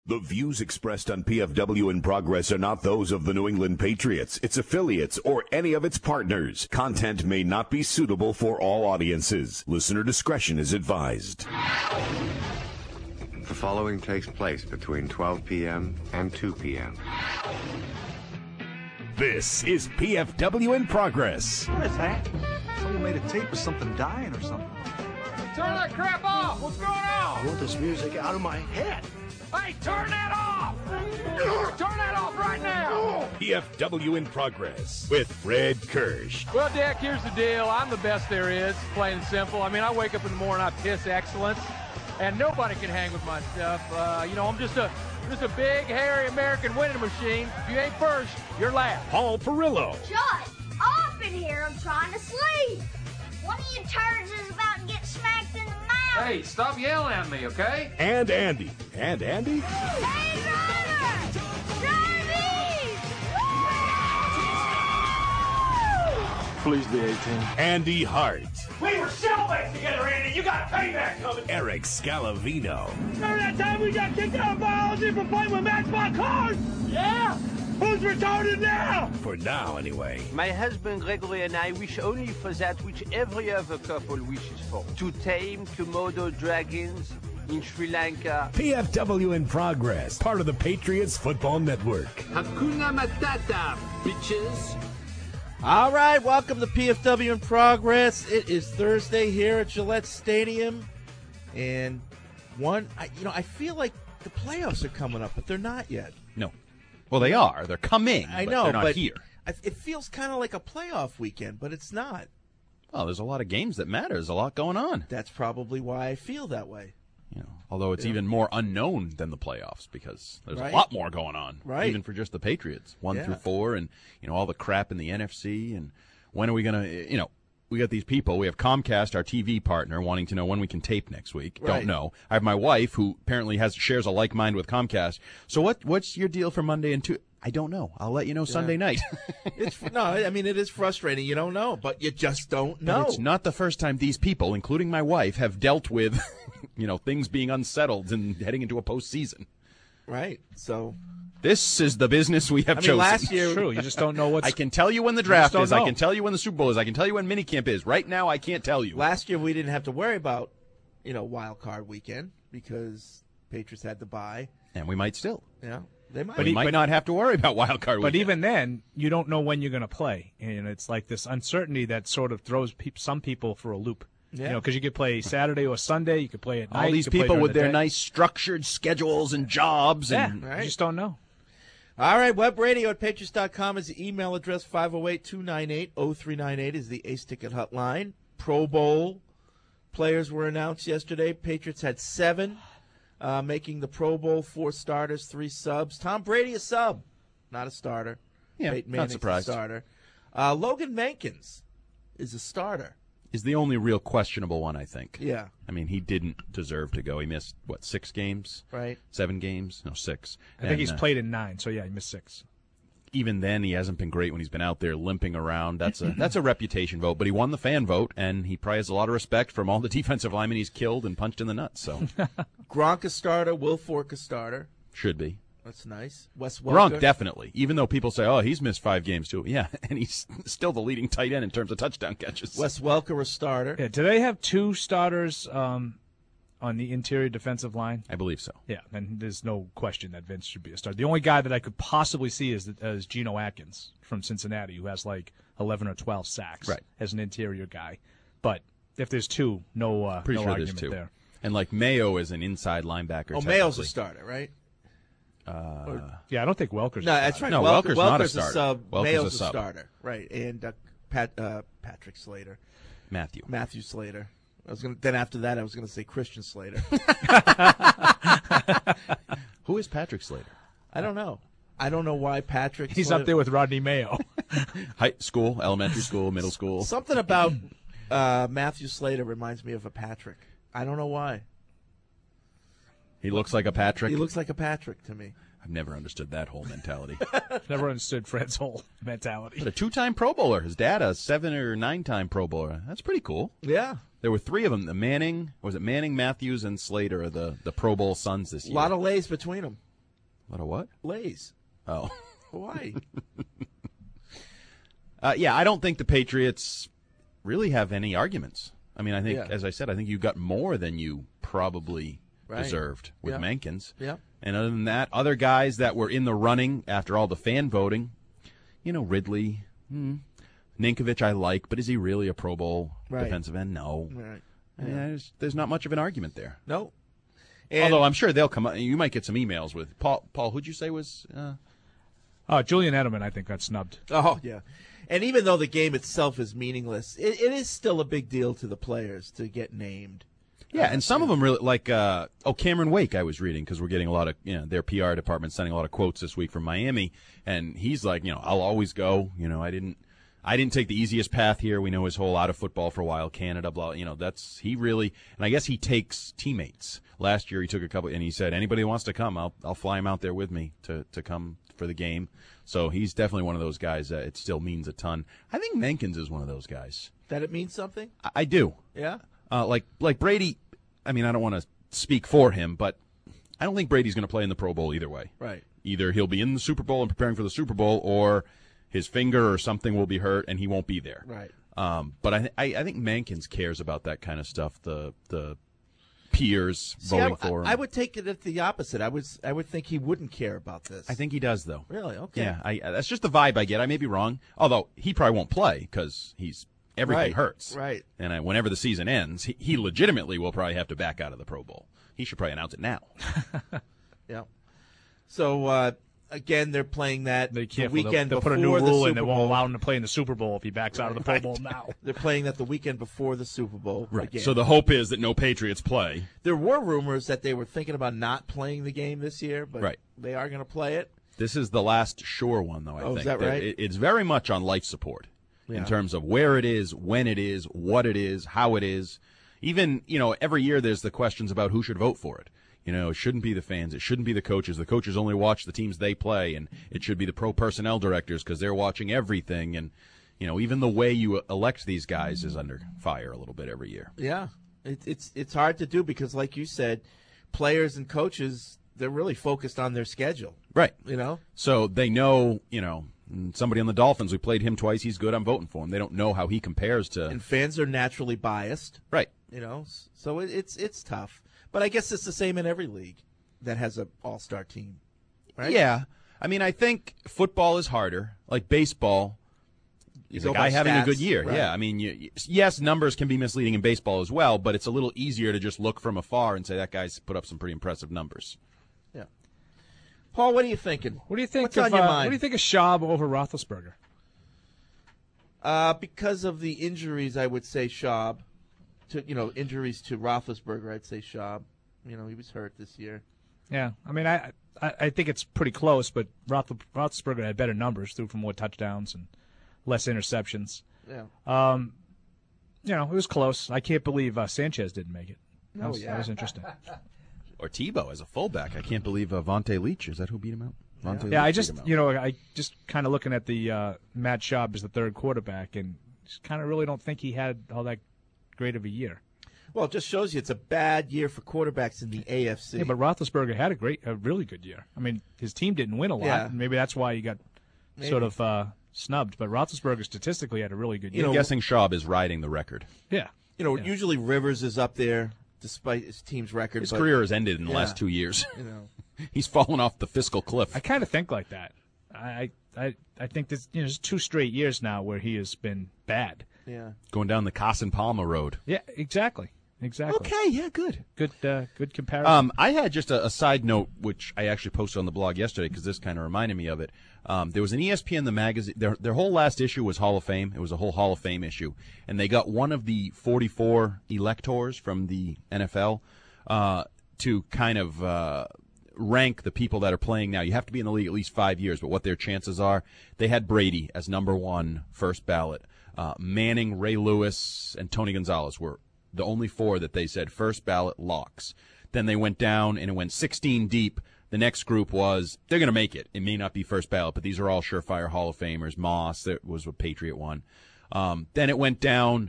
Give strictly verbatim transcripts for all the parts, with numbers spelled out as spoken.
The views expressed on P F W in Progress are not those of the New England Patriots, its affiliates, or any of its partners. Content may not be suitable for all audiences. Listener discretion is advised. The following takes place between twelve p.m. and two p.m. This is P F W in Progress. What is that? Someone made a tape of something dying or something. Turn that crap off! What's going on? I want this music out of my head. Hey, turn that off! Turn that off right now! P F W in Progress with Fred Kirsch. Well, Dick, here's the deal. I'm the best there is, plain and simple. I mean, I wake up in the morning, I piss excellence, and nobody can hang with my stuff. Uh, you know, I'm just a just a big, hairy American winning machine. If you ain't first, you're last. Paul Perillo. Shut up in here. I'm trying to sleep. One of you turds is about to get smacked in the mouth. Hey, stop yelling at me, okay? And Andy. And Andy? Hey, driver! Drive Please be eighteen. Andy Hart. We were cellmates together, Andy. You got payback coming. Eric Scalavino. Remember that time we got kicked out of biology for playing with Matchbox cars? Yeah. Who's retarded now? For now, anyway. My husband Gregory and I wish only for that which every other couple wishes for. To tame Komodo dragons in Sri Lanka. P F W in Progress, part of the Patriots Football Network. Hakuna Matata, bitches. All right, welcome to P F W in Progress. It is Thursday here at Gillette Stadium. And one, I, you know, I feel like the playoffs are coming up, but they're not yet. No. Well, they are. They're coming, I but know, they're not but here. It feels kind of like a playoff weekend, but it's not. Well, there's a lot of games that matter. There's a lot going on. That's probably why I feel that way. You know, although it's Yeah. even more unknown than the playoffs because there's Right. a lot more going on, Right. even for just the Patriots, one Yeah. through four, and you know all the crap in the N F C. And when are we gonna? You know, we got these people. We have Comcast, our T V partner, wanting to know when we can tape next week. Right. Don't know. I have my wife, who apparently has shares a like mind with Comcast. So what? What's your deal for Monday and Tuesday? I don't know. I'll let you know Sunday night. It's no, I mean it is frustrating. You don't know, but you just don't know. But it's not the first time these people, including my wife, have dealt with, you know, things being unsettled and heading into a postseason. Right. So this is the business we have I mean, chosen. last year, True, you just don't know what's. I can tell you when the draft don't is. I know. can tell you when the Super Bowl is. I can tell you when minicamp is. Right now, I can't tell you. Last year we didn't have to worry about, you know, wild card weekend because Patriots had to bye. And we might still. Yeah, they might. But we he- might but- not have to worry about wild card But weekend. even then, you don't know when you're going to play, and it's like this uncertainty that sort of throws peop some people for a loop. Yeah. You know, because you could play Saturday or Sunday, you could play at night. all you these could play people during with the their day. nice structured schedules and jobs. Yeah, And Right. you just don't know. All right, web radio at patriots dot com is the email address. five oh eight, two nine eight, oh three nine eight is the Ace Ticket hotline. Pro Bowl players were announced yesterday. Patriots had seven uh, making the Pro Bowl, four starters, three subs. Tom Brady a sub, not a starter. Yeah, Peyton not Manning's surprised. a starter. Uh, Logan Mankins is a starter. is the only real questionable one, I think. Yeah. I mean, he didn't deserve to go. He missed, what, six games? Right. Seven games? No, six. I think And, he's uh, played in nine, so yeah, he missed six. Even then, he hasn't been great when he's been out there limping around. That's a that's a reputation vote, but he won the fan vote, and he probably has a lot of respect from all the defensive linemen he's killed and punched in the nuts. So Gronk a starter. Will Fork a starter. should be. That's nice. Wes Gronk Welker. definitely. Even though people say, "Oh, he's missed five games too," yeah, and he's still the leading tight end in terms of touchdown catches. Wes Welker a starter. Yeah, do they have two starters um, on the interior defensive line? I believe so. Yeah, and there's no question that Vince should be a starter. The only guy that I could possibly see is, uh, is Geno Atkins from Cincinnati, who has like eleven or twelve sacks Right. as an interior guy. But if there's two, no, uh, Pretty no sure argument there's two. there. And like Mayo is an inside linebacker. Oh, Mayo's a technically. starter, right? Uh, Yeah, I don't think Welker's. No, a that's starter. right. No, Welker, Welker's not a Welker's starter. sub. Welker's Mayo's a sub. starter, right? And uh, Pat uh, Patrick Slater, Matthew. Matthew Slater. I was gonna. Then after that, I was gonna say Christian Slater. Who is Patrick Slater? I don't know. I don't know why Patrick. He's Slater, up there with Rodney Mayo. High school, elementary school, middle school. Something about uh, Matthew Slater reminds me of a Patrick. I don't know why. He looks like a Patrick. He looks like a Patrick to me. I've never understood that whole mentality. Never understood Fred's whole mentality. But a two-time Pro Bowler. His dad, a seven or nine-time Pro Bowler. That's pretty cool. Yeah. There were three of them. The Manning, was it Manning, Matthews, and Slater are the, the Pro Bowl sons this A year. lot of lays between them. What a what? Lays. Oh. Hawaii. uh, yeah, I don't think the Patriots really have any arguments. I mean, I think, Yeah. as I said, I think you got more than you probably Right. deserved with Yeah. Mankins. Yeah. And other than that, other guys that were in the running after all the fan voting, you know, Ridley, hmm, Ninkovich I like, but is he really a Pro Bowl Right. defensive end? No. Right. I mean, there's, there's not much of an argument there. No. And Although I'm sure they'll come up. You might get some emails with Paul. Paul, who'd you say was? Uh, Uh, Julian Edelman, I think, got snubbed. Oh, yeah. And even though the game itself is meaningless, it, it is still a big deal to the players to get named. Yeah, and some of them really like. Uh, oh, Cameron Wake, I was reading because we're getting a lot of, you know, their P R department sending a lot of quotes this week from Miami, and he's like, you know, I'll always go. You know, I didn't, I didn't take the easiest path here. We know his whole out of football for a while, Canada, blah. You know, that's he really, and I guess he takes teammates. Last year he took a couple, and he said anybody who wants to come, I'll I'll fly him out there with me to to come for the game. So he's definitely one of those guys that it still means a ton. I think Mankins is one of those guys. That it means something? I, I do. Yeah. Uh, like like Brady. I mean, I don't want to speak for him, but I don't think Brady's going to play in the Pro Bowl either way. Right. Either he'll be in the Super Bowl and preparing for the Super Bowl, or his finger or something will be hurt and he won't be there. Right. Um, but I, th- I I think Mankins cares about that kind of stuff. The the peers See, voting I, for him. I would take it at the opposite. I would I would think he wouldn't care about this. I think he does, though. Really? Okay. Yeah, I, that's just the vibe I get. I may be wrong, although he probably won't play because he's everything Right, hurts. right. And I, whenever the season ends, he, he legitimately will probably have to back out of the Pro Bowl. He should probably announce it now. Yeah. So uh, again, they're playing that They the can't. weekend They'll, they'll before put a new the rule in Super that Bowl. won't allow him to play in the Super Bowl if he backs out of the Pro Bowl now. They're playing that the weekend before the Super Bowl. Again. So the hope is that no Patriots play. There were rumors that they were thinking about not playing the game this year, but Right. they are going to play it. This is the last sure one, though, I Oh, think. is that right? It- it's very much on life support Yeah. in terms of where it is, when it is, what it is, how it is. Even, you know, every year there's the questions about who should vote for it. You know, it shouldn't be the fans. It shouldn't be the coaches. The coaches only watch the teams they play, and it should be the pro personnel directors because they're watching everything. And, you know, even the way you elect these guys is under fire a little bit every year. Yeah, it, it's it's hard to do because, like you said, players and coaches, they're really focused on their schedule. Right. You know? So they know, you know, somebody on the Dolphins, we played him twice, he's good, I'm voting for him. They don't know how he compares to. And fans are naturally biased. Right. You know, so it, it's it's tough. But I guess it's the same in every league that has an all-star team, right? Yeah. I mean, I think football is harder. Like baseball, You is go a guy by having a stats, good year. right. Yeah. I mean, you, yes, numbers can be misleading in baseball as well, but it's a little easier to just look from afar and say that guy's put up some pretty impressive numbers. Yeah. Paul, what are you thinking? What do you think? What's of, on your uh, mind? What do you think of Schaub over Roethlisberger? Uh, because of the injuries, I would say Schaub. To you know, injuries to Roethlisberger, I'd say Schaub. You know, he was hurt this year. Yeah, I mean, I I, I think it's pretty close, but Roth, Roethlisberger had better numbers, threw for more touchdowns and less interceptions. Yeah. Um, you know, it was close. I can't believe uh, Sanchez didn't make it. That Oh, was, yeah. that was interesting. Or Tebow as a fullback. I can't believe uh, Vontae Leach. Is that who beat him out? Vontae Yeah, I Leach just beat him out. you know I just kind of looking at the uh, Matt Schaub as the third quarterback, and just kind of really don't think he had all that great of a year. Well, it just shows you it's a bad year for quarterbacks in the A F C. Yeah, but Roethlisberger had a great, a really good year. I mean, his team didn't win a lot, Yeah. and maybe that's why he got Maybe. sort of uh, snubbed. But Roethlisberger statistically had a really good year. I'm guessing Schaub is riding the record. Yeah. You know, Yeah. usually Rivers is up there despite his team's record. His but, career has ended in the Yeah. last two years. You know, He's fallen off the fiscal cliff. I kind of think like that. I, I, I think this, you know, there's two straight years now where he has been bad. yeah. Going down the Carson Palmer road. Yeah, exactly, exactly. Okay, yeah, good. Good, uh, good comparison. Um, I had just a, a side note, which I actually posted on the blog yesterday because this kind of reminded me of it. Um, there was an E S P N the magazine. Their their whole last issue was Hall of Fame. It was a whole Hall of Fame issue, and they got one of the forty-four electors from the N F L uh, to kind of uh, rank the people that are playing now. You have to be in the league at least five years, but what their chances are. They had Brady as number one, first ballot. Uh, Manning, Ray Lewis, and Tony Gonzalez were the only four that they said first ballot locks. Then they went down, and it went sixteen deep. The next group was, they're going to make it. It may not be first ballot, but these are all surefire Hall of Famers. Moss, that was a Patriot one. Um, then it went down.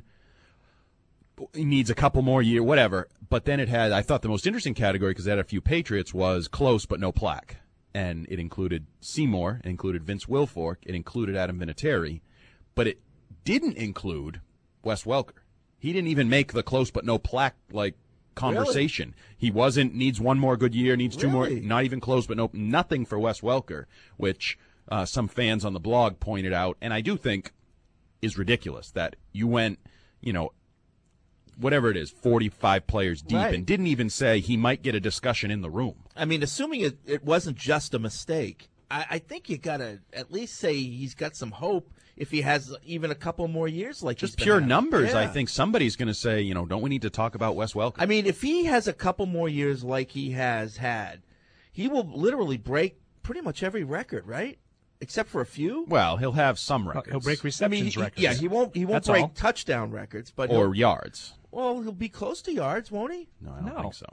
He needs a couple more years, whatever. But then it had, I thought the most interesting category, because it had a few Patriots, was close but no plaque. and it included Seymour, it included Vince Wilfork, it included Adam Vinatieri, but it didn't include Wes Welker. He didn't even make the close but no plaque like conversation. Really? He wasn't needs one more good year, needs two Really? more, not even close but no, nothing for Wes Welker, which uh, some fans on the blog pointed out, and I do think is ridiculous that you went, you know, whatever it is, forty-five players deep, Right. and didn't even say he might get a discussion in the room. I mean, assuming it, it wasn't just a mistake, I, I think you got to at least say he's got some hope if he has even a couple more years like Just he's been pure having. numbers, Yeah. I think somebody's going to say, you know, don't we need to talk about Wes Welker? I mean, if he has a couple more years like he has had, he will literally break pretty much every record, right? Except for a few. Well, he'll have some records. He'll break I receptions mean, he- records. yeah, he won't. He won't That's break all. touchdown records, but Or he'll- yards. well, he'll be close to yards, won't he? No, I don't No. think so.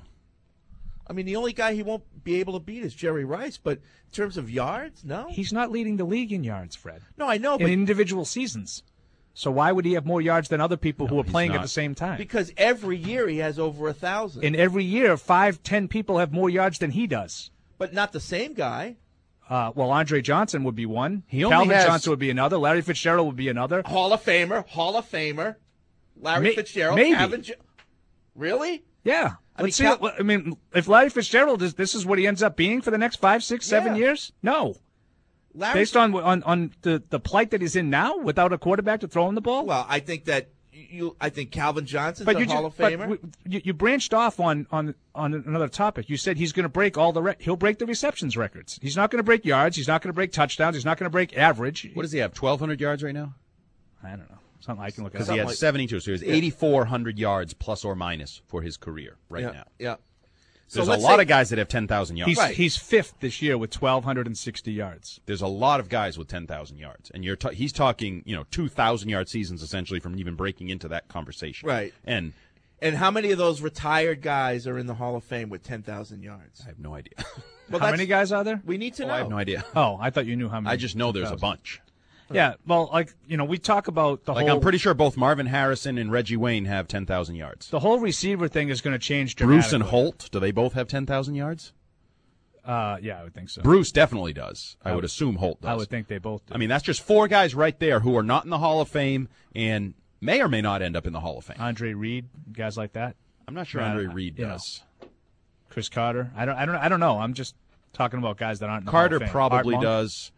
I mean, the only guy he won't be able to beat is Jerry Rice, but in terms of yards, no. He's not leading the league in yards, Fred. No, I know, in but individual seasons. So why would he have more yards than other people who are he's playing at not. the same time? because every year he has over a thousand, And every year, five, ten people have more yards than he does. but not the same guy. Uh, well, Andre Johnson would be one. He only Calvin has- Johnson would be another. Larry Fitzgerald would be another. Hall of Famer, Hall of Famer, Larry May- Fitzgerald, maybe. Calvin Jo- really? Yeah. I Let's mean, see. Cal- I mean, if Larry Fitzgerald is, this is what he ends up being for the next five, six, seven Yeah. years? No. Larry, Based on on on the, the plight that he's in now, without a quarterback to throw him the ball. well, I think that you. I think Calvin Johnson's but a you Hall just, of Famer. but w- you, you branched off on, on on another topic. You said he's going to break all the re- he'll break the receptions records. He's not going to break yards. He's not going to break touchdowns. He's not going to break average. What does he have, twelve hundred yards right now? I don't know. Something I can look at. Because he had like- seventy-two, so he has eighty-four hundred yards plus or minus for his career right yeah, now. yeah. There's so a let's lot say- of guys that have ten thousand yards. He's Right. he's fifth this year with twelve sixty yards. There's a lot of guys with ten thousand yards, and you're ta- he's talking, you know, two thousand yard seasons essentially from even breaking into that conversation. Right. And And how many of those retired guys are in the Hall of Fame with ten thousand yards? I have no idea. Well, How that's- many guys are there? We need to Oh, know. I have no idea. Oh, I thought you knew how many. I just know there's a ten thousand. bunch. Yeah, well, like you know, we talk about the Like whole. I'm pretty sure both Marvin Harrison and Reggie Wayne have ten thousand yards. the whole receiver thing is going to change Bruce and dramatically. Holt, do they both have ten thousand yards? Uh, yeah, I would think so. Bruce definitely does. I, I would would- assume Holt does. I would think they both do. I mean, that's just four guys right there who are not in the Hall of Fame and may or may not end up in the Hall of Fame. Andre Reed, guys like that. I'm not sure Yeah, Andre I- Reed you know. does. Chris Carter. I don't. I don't. I don't know. I'm just talking about guys that aren't. In the Carter Hall of Fame. probably Art Monk. does.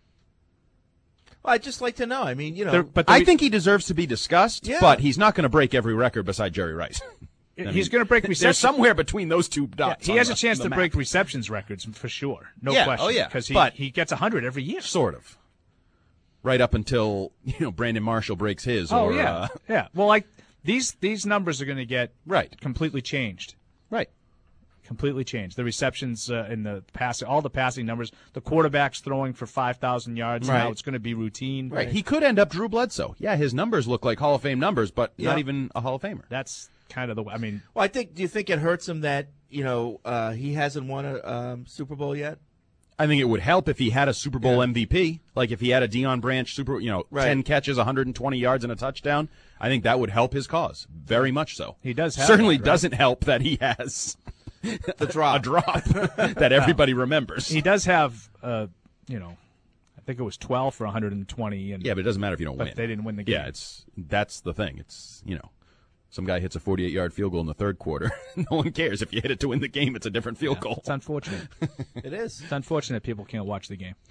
Well, I'd just like to know. I mean, you know, There- but the I re- think he deserves to be discussed, Yeah. but he's not going to break every record beside Jerry Rice. I he's mean, going to break There's receptions. somewhere between those two Yeah, dots. he on has the- a chance the to map. break receptions records for sure. No Yeah, question. oh, yeah, because he but- he gets a hundred every year. Sort of. Right up until you know Brandon Marshall breaks his. Oh or, yeah, uh, yeah. Well, like these these numbers are going to get Right. completely changed. right. Completely changed. The receptions uh, in the passing, all the passing numbers. The quarterbacks throwing for five thousand yards now. Right. It's going to be routine. Right. He could end up Drew Bledsoe. Yeah, his numbers look like Hall of Fame numbers, but Yeah. not even a Hall of Famer. That's kind of the. I mean, well, I think. Do you think it hurts him that you know uh, he hasn't won a um, Super Bowl yet? I think it would help if he had a Super Bowl M V P, like if he had a Deion Branch Super, you know, Right. ten catches, one hundred twenty yards, and a touchdown. I think that would help his cause very much so. He does have certainly that, right? doesn't help that he has The drop. a drop that everybody remembers. he does have. Uh, you know, I think it was twelve for one hundred twenty. And Yeah, but it doesn't matter if you don't but win. they didn't win the game. Yeah, it's that's the thing. It's you know, some guy hits a forty-eight yard field goal in the third quarter. No one cares if you hit it to win the game. It's a different field Yeah, goal. It's unfortunate. It is. It's unfortunate people can't watch the game.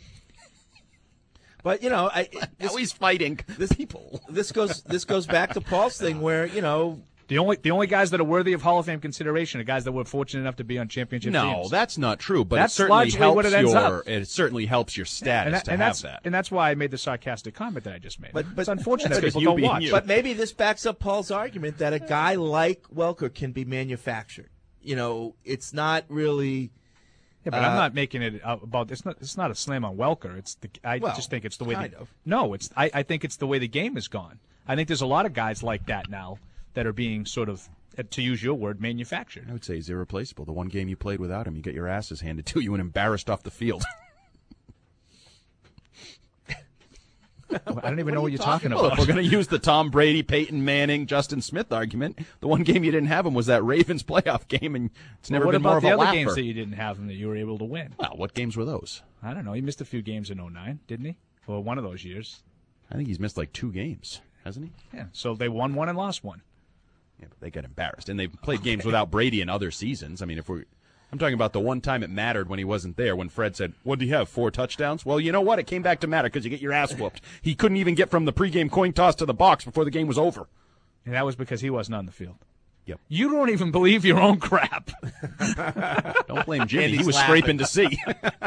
But you know, I, Now he's fighting this people. this goes this goes back to Paul's thing where you know The only the only guys that are worthy of Hall of Fame consideration are guys that were fortunate enough to be on championship No, teams. that's not true. But That's it certainly largely helps what it ends your. up. It certainly helps your status and, that, to and have that's that. and that's why I made the sarcastic comment that I just made. But- but- it's unfortunate That's 'cause people you don't being watch. you. But maybe this backs up Paul's argument that a guy like Welker can be manufactured. You know, it's not really. Yeah, but Uh, I'm not making it about. It's not. It's not a slam on Welker. It's the. I Well, just think it's the way. kind the, of. No, it's. I, I think it's the way the game has gone. I think there's a lot of guys like that now that are being sort of, uh, to use your word, manufactured. I would say he's irreplaceable. The one game you played without him, you get your asses handed to you and embarrassed off the field. I don't even know what you're talking Well, about. if we're going to use the Tom Brady, Peyton Manning, Justin Smith argument, the one game you didn't have him was that Ravens playoff game, and it's never well, what been about more of the a other laugher. games that you didn't have him that you were able to win? Well, what games were those? I don't know. He missed a few games in oh nine, didn't he? Or one of those years. I think he's missed like two games, hasn't he? Yeah. So they won one and lost one. Yeah, but they got embarrassed, and they've played games without Brady in other seasons. I mean, if we're I'm talking about the one time it mattered when he wasn't there, when Fred said, what do you have, four touchdowns? Well, you know what? It came back to matter because you get your ass whooped. He couldn't even get from the pregame coin toss to the box before the game was over. And that was because he wasn't on the field. Yep. You don't even believe your own crap. Don't blame Jimmy. Andy's He was laughing. scraping to see.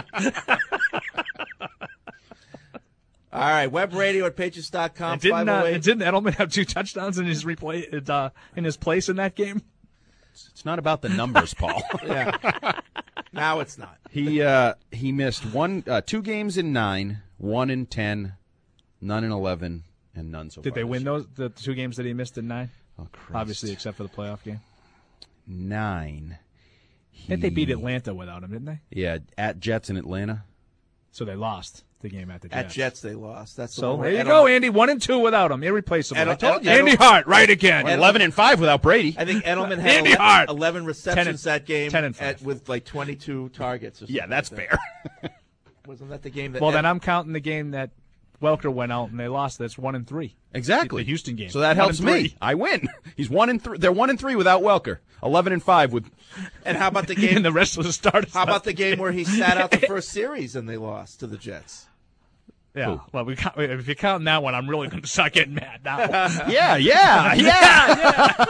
All right, web radio at patriots dot com. And didn't, uh, and didn't Edelman have two touchdowns in his replay uh, in his place in that game? It's not about the numbers, Paul. Yeah. Now it's not. He uh, he missed one, uh, two games in nine, one in ten, none in eleven, and none so Did far they this win year. those the two games that he missed in nine? Oh, Christ. Obviously, except for the playoff game. Nine. I think they beat He- Atlanta without him, didn't they? Yeah, at Jets in Atlanta. So they lost the game at the Jets. At Jets, they lost. That's the So one there where you Edelman- go, Andy. One and two without him, irreplaceable. Edel- I told you, Edel- Andy Hart, right again. Edel- Eleven and five without Brady. I think Edelman had Andy ele- Hart. eleven receptions ten and- that game ten and five. at, with like twenty-two targets. Or something Yeah, that's like fair. that. Wasn't that the game that? Well, Ed- then I'm counting the game that Welker went out and they lost. That's one and three. Exactly. The Houston game. So that One helps and me. three. I win. He's one and three. They're one and three without Welker. Eleven and five with. And how about the game? And the rest of the starters. How about the game where he sat out the first series and they lost to the Jets? Yeah. Who? Well, we count, if you're counting that one, I'm really going to start getting mad now. Yeah, yeah, yeah,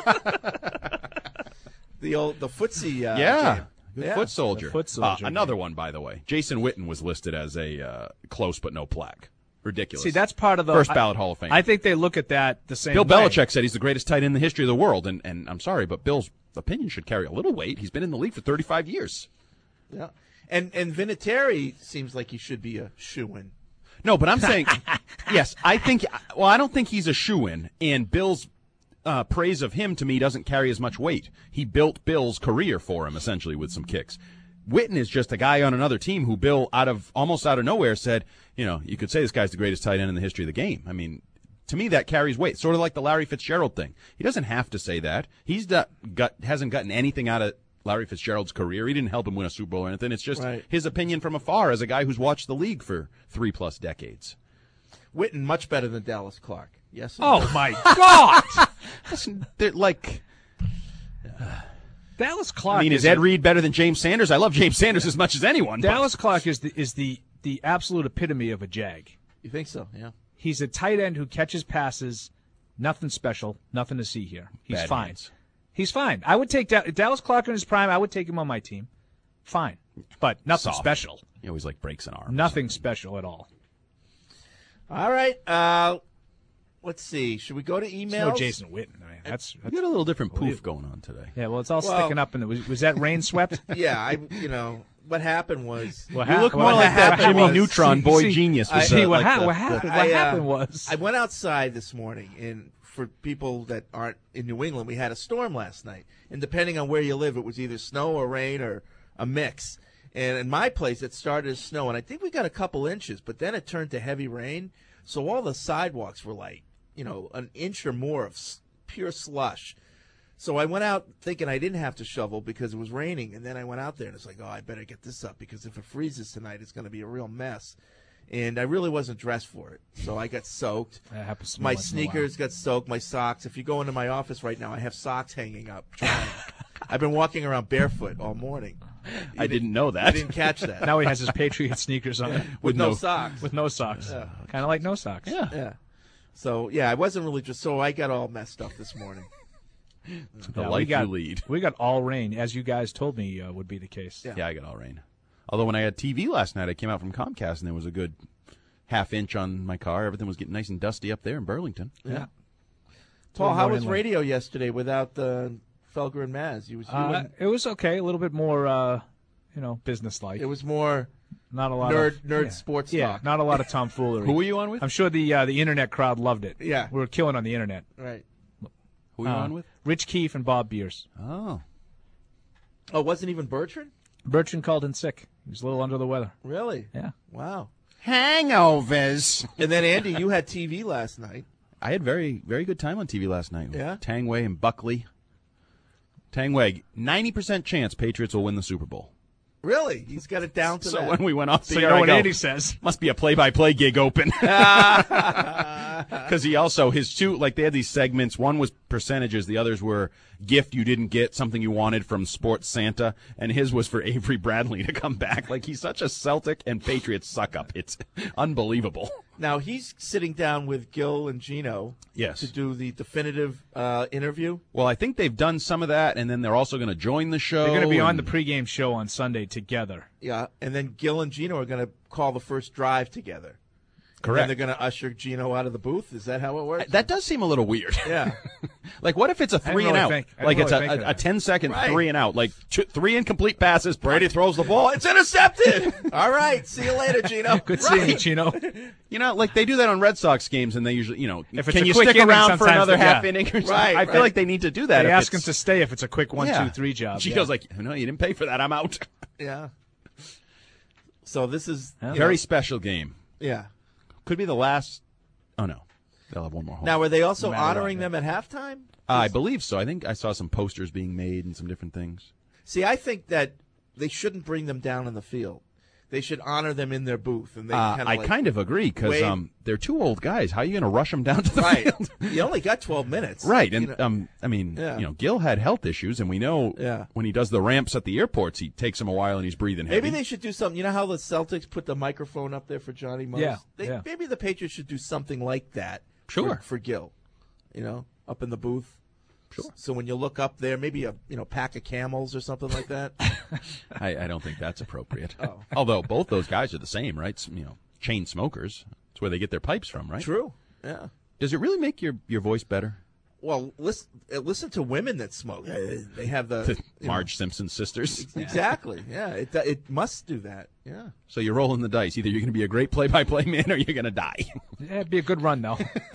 The old the footsie. Uh, yeah. game. Good Yeah. foot soldier. The foot soldier Uh, another one, by the way. Jason Witten was listed as a uh, close but no plaque. Ridiculous. See, that's part of the First I- ballot Hall of Fame. I think they look at that the same Bill way. Belichick said he's the greatest tight end in the history of the world, and, and I'm sorry, but Bill's opinion should carry a little weight. He's been in the league for thirty-five years. Yeah. And and Vinatieri seems like he should be a shoo-in. No, but I'm saying, yes, I think, well, I don't think he's a shoo-in, and Bill's uh, praise of him, to me, doesn't carry as much weight. He built Bill's career for him, essentially, with some kicks. Witten is just a guy on another team who Bill, out of almost out of nowhere, said, you know, you could say this guy's the greatest tight end in the history of the game. I mean, to me, that carries weight. Sort of like the Larry Fitzgerald thing. He doesn't have to say that. He's got, got hasn't gotten anything out of Larry Fitzgerald's career. He didn't help him win a Super Bowl or anything. It's just Right. his opinion from afar as a guy who's watched the league for three plus decades. Witten much better than Dallas Clark. Yes. or Oh, no? my God. Listen, they're like, Dallas Clark. I mean, is a- Ed Reed better than James Sanders? I love James Sanders as much as anyone. but- Dallas Clark is the is the the absolute epitome of a jag. You think so? Yeah. He's a tight end who catches passes. Nothing special. Nothing to see here. He's Bad fine. hands. He's fine. I would take da- Dallas Clark in his prime. I would take him on my team. Fine, but nothing Soft. special. He always like breaks an arm. Nothing special at all. All right. Uh, let's see. Should we go to emails? No Jason Witten. I mean, that's, You that's got a little different poof going on today. yeah. Well, it's all Well- sticking up in the. Was, was that rain swept? Yeah. I. You know what happened was. What You hap- look what more like that happened Jimmy was- Neutron See- boy see- genius. I- with, See uh, what, like hap- the- what happened? I, What uh, happened was I went outside this morning, and for people that aren't in New England, we had a storm last night. And depending on where you live, it was either snow or rain or a mix. And in my place, it started as snow, and I think we got a couple inches, but then it turned to heavy rain. So all the sidewalks were like, you know, an inch or more of s- pure slush. So I went out thinking I didn't have to shovel because it was raining, and then I went out there and it's like, oh, I better get this up because if it freezes tonight, it's going to be a real mess. And I really wasn't dressed for it, so I got soaked. That happens to me My once in a while. sneakers got soaked. My socks. If you go into my office right now, I have socks hanging up. Drying. I've been walking around barefoot all morning. You I didn't know that. You didn't catch that. Now he has his Patriot sneakers on with no, no- socks. with no socks. Kind of like no socks. Yeah. Yeah. So yeah, I wasn't really just. So I got all messed up this morning. The Yeah, life we got, you lead. We got all rain, as you guys told me uh, would be the case. Yeah. Yeah, I got all rain. Although when I had T V last night, I came out from Comcast and there was a good half inch on my car. Everything was getting nice and dusty up there in Burlington. Yeah. Paul, Little how more was inland. radio yesterday without uh, Felger and Maz? You was you Uh, and- it was okay. A little bit more, uh, you know, business-like. it was more Not a lot nerd of nerd yeah. sports Yeah, talk. not a lot of tomfoolery. Who were you on with? I'm sure the uh, the internet crowd loved it. Yeah. we were killing on the internet. Right. Who were you Uh, on with? Rich Keefe and Bob Beers. Oh. Oh, it wasn't even Bertrand? Bertrand called in sick. He was a little under the weather. Really? Yeah. Wow. Hangovers. And then, Andy, you had T V last night. I had very, very good time on T V last night. With Yeah? Tangway and Buckley. Tangway, ninety percent chance Patriots will win the Super Bowl. Really? He's got it down to So that. when we went off So the you air, know I what go, Andy says. must be a play-by-play gig open. Because he also, his two, like they had these segments. One was percentages. The others were gift you didn't get, something you wanted from Sports Santa. And his was for Avery Bradley to come back. Like he's such a Celtic and Patriots suck-up. It's unbelievable. Now, he's sitting down with Gil and Gino Yes. to do the definitive uh, interview. Well, I think they've done some of that, and then they're also going to join the show. They're going to be on and- the pregame show on Sunday together. Yeah, and then Gil and Gino are going to call the first drive together. Correct. And then they're going to usher Gino out of the booth. Is that how it works? That does seem a little weird. Yeah. Like, what if it's a didn't three and really out? think- I Like, didn't it's really a, think of a, a that. ten-second Right. three and out. Like, two, three incomplete passes. Brady throws the ball. It's intercepted. All right. See you later, Gino. Good seeing you, Chino. You know, like, they do that on Red Sox games, and they usually, you know, If it's can a you quick stick inning, around for sometimes another they- half yeah. inning or something? Right, I feel right. like they need to do that. They if ask him it's- to stay if it's a quick one, yeah. two, three job. She yeah. goes like, no, you didn't pay for that. I'm out. Yeah. So this is you Very know, special game. yeah. Could be the last. Oh, no. They'll have one more hole. Now, were they also No matter honoring what, them at halftime? Uh, I believe so. I think I saw some posters being made and some different things. See, I think that they shouldn't bring them down in the field. They should honor them in their booth, and they Uh, kind of I like, kind of agree because wave- um, they're two old guys. How are you going to rush them down to the right. field? You only got twelve minutes, Right, You and know- um, I mean, Yeah. you know, Gil had health issues, and we know Yeah. when he does the ramps at the airports, he takes him a while and he's breathing heavy. Maybe they should do something. You know how the Celtics put the microphone up there for Johnny Mose? Yeah, They, yeah. Maybe the Patriots should do something like that. Sure. For, for Gil, you know, up in the booth. Sure. So when you look up there, maybe a you know pack of camels or something like that. I, I don't think that's appropriate. Oh. Although both those guys are the same, right? S- You know, chain smokers. That's where they get their pipes from, right? True. Yeah. Does it really make your, your voice better? Well, listen, uh, listen to women that smoke. Uh, They have the The you know, Marge Simpson sisters. Exactly. Yeah. It it must do that. Yeah. So you're rolling the dice. Either you're going to be a great play-by-play man or you're going to die. Yeah, it'd be a good run, though.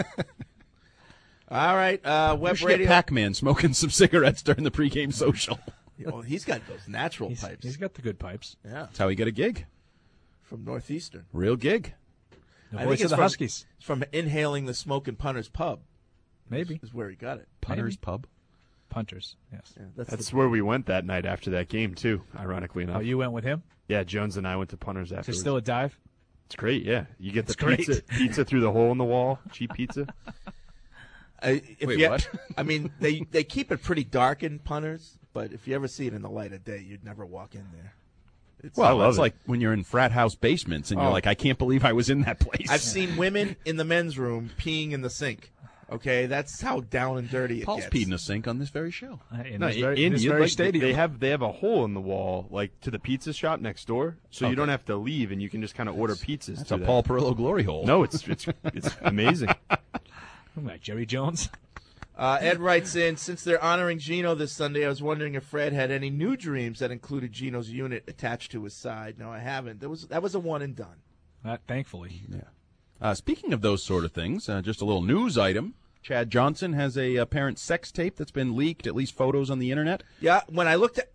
All right. Uh, We web should get radio. Pac-Man smoking some cigarettes during the pregame social. Oh, he's got those natural He's, pipes. he's got the good pipes. Yeah. That's how he got a gig. From Northeastern. Real gig. The I voice think of it's the from, Huskies. It's from inhaling the smoke in Punter's Pub. Maybe. Is where he got it. Punter's Maybe. Pub. Punters, yes. Yeah, that's That's the, where we went that night after that game, too, ironically enough. Oh, you went with him? Yeah, Jones and I went to Punters Is there afterwards. still a dive? It's great, yeah. You get the It's great. pizza, pizza through the hole in the wall, cheap pizza. Uh, if Wait, you, what? I mean, they they keep it pretty dark in Punters, but if you ever see it in the light of day, you'd never walk in there. It's, Well, I love that's it. like when you're in frat house basements and you're Oh. like, I can't believe I was in that place. I've seen women in the men's room peeing in the sink. Okay, that's how down and dirty it Paul's gets. peed in a sink on this very show. Uh, In No, this very, in- in this you- very like, stadium. They have they have a hole in the wall, like to the pizza shop next door, so Okay. you don't have to leave, and you can just kind of order pizzas. That's through a that. Paul Perillo glory hole. No, it's it's it's amazing. Like Jerry Jones. Uh, Ed writes in, since they're honoring Gino this Sunday, I was wondering if Fred had any new dreams that included Gino's unit attached to his side. No, I haven't. That was that was a one and done. Uh, thankfully. Yeah. Uh, speaking of those sort of things, uh, just a little news item. Chad Johnson has a apparent sex tape that's been leaked, at least photos on the internet. Yeah, when I looked at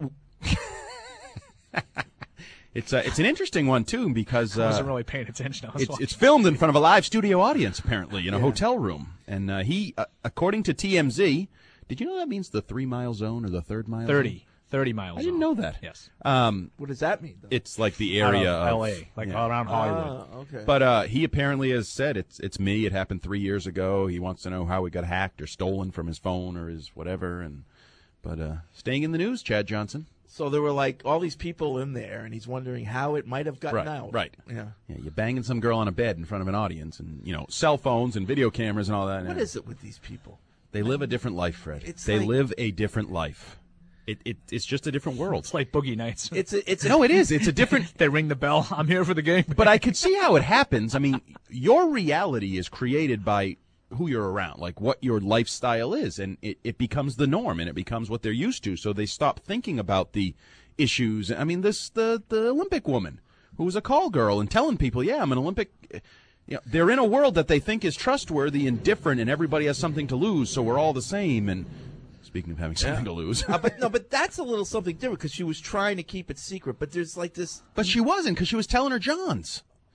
It's uh, it's an interesting one too because I uh, wasn't really paying attention. I was it's watching. it's filmed in front of a live studio audience apparently in a Yeah. hotel room, and uh, he, uh, according to T M Z, did you know that means the three mile zone or the third mile? thirty. Zone? thirty miles. I didn't off. know that. Yes. Um, what does that mean? Though? it's like the area Out of of L A, like yeah. around Hollywood. Ah, okay. But uh, he apparently has said it's it's me. It happened three years ago. He wants to know how it got hacked or stolen from his phone or his whatever. And but uh, staying in the news, Chad Johnson. So there were like all these people in there, and he's wondering how it might have gotten Right, out. right. Yeah. Yeah, you're banging some girl on a bed in front of an audience, and you know, cell phones and video cameras and all that. What and is it with these people? They live a different life, Fred. It's they like- live a different life. It, it it's just a different world. It's like Boogie Nights. It's a, it's a, No, it is. It's a different. They ring the bell. I'm here for the game. But I could see how it happens. I mean, your reality is created by who you're around, like what your lifestyle is, and it, it becomes the norm, and it becomes what they're used to. So they stop thinking about the issues. I mean, this the the Olympic woman who was a call girl and telling people, "Yeah, I'm an Olympic." You know, they're in a world that they think is trustworthy and different, and everybody has something to lose, so we're all the same. And speaking of having something to lose, uh, but no, but that's a little something different because she was trying to keep it secret. But there's like this. but she wasn't because she was telling her Johns.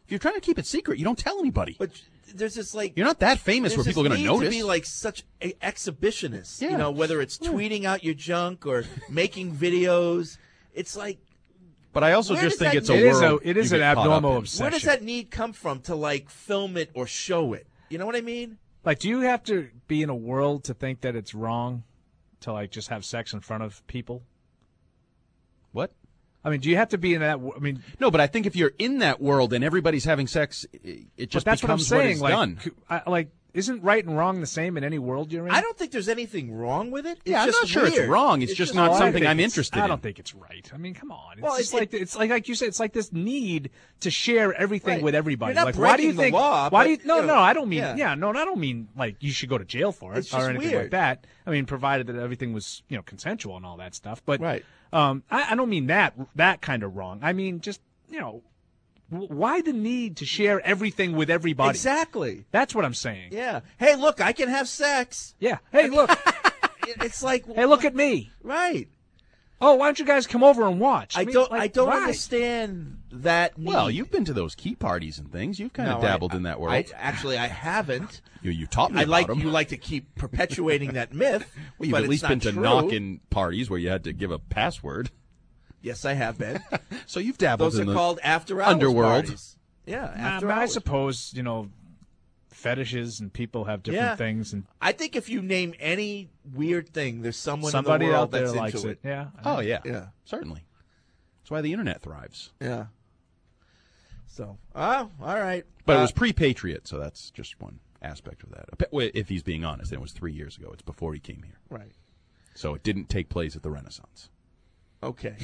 If you're trying to keep it secret, you don't tell anybody. But there's this like you're not that famous there's where people are this going to need notice. To be like such a- exhibitionists, Yeah. you know, whether it's Yeah. tweeting out your junk or making videos. It's like. But I also where just does think that it's a need- It is world a- it is you an get caught up abnormal in. obsession. Where does that need come from to like film it or show it? You know what I mean? Like, do you have to be in a world to think that it's wrong to like just have sex in front of people? What? I mean, do you have to be in that? I mean, no, but I think if you're in that world and everybody's having sex, it it just but that's what I'm becomes saying. is like, done. c- I- like, isn't right and wrong the same in any world you're in? I don't think there's anything wrong with it. It's Yeah, I'm just not sure weird. it's wrong. It's, just not Well, I something think I'm it's- interested I in. don't think it's right. I mean, come on. It's Well, just it- like it's like like you said. It's like this need to share everything Right. with everybody. You're not like, why do you breaking the think? law, why do you? but, No, you know, no. I don't mean. yeah. Yeah. no, I don't mean like you should go to jail for it It's or just anything weird. like that. I mean, provided that everything was you know consensual and all that stuff. But Right. um, I, I don't mean that that kind of wrong. I mean just you know. w- Why the need to share everything with everybody? Exactly. That's what I'm saying. Yeah. Hey, look, I can have sex. Yeah. Hey, look. It- It's like hey, look at me. right. Oh, why don't you guys come over and watch? I mean, don't. like, I don't why? understand that need. Well, you've been to those key parties and things. You've kind No, of dabbled I- in that world. I, actually, I haven't. you you taught me I about like them. you like to keep perpetuating that myth. Well, you've but at it's least not been to true. knock-in parties where you had to give a password. Yes, I have been. So you've dabbled Those in are the called after hours underworld. parties. Yeah, Nah, after but I hours. suppose you know fetishes and people have different Yeah. things, and I think if you name any weird thing, there's someone somebody in the world out there that's likes into it. Yeah. Oh yeah, Yeah. certainly. That's why the internet thrives. Yeah. So, oh, all right. But Uh, it was pre-Patriot, so that's just one aspect of that. Well, if he's being honest, and it was three years ago. It's before he came here, right. so it didn't take place at the Renaissance. Okay.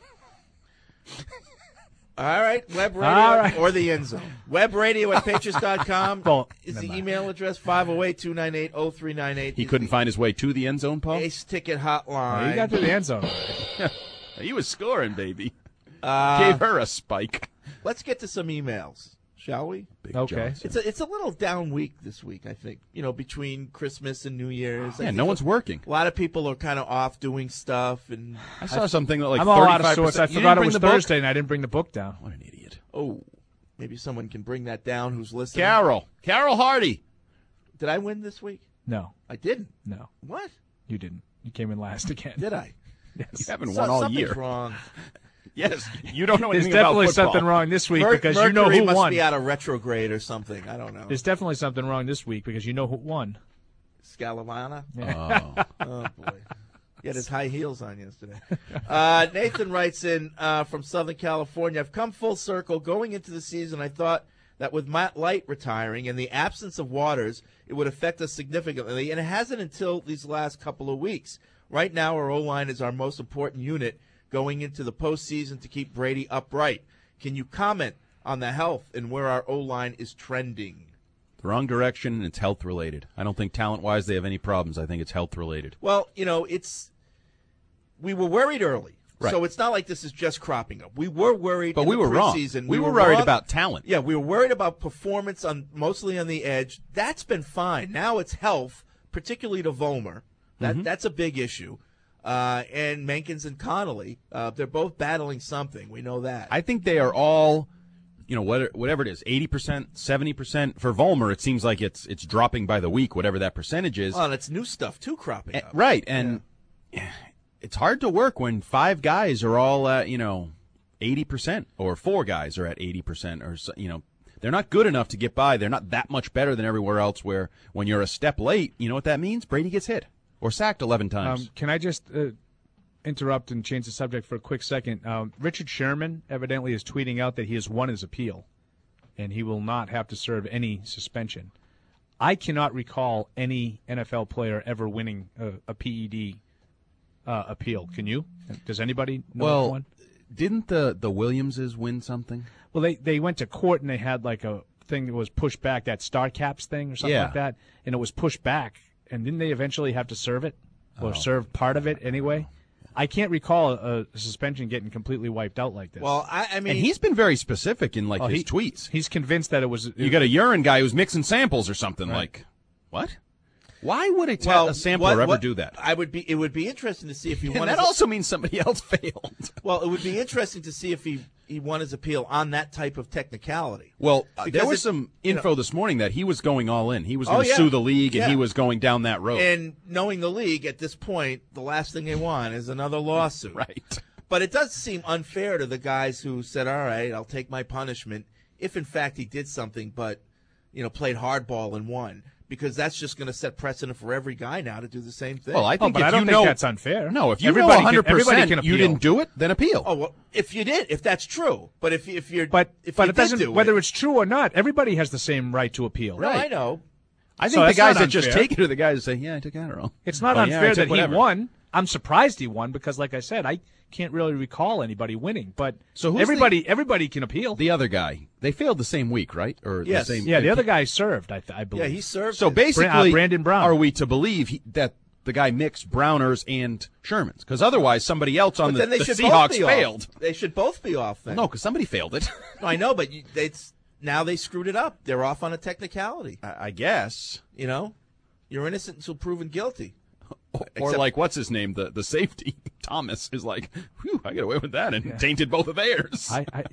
All right, web radio All right. or the end zone. Web radio at patriots dot com Well, is never the mind. email address, five oh eight, two nine eight, oh three nine eight. He couldn't find his way to the end zone, Paul. Ace Ticket Oh, Hotline. you got to the end zone. He was scoring, baby. Uh, Gave her a spike. Let's get to some emails, shall we? Big Okay. Johnson. It's a, it's a little down week this week, I think. You know, between Christmas and New Year's. I Yeah, think no one's working. A lot of people are kind of off doing stuff. and I saw something that like I'm all out of thirty-five sorts. I percent. You forgot didn't it bring was the book? Thursday, and I didn't bring the book down. What an idiot. Oh, maybe someone can bring that down who's listening. Carol. Carol Hardy. Did I win this week? No, I didn't. no, What? you didn't. You came in last again. Did I? You Yes. haven't So- won all something's year. wrong. Yes, you don't know There's anything about definitely football. something wrong this week Mer- because you Mercury know who must won. be out of retrograde or something. I don't know. There's definitely something wrong this week because you know who won. Scalavana? Oh. Oh, boy. He had his high heels on yesterday. Uh, Nathan writes in uh, from Southern California, I've come full circle. Going into the season, I thought that with Matt Light retiring and the absence of Waters, it would affect us significantly, and it hasn't until these last couple of weeks. Right now, our O-line is our most important unit going into the postseason to keep Brady upright. Can you comment on the health and where our O-line is trending? The wrong direction, and it's health related. I don't think talent wise they have any problems. I think it's health related. Well, you know, it's we were worried early. Right. So it's not like this is just cropping up. We were worried But in we the were wrong. preseason. We were worried wrong. about talent. Yeah, we were worried about performance on mostly on the edge. That's been fine. Now it's health, particularly to Vollmer. That Mm-hmm. that's a big issue. Uh, and Menkins and Connolly, uh, they're both battling something. We know that. I think they are all, you know, whatever, whatever it is, eighty percent, seventy percent. For Vollmer, it seems like it's it's dropping by the week, whatever that percentage is. Well, and it's new stuff too cropping Eh, up. right, and it's hard to work when five guys are all at, you know, eighty percent, or four guys are at eighty percent, or, so- you know, they're not good enough to get by. They're not that much better than everywhere else where when you're a step late, you know what that means? Brady gets hit or sacked eleven times. Um, can I just uh, interrupt and change the subject for a quick second? Um, Richard Sherman evidently is tweeting out that he has won his appeal, and he will not have to serve any suspension. I cannot recall any N F L player ever winning a, a P E D uh, appeal. Can you? Does anybody know of well, one? didn't the, the Williamses win something? Well, they, they went to court and they had like a thing that was pushed back, that Star Caps thing or something Yeah. like that, and it was pushed back. And didn't they eventually have to serve it or Oh. serve part of it anyway? I can't recall a, a suspension getting completely wiped out like this. Well, I, I mean, And he's been very specific in like Oh, his he- tweets. he's convinced that it was. You got a urine guy who's mixing samples or something. Right. Like, what? Why would a, ta- well, a sampler what- ever what- do that? I would be. It would be interesting to see if he won. And that his- also means somebody else failed. Well, it would be interesting to see if he he won his appeal on that type of technicality. Well, uh, Because there was it- some you info know- this morning that he was going all in. He was Oh, going to yeah. sue the league, and Yeah. he was going down that road. And knowing the league at this point, the last thing they want is another lawsuit. Right. But it does seem unfair to the guys who said, all right, I'll take my punishment, if in fact he did something but, you know, played hardball and won. Because that's just going to set precedent for every guy now to do the same thing. Well, I think but if I don't you think know that's unfair. No, if you Everybody know can- one hundred everybody percent can you appeal. didn't do it, then appeal. Oh, well, if you did, if that's true. But if if you're But if but you it did doesn't do whether it, it's true or not. Everybody has the same right to appeal. No, I know. I So think the that's guys not that just unfair. take it are the guys that say, yeah, I took Adderall. It's not Oh, yeah, I unfair took that he whatever. won. I'm surprised he won because, like I said, I can't really recall anybody winning. But So who's everybody everybody can appeal. The other guy, they failed the same week, right? Or Yes. the same. yeah, the other guy served. I, th- I believe. Yeah, he served. So his- basically, Bra- uh, Brandon Brown. are we to believe he, that the guy mixed Browners and Shermans? Because otherwise, somebody else on but the, then they the should Seahawks both be failed. Off. They should both be off then. No, because somebody failed it. No, I know, but you, they, now they screwed it up. They're off on a technicality. I, I guess. You know, you're innocent until proven guilty. Or Except- like, what's his name? The the safety Thomas is like, whew, I got away with that and Yeah. tainted both of theirs. I, I,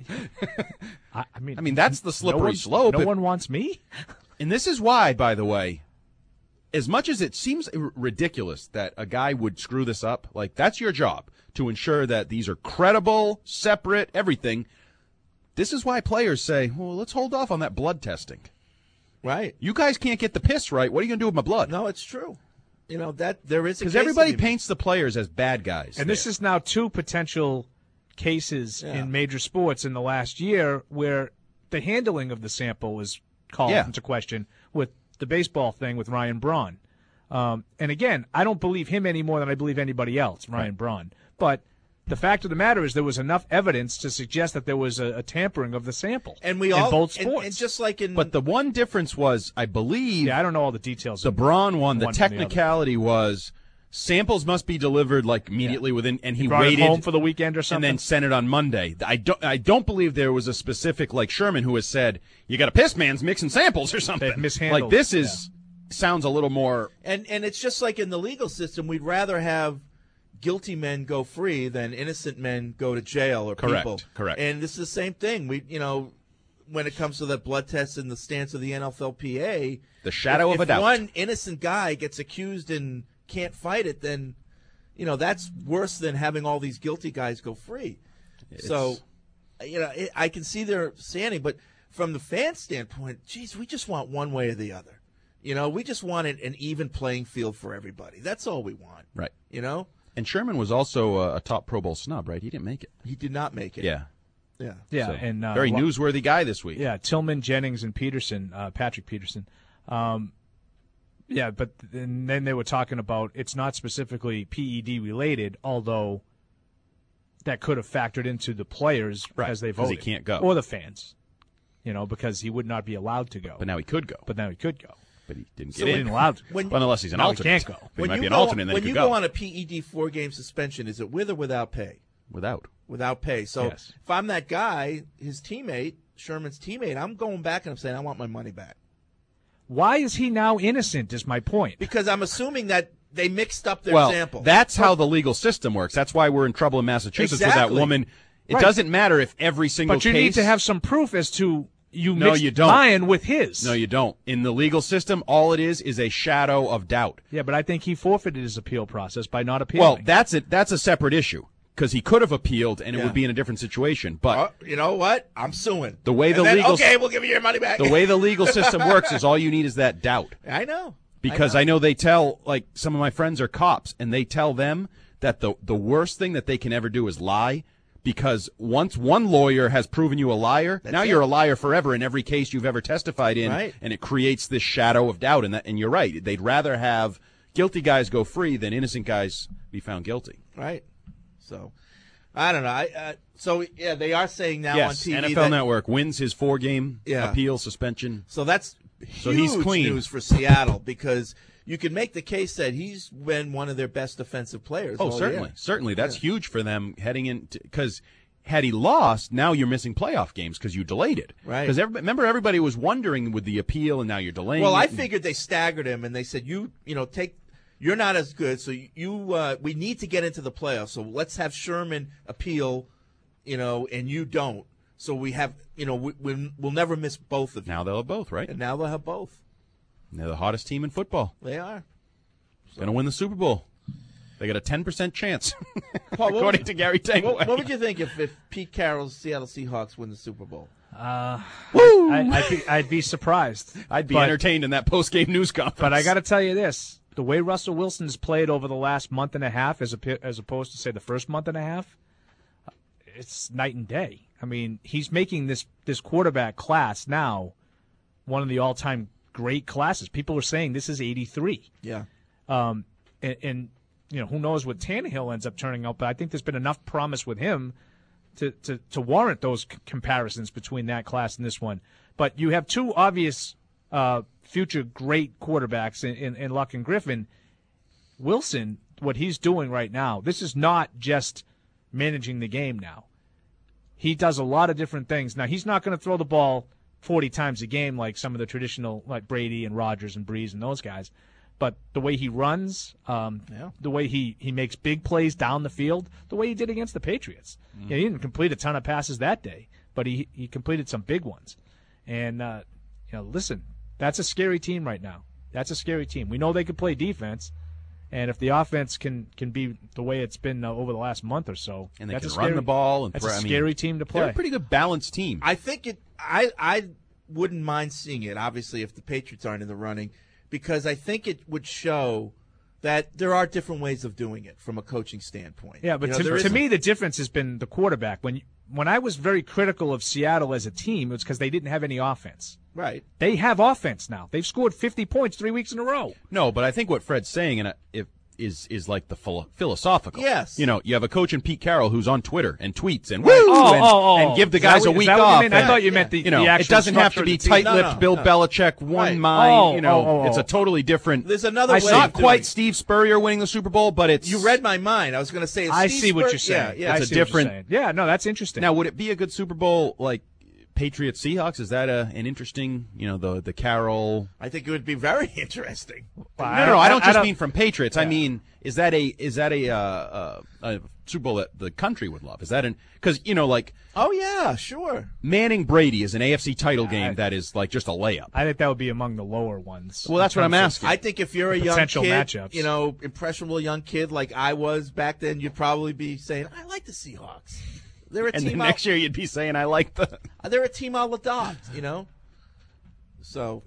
I, I mean, I mean, that's the slippery no one, slope. No If- one wants me. And this is why, by the way, as much as it seems r- ridiculous that a guy would screw this up, like that's your job to ensure that these are credible, separate, everything. This is why players say, well, let's hold off on that blood testing. Right. You guys can't get the piss right. What are you going to do with my blood? No, it's true. You know, that there is a Because case everybody to be made. paints the players as bad guys. And this there. is now two potential cases Yeah. in major sports in the last year where the handling of the sample was called Yeah. into question with the baseball thing with Ryan Braun. Um, and again, I don't believe him any more than I believe anybody else, Ryan Braun. But the fact of the matter is there was enough evidence to suggest that there was a, a tampering of the sample And we in all both and- sports. And, just like in But the one difference was, I believe, yeah, I don't know all the details. the of Braun one, the one from the other. technicality was samples must be delivered like immediately within, and he, brought waited it home for the weekend or and something. then sent it on Monday. I don't, I don't believe there was a specific like Sherman who has said you got a piss man's mixing samples or something. They've mishandled Like this it, is sounds a little more. and and it's just like in the legal system, we'd rather have guilty men go free than innocent men go to jail or Correct, people. correct. And this is the same thing. We, you know, when it comes to the blood test and the stance of the N F L P A, The shadow if, of a if doubt. one innocent guy gets accused and can't fight it, then you know that's worse than having all these guilty guys go free. So, you know, it, I can see their standing, but from the fan standpoint, geez, we just want one way or the other. You know, we just want an, an even playing field for everybody. That's all we want. Right. You know, And Sherman was also a, a top Pro Bowl snub, right? He didn't make it. he did not make it. Yeah. Yeah. yeah, So, and uh, very well- newsworthy guy this week. Yeah, Tillman, Jennings, and Peterson, uh, Patrick Peterson. Um, yeah, but and then they were talking about it's not specifically P E D related, although that could have factored into the players Right, as they 'cause he voted, can't go. or the fans, you know, because he would not be allowed to go. But now he could go. But now he could go. But he didn't So get He in. didn't allowed to. When- Well, unless he's an Now he alternate. can't go. But he When might you be an go, alternate, and then when he you could go go. on a P E D four game suspension, is it with or without pay? Without. Without pay. So Yes. if I'm that guy, his teammate, Sherman's teammate, I'm going back and I'm saying I want my money back Why is he now innocent? Is my point. because I'm assuming that they mixed up their well, sample. that's how the legal system works. That's why we're in trouble in Massachusetts with Exactly. that woman. It Right. doesn't matter if every single But you case. need to have some proof as to you No, mixed you don't. mine with his. No, you don't. In the legal system, all it is is a shadow of doubt. Yeah, but I think he forfeited his appeal process by not appealing. Well, that's it. That's a separate issue because he could have appealed and it Yeah. would be in a different situation. But Oh, you know what? I'm suing. the way And the then, legal okay, we'll give you your money back. the way the legal system works is all you need is that doubt. I know. Because I know. I know they tell, like, some of my friends are cops, and they tell them that the the worst thing that they can ever do is lie. Because once one lawyer has proven you a liar, That's now it. you're a liar forever in every case you've ever testified in, Right. and it creates this shadow of doubt. And that, and you're right; they'd rather have guilty guys go free than innocent guys be found guilty. Right. So, I don't know. I uh, so yeah, they are saying now yes, on T V N F L that, Network wins his four-game Yeah. appeal suspension. So that's So huge he's clean. news for Seattle because you can make the case that he's been one of their best defensive players. Oh, all certainly, year. certainly. That's Yeah. huge for them heading in because had he lost, now you're missing playoff games because you delayed it. Right. Because remember, everybody was wondering with the appeal, and now you're delaying. Well, it. I figured they staggered him and they said, "You, you know, take. You're not as good, so you. Uh, we need to get into the playoffs. So let's have Sherman appeal you know, and you don't. So we have, you know, we, we, we'll never miss both of you. Now they'll have both, right? And now they'll have both. And they're the hottest team in football. They are. Going to win the Super Bowl. They got a ten percent chance, Paul, according would, to Gary Tanguay. What, what would you think if, if Pete Carroll's Seattle Seahawks win the Super Bowl? Uh, Woo! I, I'd, be, I'd be surprised. I'd be but, entertained in that post-game news conference. But I got to tell you this. The way Russell Wilson's played over the last month and a half as, a, as opposed to, say, the first month and a half, it's night and day. I mean, he's making this, this quarterback class now one of the all-time great classes. People are saying this is eighty-three. Yeah. Um, and, and, you know, who knows what Tannehill ends up turning out, but I think there's been enough promise with him to, to, to warrant those c- comparisons between that class and this one. But you have two obvious uh, future great quarterbacks in, in, in Luck and Griffin. Wilson, what he's doing right now, this is not just managing the game now. He does a lot of different things. Now, he's not going to throw the ball forty times a game like some of the traditional, like Brady and Rodgers and Breeze and those guys. But the way he runs, um, yeah. the way he, he makes big plays down the field, the way he did against the Patriots. Mm. Yeah, he didn't complete a ton of passes that day, but he, he completed some big ones. And, uh, you know, listen, that's a scary team right now. That's a scary team. We know they can play defense. And if the offense can, can be the way it's been uh, over the last month or so, and they that's can a scary, run the ball, and that's throw, a I mean, scary team to play. They're a pretty good balanced team. I think it. I I wouldn't mind seeing it. Obviously, if the Patriots aren't in the running, because I think it would show that there are different ways of doing it from a coaching standpoint. Yeah, but you know, to, to me, the difference has been the quarterback. When when I was very critical of Seattle as a team, it was because they didn't have any offense. Right. They have offense now. They've scored fifty points three weeks in a row. No, but I think what Fred's saying, and if. Is is like the philo- philosophical. Yes. You know, you have a coach in Pete Carroll who's on Twitter and tweets and woo oh, and, oh, oh. and give the Is guys that, a week is that off. What you mean? I thought you yeah. meant the, you know, the actual it doesn't have to be tight-lipped, no, no, Bill no. Belichick, one right. mind. Oh, you know, oh, oh, it's oh. a totally different. There's another It's way. not of quite doing. Steve Spurrier winning the Super Bowl, but it's. You read my mind. I was going to say. It's I Steve see what Spur- you're saying. Yeah, yeah. It's I a different. Saying. Yeah, no, that's interesting. Now, would it be a good Super Bowl like Patriots Seahawks? Is that a, an interesting? You know, the the Carroll. I think it would be very interesting. Well, no, no, no, I don't I just don't, mean from Patriots. Yeah. I mean, is that a is that a, uh, uh, a Super Bowl that the country would love? Is that an because you know like oh yeah, sure. Manning Brady is an A F C title Yeah, game I, that is like just a layup. I think that would be among the lower ones. Well, that's what I'm asking. I think if you're a young potential kid, matchups. you know, impressionable young kid like I was back then, you'd probably be saying, "I like the Seahawks." They're a and team. then next I'll, year you'd be saying, "I like the." They're a team I'll adopt. You know. So.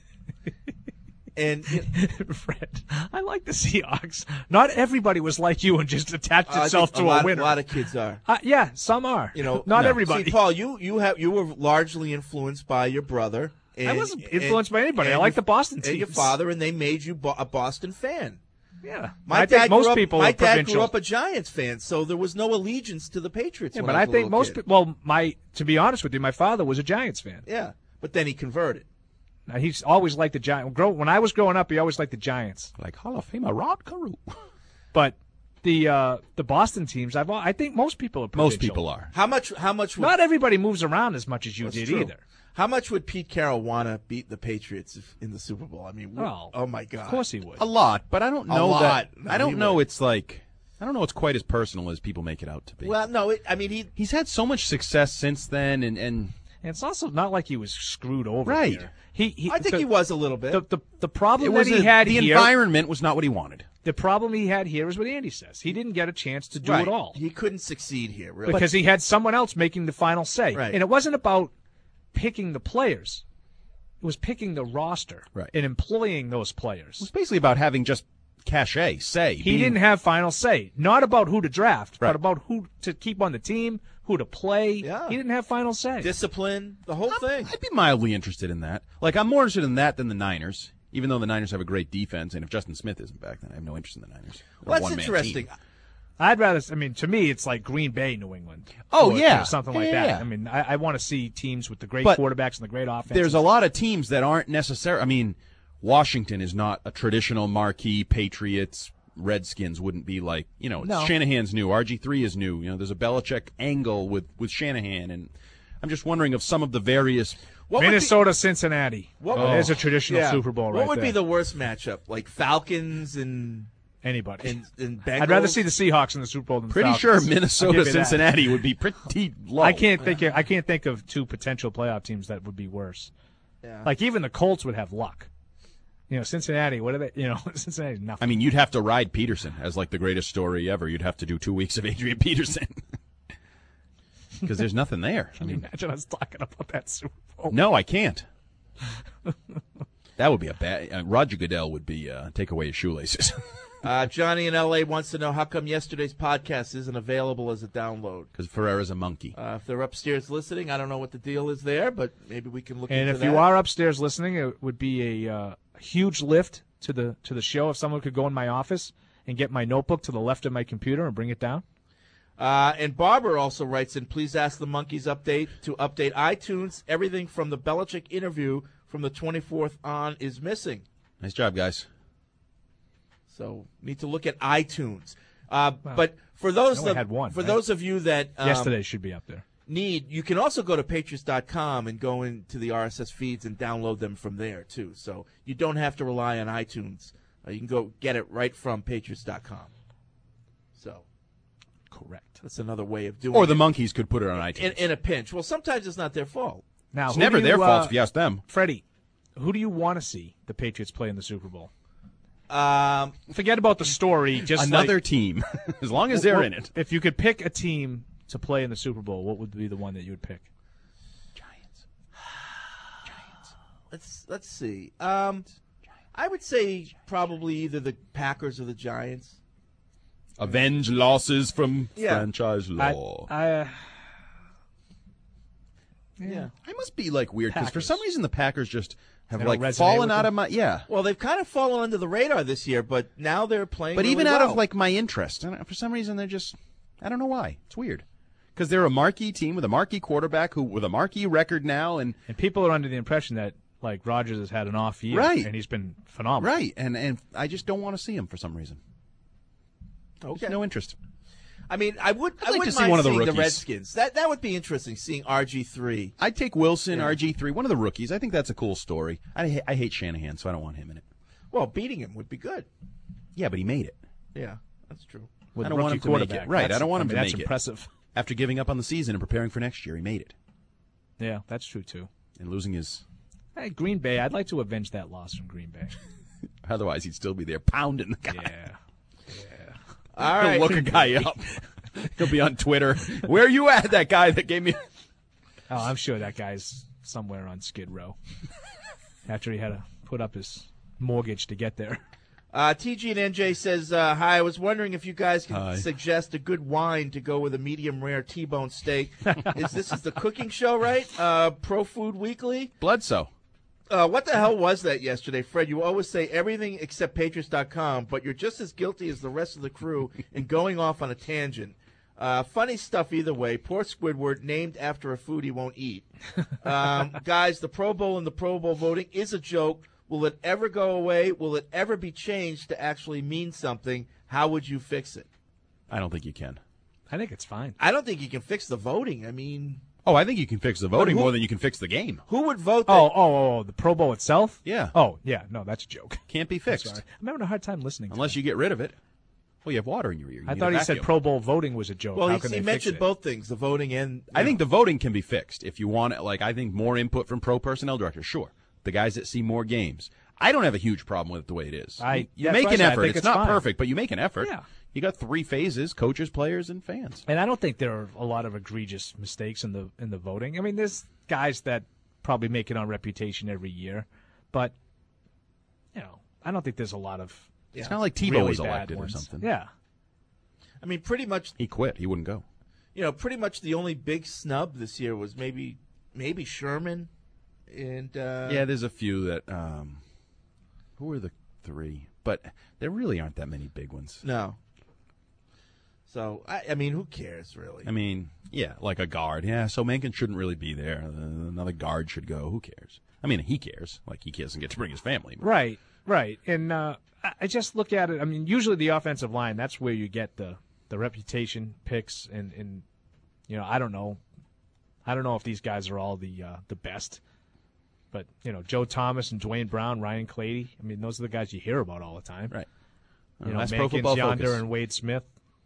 And you know, Fred, I like the Seahawks. Not everybody was like you and just attached uh, itself to a, a, lot, winner. A lot of kids are. Uh, yeah, some are. You know, not no. everybody. See, Paul, you you have you were largely influenced by your brother. And, I wasn't influenced and, by anybody. I and like your, the Boston and teams. your father, and they made you bo- a Boston fan. Yeah, My I dad think most grew up, people My are dad provincial. grew up a Giants fan, so there was no allegiance to the Patriots. Yeah, when but I, I was a think little most kid. people. Well, my to be honest with you, my father was a Giants fan. Yeah, but then he converted. Now, he's always liked the Giants. Grow, when I was growing up, he always liked the Giants. Like Hall of Famer Rod Carew. But the uh, the Boston teams, I've al- I think most people are provincial. Most people are. How much? How much? Would, Not everybody moves around as much as you That's did true. either. How much would Pete Carroll want to beat the Patriots if, in the Super Bowl? I mean, Well, oh my God, Of course he would. A lot, but I don't A know lot. that. No, I he don't know. would. It's like I don't know. It's quite as personal as people make it out to be. Well, no, it, I mean he. He's had so much success since then, and and And it's also not like he was screwed over. Right. Here. He, he, I think the, he was a little bit. The, the, the problem it was that he a- had the here. environment was not what he wanted. The problem he had here is what Andy says. He didn't get a chance to do right. it all He couldn't succeed here, really. because he had someone else making the final say. Right. And it wasn't about picking the players. It was picking the roster Right. and employing those It players. was basically about having just cachet, say. He being- didn't have final say. Not about who to draft, Right. but about who to keep on the team, who to play. Yeah. He didn't have final say. discipline, the whole thing. I'd be mildly interested in that. Like, I'm more interested in that than the Niners, even though the Niners have a great defense, and if Justin Smith isn't back, then I have no interest in the Niners. They're Well, a that's one-man interesting. team. I'd rather, I mean, to me, it's like Green Bay, New England. Oh, or, yeah. or something Yeah, like yeah, that. yeah. I mean, I, I want to see teams with the great But quarterbacks and the great offense. There's a lot of teams that aren't necessary. I mean, Washington is not a traditional marquee. Patriots, Redskins wouldn't be like, you know, it's No. Shanahan's new. R G three is new. You know, there's a Belichick angle with, with Shanahan, and I'm just wondering of some of the various. What would be- Minnesota, Cincinnati. What Oh, would- There's a traditional Yeah. Super Bowl What right would there. be the worst matchup? Like Falcons and Anybody. In, in I'd rather see the Seahawks in the Super Bowl than the Pretty Falcons. sure I'll give Minnesota, you that. Cincinnati would be pretty low. I can't think. Of, I can't think of two potential playoff teams that would be worse. Yeah. Like even the Colts would have luck. You know, Cincinnati. What are they? You know, Cincinnati. Nothing. I mean, you'd have to ride Peterson as like the greatest story ever. You'd have to do two weeks of Adrian Peterson because there's nothing there. Can I mean, you imagine us talking about that Super Bowl? no, I can't. That would be a bad. Uh, Roger Goodell would be uh, take away his shoelaces. Uh, Johnny in L A wants to know how come yesterday's podcast isn't available as a download. Because Ferreira's a monkey. Uh, if they're upstairs listening, I don't know what the deal is there, but maybe we can look And into if that. you are upstairs listening, it would be a uh, huge lift to the to the show if someone could go in my office and get my notebook to the left of my computer and bring it down. Uh, and Barbara also writes in, please ask the Monkeys update to update iTunes. Everything from the Belichick interview from the twenty-fourth on is missing. Nice job, guys. So need to look at iTunes. Uh, Wow. But for those I only that, had one, for right? those of you that um, Yesterday should be up there. need, you can also go to Patriots dot com and go into the R S S feeds and download them from there too. So you don't have to rely on iTunes. Uh, you can go get it right from Patriots dot com. So correct. That's another way of doing Or it. the monkeys could put it on iTunes. In, in a pinch. Well, sometimes it's not their fault. Now, It's who never do their you, fault uh, if you ask them. Freddie, who do you want to see the Patriots play in the Super Bowl? Um, Forget about the story. Just Another like, team, as long as they're in it. If you could pick a team to play in the Super Bowl, what would be the one that you would pick? Let's let's see. Um, I would say probably either the Packers or the Giants. Avenge losses from Yeah. franchise law. I, uh, Yeah. I must be like weird because for Packers. some reason the Packers just have They don't like resonate fallen with out them? of my yeah. Well, they've kind of fallen under the radar this year, but now they're playing. But really even out well. of like my interest, and for some reason they're just I don't know why. It's weird because they're a marquee team with a marquee quarterback who with a marquee record now, and And people are under the impression that like Rodgers has had an off year, Right. and he's been phenomenal. right, and and I just don't want to see him for some reason. okay. Just no interest. I mean, I would. I'd I like wouldn't to see mind one of the seeing the rookies. Redskins. That that would be interesting. Seeing R G three. I'd take Wilson, Yeah. R G three, one of the rookies. I think that's a cool story. I ha- I hate Shanahan, so I don't want him in it. Well, beating him would be good. Yeah, but he made it. Yeah, that's true. With I don't rookie want him to make quarterback. it. Right, That's- I don't want him mean, to that's make impressive. it. After giving up on the season and preparing for next year, he made it. Yeah, that's true too. And losing his Hey, Green Bay, I'd like to avenge that loss from Green Bay. otherwise he'd still be there pounding the guy. Yeah. All He'll right. look a guy up. He'll be on Twitter. Where are you at, that guy that gave me Oh, I'm sure that guy's somewhere on Skid Row after he had to put up his mortgage to get there. Uh, T G and N J says, uh, hi, I was wondering if you guys can Hi. suggest a good wine to go with a medium rare T-bone steak. is This is the cooking show, right? Uh, Pro Food Weekly. Bledsoe? Uh, what the hell was that yesterday, Fred? You always say everything except Patriots dot com, but you're just as guilty as the rest of the crew in going off on a tangent. Uh, funny stuff either way. Poor Squidward, named after a food he won't eat. Um, guys, the Pro Bowl and the Pro Bowl voting is a joke. Will it ever go away? Will it ever be changed to actually mean something? How would you fix it? I don't think you can. I think it's fine. I don't think you can fix the voting. I mean, Oh, I think you can fix the voting who- more than you can fix the game. who would vote that? Oh, oh, oh, oh, the Pro Bowl itself? Yeah. Oh, yeah. No, that's a joke. Can't be I'm fixed. sorry. I'm having a hard time listening. Unless to you get rid of it. Well, you have water in your ear. You that. I need thought a he said vacuum. Pro Bowl voting was a joke. well, How he, can he they mentioned fix it? both things, the voting and... I think the voting can be fixed if you want, like, I think more input from pro personnel directors. Sure, the guys that see more games. I don't have a huge problem with it the way it is. I- you you that's make what I an said. I effort. think It's, it's not fine. perfect, but you make an effort. Yeah. You got three phases: coaches, players, and fans. And I don't think there are a lot of egregious mistakes in the in the voting. I mean, there's guys that probably make it on reputation every year, but you know, I don't think there's a lot of. It's not like Tebow really was bad elected or ones. something. Yeah, I mean, pretty much... He quit. He wouldn't go. You know, pretty much the only big snub this year was maybe maybe Sherman, and uh, Yeah, there's a few that. Um, who are the three? But there really aren't that many big ones. no. So I, I mean, who cares really? I mean, yeah, like a guard. Yeah, so Mencken shouldn't really be there. Uh, another guard should go. Who cares? I mean, he cares. Like, he doesn't get to bring his family. right, right. And uh, I- I just look at it. I mean, usually the offensive line, that's where you get the the reputation picks, and, and you know, I don't know, I don't know if these guys are all the uh, the best. But, you know, Joe Thomas and Dwayne Brown, Ryan Clady, I mean, those are the guys you hear about all the time. Right. You know, That's Pro Mankins Football Yonder Focus. and Wade Smith.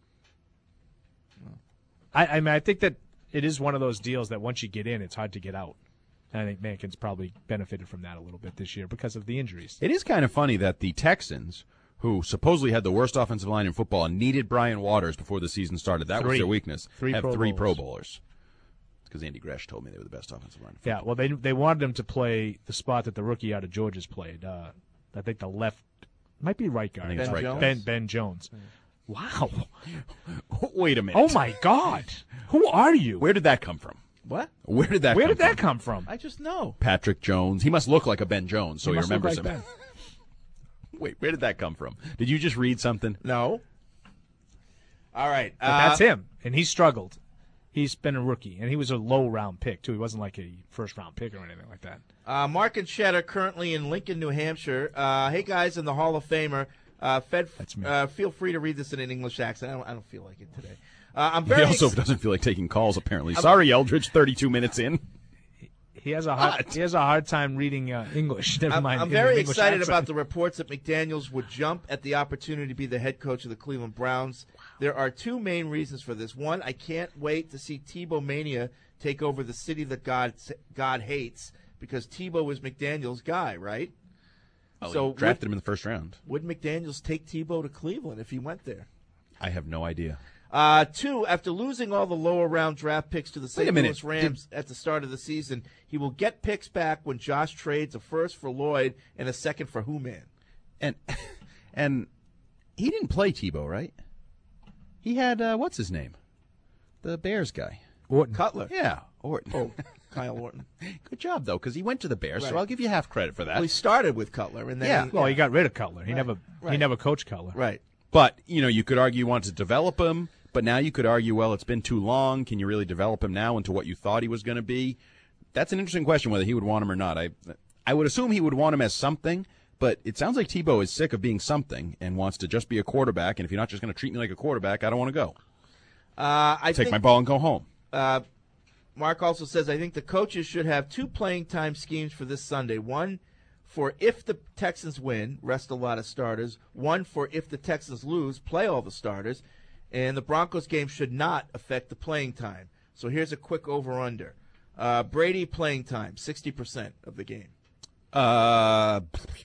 I, I mean, I think that it is one of those deals that once you get in, it's hard to get out. And I think Mankins probably benefited from that a little bit this year because of the injuries. It is kind of funny that the Texans, who supposedly had the worst offensive line in football and needed Brian Waters before the season started, that was Three. their weakness, Three have Pro three Bowlers. Pro Bowlers. Because Andy Gresh told me they were the best offensive line in football. Yeah, well, they they wanted him to play the spot that the rookie out of Georgia's played. Uh, I think the left might be right guard. I think it's Ben right Jones? Ben Ben Jones. Wow. Wait a minute. Oh my God. Who are you? Where did that come from? What? Where did that Where come did that from? come from? I just know. Patrick Jones. He must look like a Ben Jones, so He he, must look remembers like him. Ben. Wait, where did that come from? Did you just read something? No. All right. But uh, that's him, and he struggled. He's been a rookie, and he was a low-round pick, too. He wasn't like a first-round pick or anything like that. Uh, Mark and Cheddar currently in Lincoln, New Hampshire. Uh, hey, guys, in the Hall of Famer. Uh, Fed, That's me. Uh, feel free to read this in an English accent. I don't, I don't feel like it today. Uh, I'm very He also ex- doesn't feel like taking calls, apparently. Sorry, Eldridge, thirty-two minutes in. He has a hard, What? he has a hard time reading uh, English. Never I'm, mind. I'm in very an English excited accent. about the reports that McDaniels would jump at the opportunity to be the head coach of the Cleveland Browns. There are two main reasons for this. One, I can't wait to see Tebow Mania take over the city that God God hates, because Tebow was McDaniels' guy, right? Oh, so he drafted would, him in the first round. would McDaniels take Tebow to Cleveland if he went there? I have no idea. Uh, two, after losing all the lower round draft picks to the Wait a Saint minute. Louis Rams at the start of the season, he will get picks back when Josh trades a first for Lloyd and a second for Who-Man. And and he didn't play Tebow, right? He had, uh, what's his name? The Bears guy. Orton. Cutler. Yeah, Orton. Oh, Kyle Orton. Good job, though, because he went to the Bears, Right. so I'll give you half credit for that. Well, he started with Cutler, and then Yeah. he, Well, he got rid of Cutler. He Right. never Right. he never coached Cutler. right. But, you know, you could argue you wanted to develop him, but now you could argue, well, it's been too long. Can you really develop him now into what you thought he was going to be? That's an interesting question, whether he would want him or not. I I would assume he would want him as something, but it sounds like Tebow is sick of being something and wants to just be a quarterback, and if you're not just going to treat me like a quarterback, I don't want to go. Uh, I Take think, my ball and go home. Uh, Mark also says, I think the coaches should have two playing time schemes for this Sunday. One for if the Texans win, rest a lot of starters. One for if the Texans lose, play all the starters. And the Broncos game should not affect the playing time. So here's a quick over-under. Uh, Brady playing time, sixty percent of the game. Uh,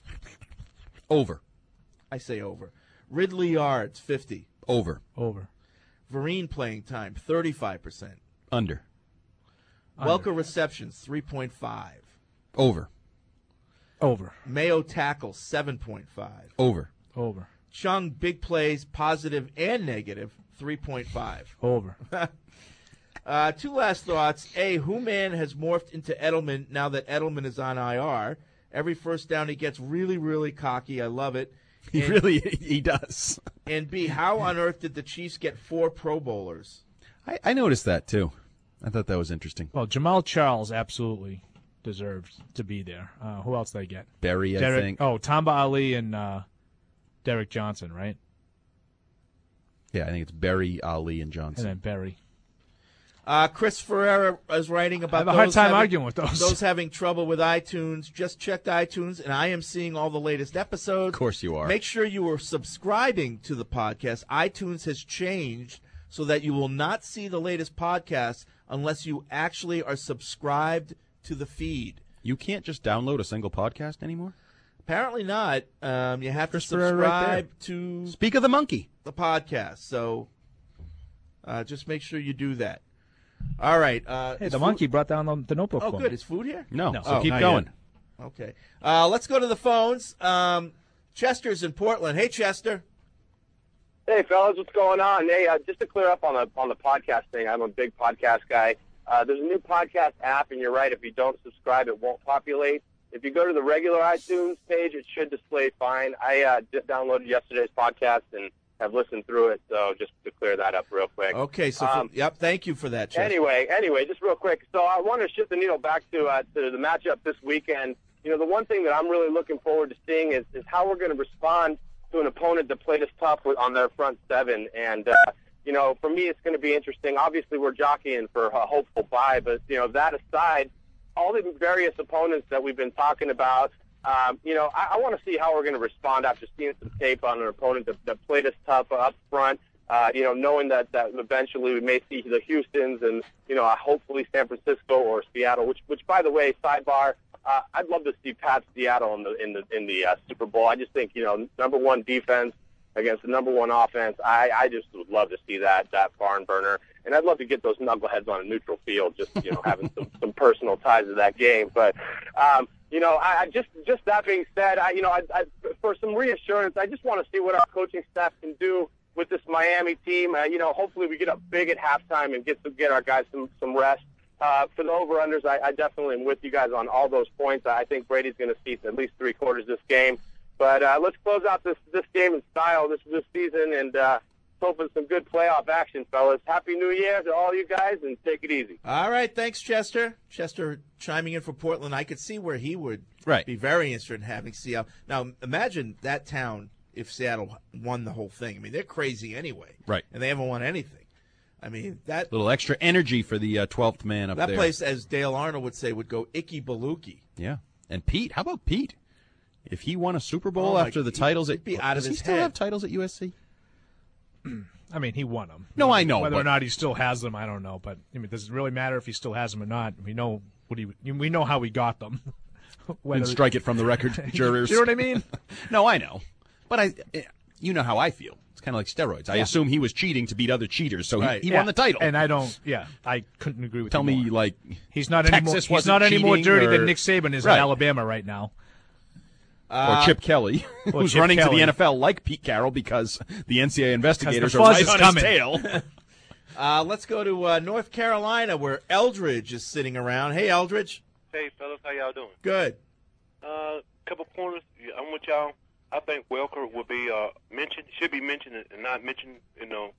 over. I say over. Ridley yards, fifty. Over. Over. Vereen playing time, thirty-five percent. Under. Welker receptions, three point five. Over. Over. Mayo tackles, seven point five. Over. Over. Chung, big plays, positive and negative, three point five. Over. uh, two last thoughts. A, Who-Man has morphed into Edelman now that Edelman is on I R. Every first down he gets really, really cocky. I love it. He And- really he does. And B, how on earth did the Chiefs get four Pro Bowlers? I, I noticed that, too. I thought that was interesting. Well, Jamal Charles absolutely deserves to be there. Uh, who else they get? Berry, I Derek, think. Oh, Tamba Ali and uh, Derek Johnson, right? Yeah, I think it's Berry, Ali, and Johnson. And then Berry. Uh, Chris Ferreira is writing about I have a hard those time having, arguing with those. Those having trouble with iTunes. Just checked iTunes, and I am seeing all the latest episodes. Of course you are. Make sure you are subscribing to the podcast. iTunes has changed so that you will not see the latest podcasts unless you actually are subscribed to the feed. You can't just download a single podcast anymore? Apparently not. Um, you have Chris to Ferreira subscribe right there. to Speak of the monkey. the podcast. So uh, just make sure you do that. All right. Uh, Hey, is the food- monkey brought down the, the notebook Oh, for good. me. Is food here? No, No. so Oh, keep not going. yet. Okay. Uh, let's go to the phones. Um, Chester's in Portland. Hey, Chester. Hey, fellas, what's going on? Hey, uh, just to clear up on the on the podcast thing, I'm a big podcast guy. Uh, there's a new podcast app, and you're right. If you don't subscribe, it won't populate. If you go to the regular iTunes page, it should display fine. I uh, d- downloaded yesterday's podcast and have listened through it, so just to clear that up real quick. Okay. So, for- Um, yep. Thank you for that, Chester. Anyway, anyway, just real quick. So I want to shift the needle back to uh, to the matchup this weekend. You know, the one thing that I'm really looking forward to seeing is, is how we're going to respond to an opponent that played us tough with, on their front seven. And, uh, you know, for me, it's going to be interesting. Obviously, we're jockeying for a hopeful bye, but, you know, that aside, all the various opponents that we've been talking about, Um, you know, I, I want to see how we're going to respond after seeing some tape on an opponent that, that played us tough up front. Uh, you know, knowing that, that eventually we may see the Houstons and, you know, hopefully San Francisco or Seattle, which, which by the way, sidebar, uh, I'd love to see Pat Seattle in the in the in the uh, Super Bowl. I just think, you know, number one defense against the number one offense. I, I just would love to see that that barn burner, and I'd love to get those knuckleheads on a neutral field, just you know, having some, some personal ties to that game. But um, you know, I, I just just that being said, I you know, I, I, for some reassurance, I just want to see what our coaching staff can do with this Miami team. Uh, you know, hopefully we get up big at halftime and get to get our guys some some rest. Uh, for the over-unders, I, I definitely am with you guys on all those points. I think Brady's going to see at least three quarters this game. But uh, let's close out this this game in style this this season, and uh, hope for some good playoff action, fellas. Happy New Year to all you guys, and take it easy. All right, thanks, Chester. Chester chiming in for Portland. I could see where he would right. be very interested in having Seattle. Now, imagine that town if Seattle won the whole thing. I mean, they're crazy anyway, right? And they haven't won anything. I mean, that little extra energy for the uh, twelfth man up that there. That place, as Dale Arnold would say, would go icky baluki. Yeah, and Pete, how about Pete? If he won a Super Bowl oh after my, the titles, he'd be at, out does of he his still head. have titles at U S C? I mean, he won them. No, I know. Whether but... or not he still has them, I don't know. But I mean, does it really matter if he still has them or not? We know what he. We know how he got them. Whether... And strike it from the record, jurors. You know what I mean? No, I know. But I, you know how I feel. It's kind of like steroids. I yeah. assume he was cheating to beat other cheaters, so right. he, he yeah. won the title. And I don't. Yeah, I couldn't agree with Tell you. Tell me, like, he's not any more. He's not any more dirty or... than Nick Saban is right. in Alabama right now. Uh, or Chip Kelly, or who's Chip running Kelly. to the N F L like Pete Carroll because the N C double A investigators the are right is on coming. his tail. uh, let's go to uh, North Carolina, where Eldridge is sitting around. Hey, Eldridge. Hey, fellas, how y'all doing? Good. A uh, couple pointers. I'm with y'all. I think Welker will be uh, mentioned, should be mentioned and not mentioned, you know,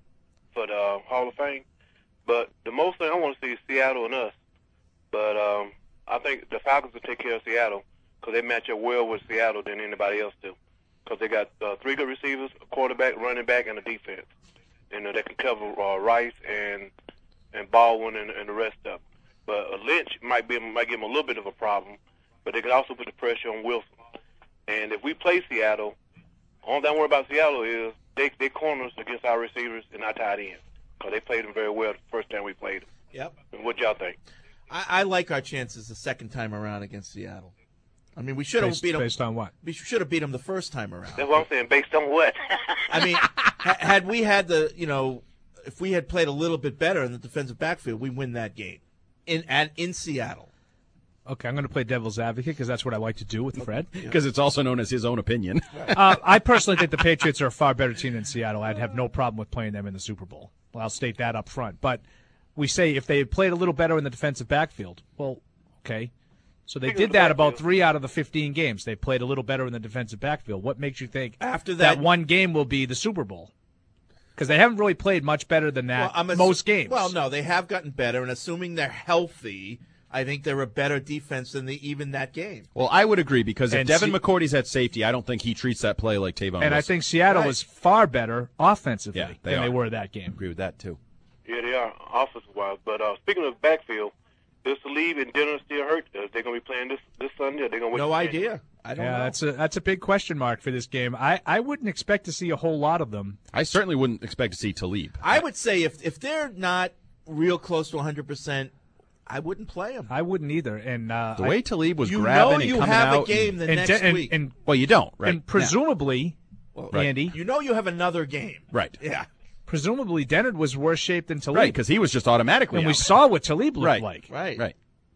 for the uh, Hall of Fame. But the most thing I want to see is Seattle and us. But um, I think the Falcons will take care of Seattle because they match up well with Seattle than anybody else do. Because they got uh, three good receivers, a quarterback, running back, and a defense. You know, they can cover uh, Rice and and Baldwin and, and the rest of them. But uh, Lynch might be might give them a little bit of a problem, but they can also put the pressure on Wilson. And if we play Seattle, all I worry about Seattle is they they corners against our receivers and our tight ends because they played them very well the first time we played them. Yep. And what y'all think? I, I like our chances the second time around against Seattle. I mean, we should have beat them. Based on what? We should have beat them the first time around. That's what I'm saying. Based on what? I mean, ha- had we had the, you know, if we had played a little bit better in the defensive backfield, we win that game in and in Seattle. Okay, I'm going to play devil's advocate because that's what I like to do with Fred. Because it's also known as his own opinion. uh, I personally think the Patriots are a far better team than Seattle. I'd have no problem with playing them in the Super Bowl. Well, I'll state that up front. But we say if they had played a little better in the defensive backfield, well, okay. So they did that about three out of the fifteen games. They played a little better in the defensive backfield. What makes you think after that, that one game will be the Super Bowl? Because they haven't really played much better than that well, most games. Well, no, they have gotten better, and assuming they're healthy, I think they're a better defense than the, even that game. Well, I would agree because if And Devin C- McCourty's at safety, I don't think he treats that play like Tavon And Wilson. I think Seattle Right. was far better offensively Yeah, they than are. they were that game. I agree with that, too. Yeah, they are offensive-wise. But uh, speaking of backfield, does Talib and Denner still hurt? Are they going to be playing this, this Sunday? Or they going to wait? No idea. I don't yeah, know. that's a that's a big question mark for this game. I, I wouldn't expect to see a whole lot of them. I certainly wouldn't expect to see Talib. I would say if if they're not real close to one hundred percent, I wouldn't play them. I wouldn't either. And uh, The way I, Talib was you grabbing know and you coming have out a game the and, next and, week. and, well, you don't, right? and presumably, Well, Andy, you know you have another game. Right. Yeah. presumably Dennard was worse shape than Talib. Right, because he was just automatically and out. we saw what Talib looked Right. like. Right. Right.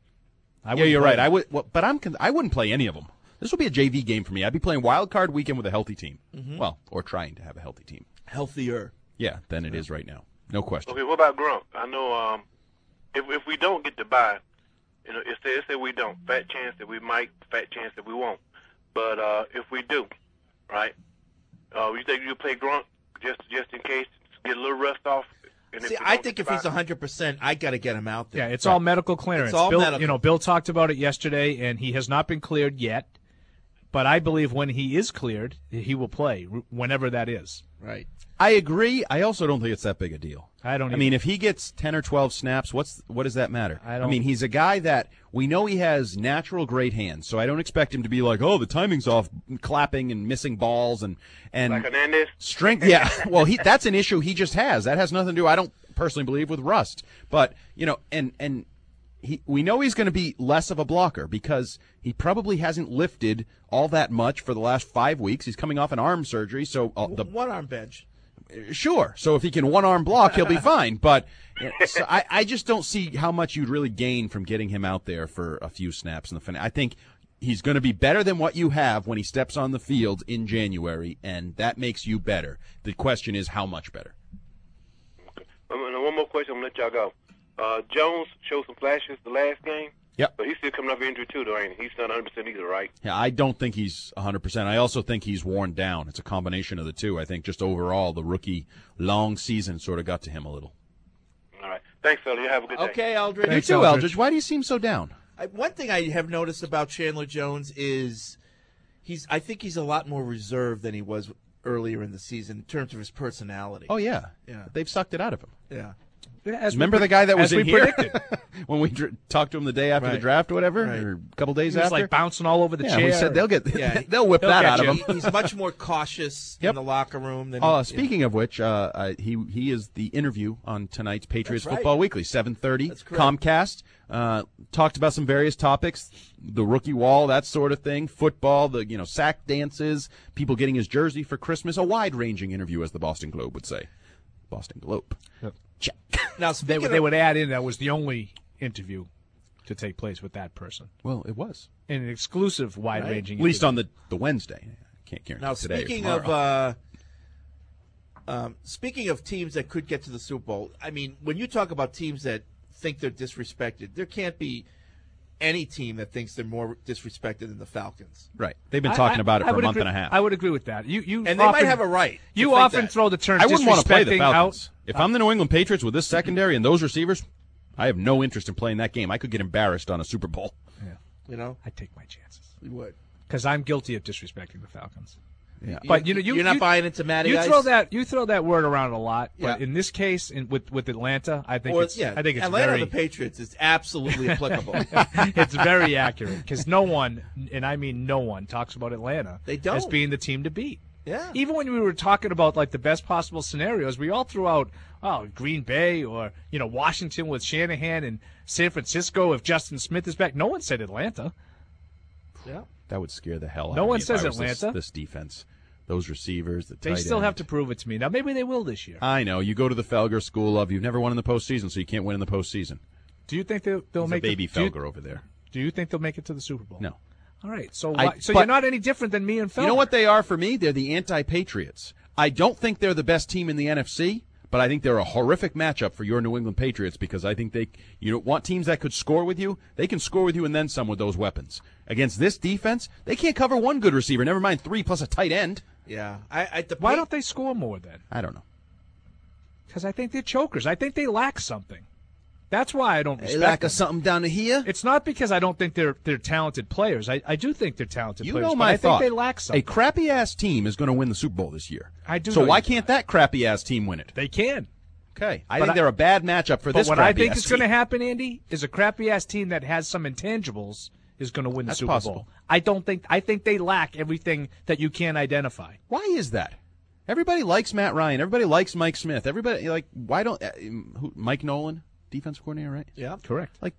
I yeah, wouldn't you're play right. them. I would, well, but I'm. con- I wouldn't play any of them. This will be a J V game for me. I'd be playing wild card weekend with a healthy team. Mhm. Well, or trying to have a healthy team. Healthier. Yeah, than it is right now. No question. Okay, what about Gronk? I know um, if if we don't get the bye, you know, it's say, say we don't. Fat chance that we might, fat chance that we won't. But uh, if we do, right, uh, you think you play Gronk just just in case, get a little rust off? And See, if we I don't think get if the he's bye- one hundred percent, I got to get him out there. Yeah, it's all medical clearance. It's all Bill, medical. You know, Bill talked about it yesterday, and he has not been cleared yet. But I believe when he is cleared, he will play whenever that is. Right. I agree. I also don't think it's that big a deal. I don't I either. mean, if he gets ten or twelve snaps, what's what does that matter? I I, don't- mean, he's a guy that we know he has natural great hands, so I don't expect him to be like, oh, the timing's off, clapping and missing balls and and Like Hernandez? strength. Yeah, well, he that's an issue he just has. That has nothing to do. I don't personally believe with rust, but you know, and and. He, we know he's going to be less of a blocker because he probably hasn't lifted all that much for the last five weeks. He's coming off an arm surgery, so uh, the One arm bench. Sure. So if he can one arm block, he'll be fine. But so I, I just don't see how much you'd really gain from getting him out there for a few snaps in the fin. I think he's going to be better than what you have when he steps on the field in January, and that makes you better. The question is how much better. Um, and one more question, I'm going to let y'all go. Uh, Jones showed some flashes the last game. Yep. But he's still coming off injury, too, though, ain't he? He's not one hundred percent either, right? Yeah, I don't think he's one hundred percent. I also think he's worn down. It's a combination of the two. I think just overall the rookie long season sort of got to him a little. All right. Thanks, fella. You have a good day. Okay, Eldridge. You too, Eldridge. Why do you seem so down? I, one thing I have noticed about Chandler Jones is he's. I think he's a lot more reserved than he was earlier in the season in terms of his personality. Oh, yeah. Yeah. They've sucked it out of him. Yeah. As we Remember pre- the guy that was as in we here predicted. when we dr- talked to him the day after the Right. draft or whatever, Right. or a couple days He was after? like bouncing all over the yeah, chair. we said they'll get, Yeah, they'll whip he'll that get out you. of him. He's much more cautious Yep. in the locker room than. Uh, he- speaking of which, uh, uh, he he is the interview on tonight's Patriots That's right. Football Weekly, seven thirty, That's correct. Comcast. Uh, talked about some various topics, the rookie wall, that sort of thing, football, the you know sack dances, people getting his jersey for Christmas, a wide-ranging interview, as the Boston Globe would say. Boston Globe. Yep. Check. Now They, speaking would- they of, would add in that was the only interview to take place with that person. Well, it was. An exclusive, wide-ranging At least interview. on the, the Wednesday. I can't guarantee now today or speaking tomorrow. of uh, um, speaking of teams that could get to the Super Bowl, I mean, when you talk about teams that think they're disrespected, there can't be any team that thinks they're more disrespected than the Falcons. Right. They've been I- talking I- about it I for a would month agree- and a half. I would agree with that. You, you And they often, might have a right to You think often that. throw the term I wouldn't want to play the disrespecting Falcons. out. If I'm the New England Patriots with this secondary and those receivers, I have no interest in playing that game. I could get embarrassed on a Super Bowl. Yeah, You know, I take my chances you would. because I'm guilty of disrespecting the Falcons. Yeah. But you know, you, you're not you- buying into Matty You Ice? throw that you throw that word around a lot, but Yeah. in this case, in, with with Atlanta, I think Or, it's yeah, I think it's Atlanta very and the Patriots is absolutely applicable. it's very accurate because no one, and I mean no one, talks about Atlanta They don't. as being the team to beat. Yeah. Even when we were talking about like the best possible scenarios, we all threw out oh Green Bay or you know Washington with Shanahan and San Francisco if Justin Smith is back. No one said Atlanta. Yeah. That would scare the hell out No of one me if says I was this- Atlanta. This, defense, those receivers, the They tight still end. have to prove it to me. Now maybe they will this year. I know. You go to the Felger school of you've never won in the postseason, so you can't win in the postseason. Do you think they'll, they'll He's make a baby it, do you- Felger over there. Do you think they'll make it to the Super Bowl? No. All right. So I- why, so but- you're not any different than me and Felger. You know what they are for me? They're the anti-Patriots. I don't think they're the best team in the N F C, but I think they're a horrific matchup for your New England Patriots because I think they you don't want teams that could score with you. They can score with you and then some with those weapons. Against this defense, they can't cover one good receiver, never mind three plus a tight end. Yeah. I, I the Why Pa- don't they score more then? I don't know. Because I think they're chokers. I think they lack something. That's why I don't They respect lack them. of something down to here. It's not because I don't think they're they're talented players. I, I do think they're talented You players. know but my I thought. think they lack A something. crappy ass team is going to win the Super Bowl this year. I do So know why you- can't that crappy ass team win it? They can. Okay, I But think I- they're a bad matchup for But this. what I crappy think ass is going to team. happen, Andy, is a crappy ass team that has some intangibles is going to win the That's Super possible. Bowl. I don't think. I think they lack everything that you can't identify. Why is that? Everybody likes Matt Ryan. Everybody likes Mike Smith. Everybody like why don't uh, who, Mike Nolan, defensive coordinator, right? Yeah. Correct. Like,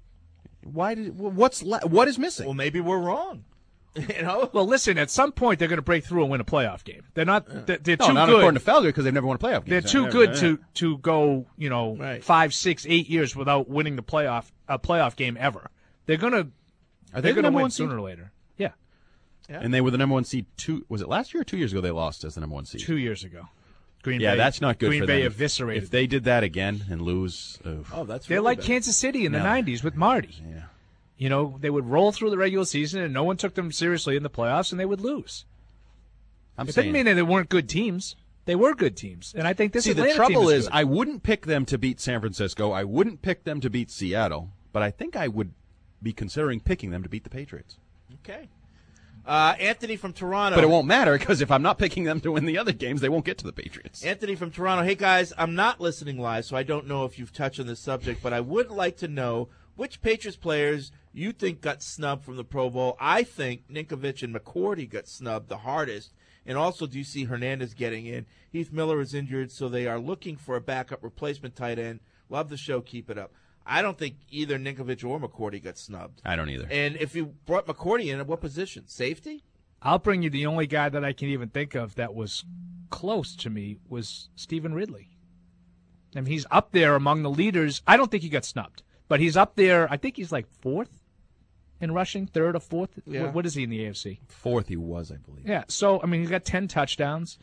why did what's la- what is missing? Well, maybe we're wrong. you know. Well, listen. At some point, they're going to break through and win a playoff game. They're not. They're, they're no, too not good. according to Felger because they've never won a playoff game. They're too good to, to go, you know, Right. five, six, eight years without winning the playoff a playoff game ever. They're gonna Are they they're the gonna number win one seed? sooner or later. Yeah, And they were the number one seed two. Was it last year or two years ago? They lost as the number one seed. two years ago. Green yeah, Bay, that's not good Green for Bay them. eviscerated. If they did that again and lose, oof. Oh, that's They're really like bad. Kansas City in the No. nineties with Marty. Yeah. You know, they would roll through the regular season and no one took them seriously in the playoffs, and they would lose. I'm It saying. didn't mean that they weren't good teams. They were good teams, and I think this See, Atlanta the trouble team is, is, good. I wouldn't pick them to beat San Francisco. I wouldn't pick them to beat Seattle, but I think I would be considering picking them to beat the Patriots. Okay. Uh, Anthony from Toronto. But it won't matter because if I'm not picking them to win the other games, they won't get to the Patriots. Anthony from Toronto. Hey, guys, I'm not listening live, so I don't know if you've touched on this subject, but I would like to know which Patriots players you think got snubbed from the Pro Bowl. I think Ninkovich and McCourty got snubbed the hardest. And also, do you see Hernandez getting in? Heath Miller is injured, so they are looking for a backup replacement tight end. Love the show. Keep it up. I don't think either Ninkovich or McCourty got snubbed. I don't either. And if you brought McCourty in, at what position? Safety? I'll bring you the only guy that I can even think of that was close to me was Stephen Ridley. I mean, he's up there among the leaders. I don't think he got snubbed, but he's up there. I think he's like fourth in rushing, third or fourth. Yeah. What, what is he in the A F C? Fourth he was, I believe. Yeah, so, I mean, he's got ten touchdowns.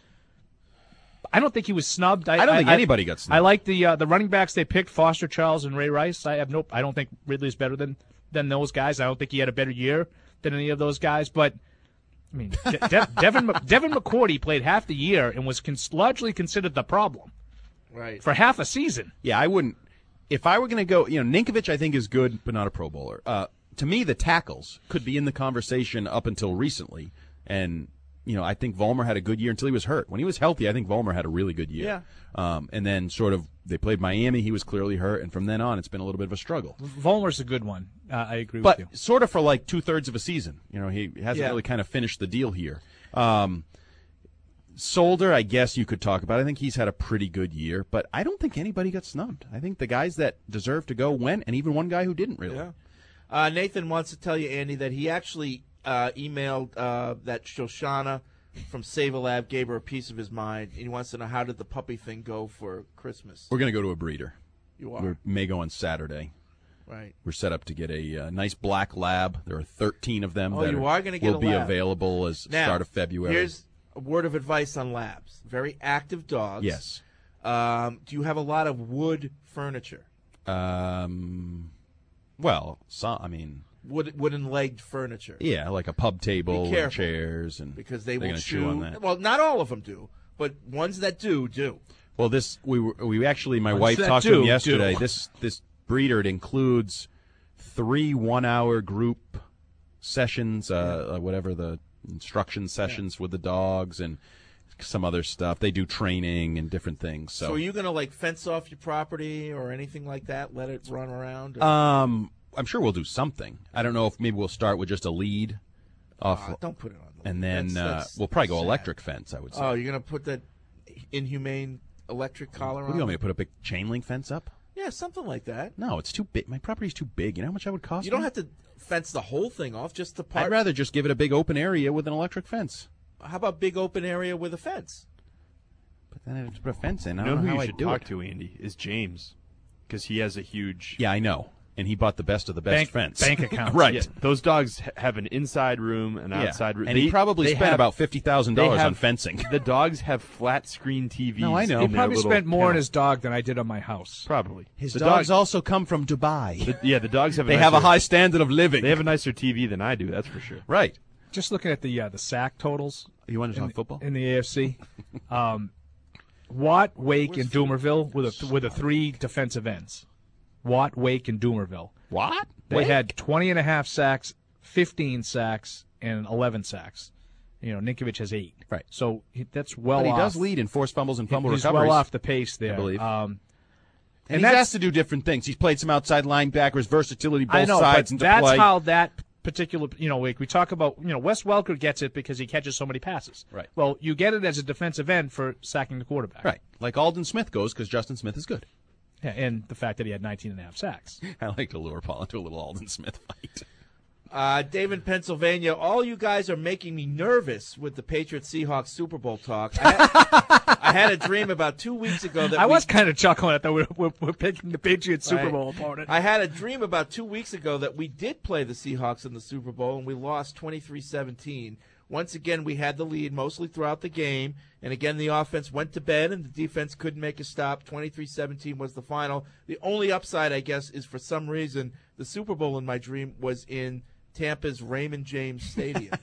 I don't think he was snubbed. I, I don't think I, anybody got snubbed. I like the uh, the running backs they picked, Foster Charles and Ray Rice. I have no. I don't think Ridley's better than, than those guys. I don't think he had a better year than any of those guys. But I mean, De- De- Devin Devin McCourty played half the year and was cons- largely considered the problem, right, for half a season. Yeah, I wouldn't. If I were going to go, you know, Ninkovich I think is good, but not a Pro Bowler. Uh, to me, the tackles could be in the conversation up until recently, and. You know, I think Vollmer had a good year until he was hurt. When he was healthy, I think Vollmer had a really good year. Yeah. Um, and then sort of they played Miami. He was clearly hurt. And from then on, it's been a little bit of a struggle. Vollmer's a good one. Uh, I agree but with you. sort of for like two-thirds of a season. You know, he hasn't Yeah. really kind of finished the deal here. Um, Solder, I guess you could talk about. I think he's had a pretty good year. But I don't think anybody got snubbed. I think the guys that deserve to go went, and even one guy who didn't really. Yeah. Uh, Nathan wants to tell you, Andy, that he actually uh, emailed uh, that Shoshana from Save a Lab, gave her a piece of his mind, and he wants to know how did the puppy thing go for Christmas. We're going to go to a breeder. You are. We may go on Saturday. Right. We're set up to get a uh, nice black lab. There are thirteen of them Oh, that you are gonna get will a be lab. available as Now, start of February. Here's a word of advice on labs. Very active dogs. Yes. Um, do you have a lot of wood furniture? Um, well, so, I mean, Wood, wooden-legged furniture. yeah, like a pub table Be and careful, chairs, and because they they're will gonna chew. chew on that. Well, not all of them do, but ones that do do. Well, this we were, we actually my Ones wife that talked do, to him yesterday. do. This this breeder it includes three one-hour group sessions, uh, uh, whatever the instruction sessions with the dogs and some other stuff. They do training and different things. So, So, are you going to like fence off your property or anything like that? Let it run around? Or? um, I'm sure we'll do something. I don't know if maybe we'll start with just a lead off, Ah, don't put it on the and lead. then That's- uh, that's we'll probably go sad. electric fence. I would say. Oh, you're going to put that inhumane electric collar What on? do you want me to put a big chain link fence up? Yeah, something like that. No, it's too big. My property's too big. You know how much that would cost? You don't me? have to fence the whole thing off, just the part. I'd rather just give it a big open area with an electric fence. How about big open area with a fence? But then I have to put a fence in. I You don't know know, who how you I should do talk it. to, Andy, is James, because he has a huge Yeah, I know. And he bought the best of the best Bank- fence. bank account. right. Yeah, those dogs ha- have an inside room, an Yeah. outside room, And he They- probably they spent have- about fifty thousand they dollars on have- fencing. The dogs have flat screen T Vs. No, I know. He in their probably little spent more on kennel. his dog than I did on my house. Probably. His the dogs dog- also come from Dubai. the- yeah, the dogs have. A they nicer, have a high standard of living. They have a nicer T V than I do. That's for sure. right. Just looking at the uh, the sack totals You want to in, talk football? in the A F C. um, Watt, Wake, and Doomerville with a, with the three defensive ends. Watt, Wake, and Doomerville. What? They Wake? had twenty and a half sacks, fifteen sacks, and eleven sacks. You know, Ninkovich has eight. Right. So he, that's well But he off. does lead in forced fumbles and fumble He's recoveries. well off the pace there. I believe. Um, and, and he's that's- asked to do different things. He's played some outside linebackers, versatility, both I know, sides but into that's play. how that particular, you know, like we talk about, you know, Wes Welker gets it because he catches so many passes. Right. Well, you get it as a defensive end for sacking the quarterback. Right. Like Alden Smith goes because Justin Smith is good. Yeah, and the fact that he had nineteen and a half sacks. I like to lure Paul into a little Alden Smith fight. Uh, Dave in Pennsylvania, all you guys are making me nervous with the Patriots-Seahawks Super Bowl talk. I had, I had a dream about two weeks ago that I we, was kind of chuckling at that we're, we're, we're picking the Patriots Super Right. Bowl opponent. I had a dream about two weeks ago that we did play the Seahawks in the Super Bowl, and we lost twenty-three seventeen. Once again, we had the lead mostly throughout the game, and again, the offense went to bed, and the defense couldn't make a stop. twenty-three seventeen was the final. The only upside, I guess, is for some reason the Super Bowl in my dream was in Tampa's Raymond James Stadium.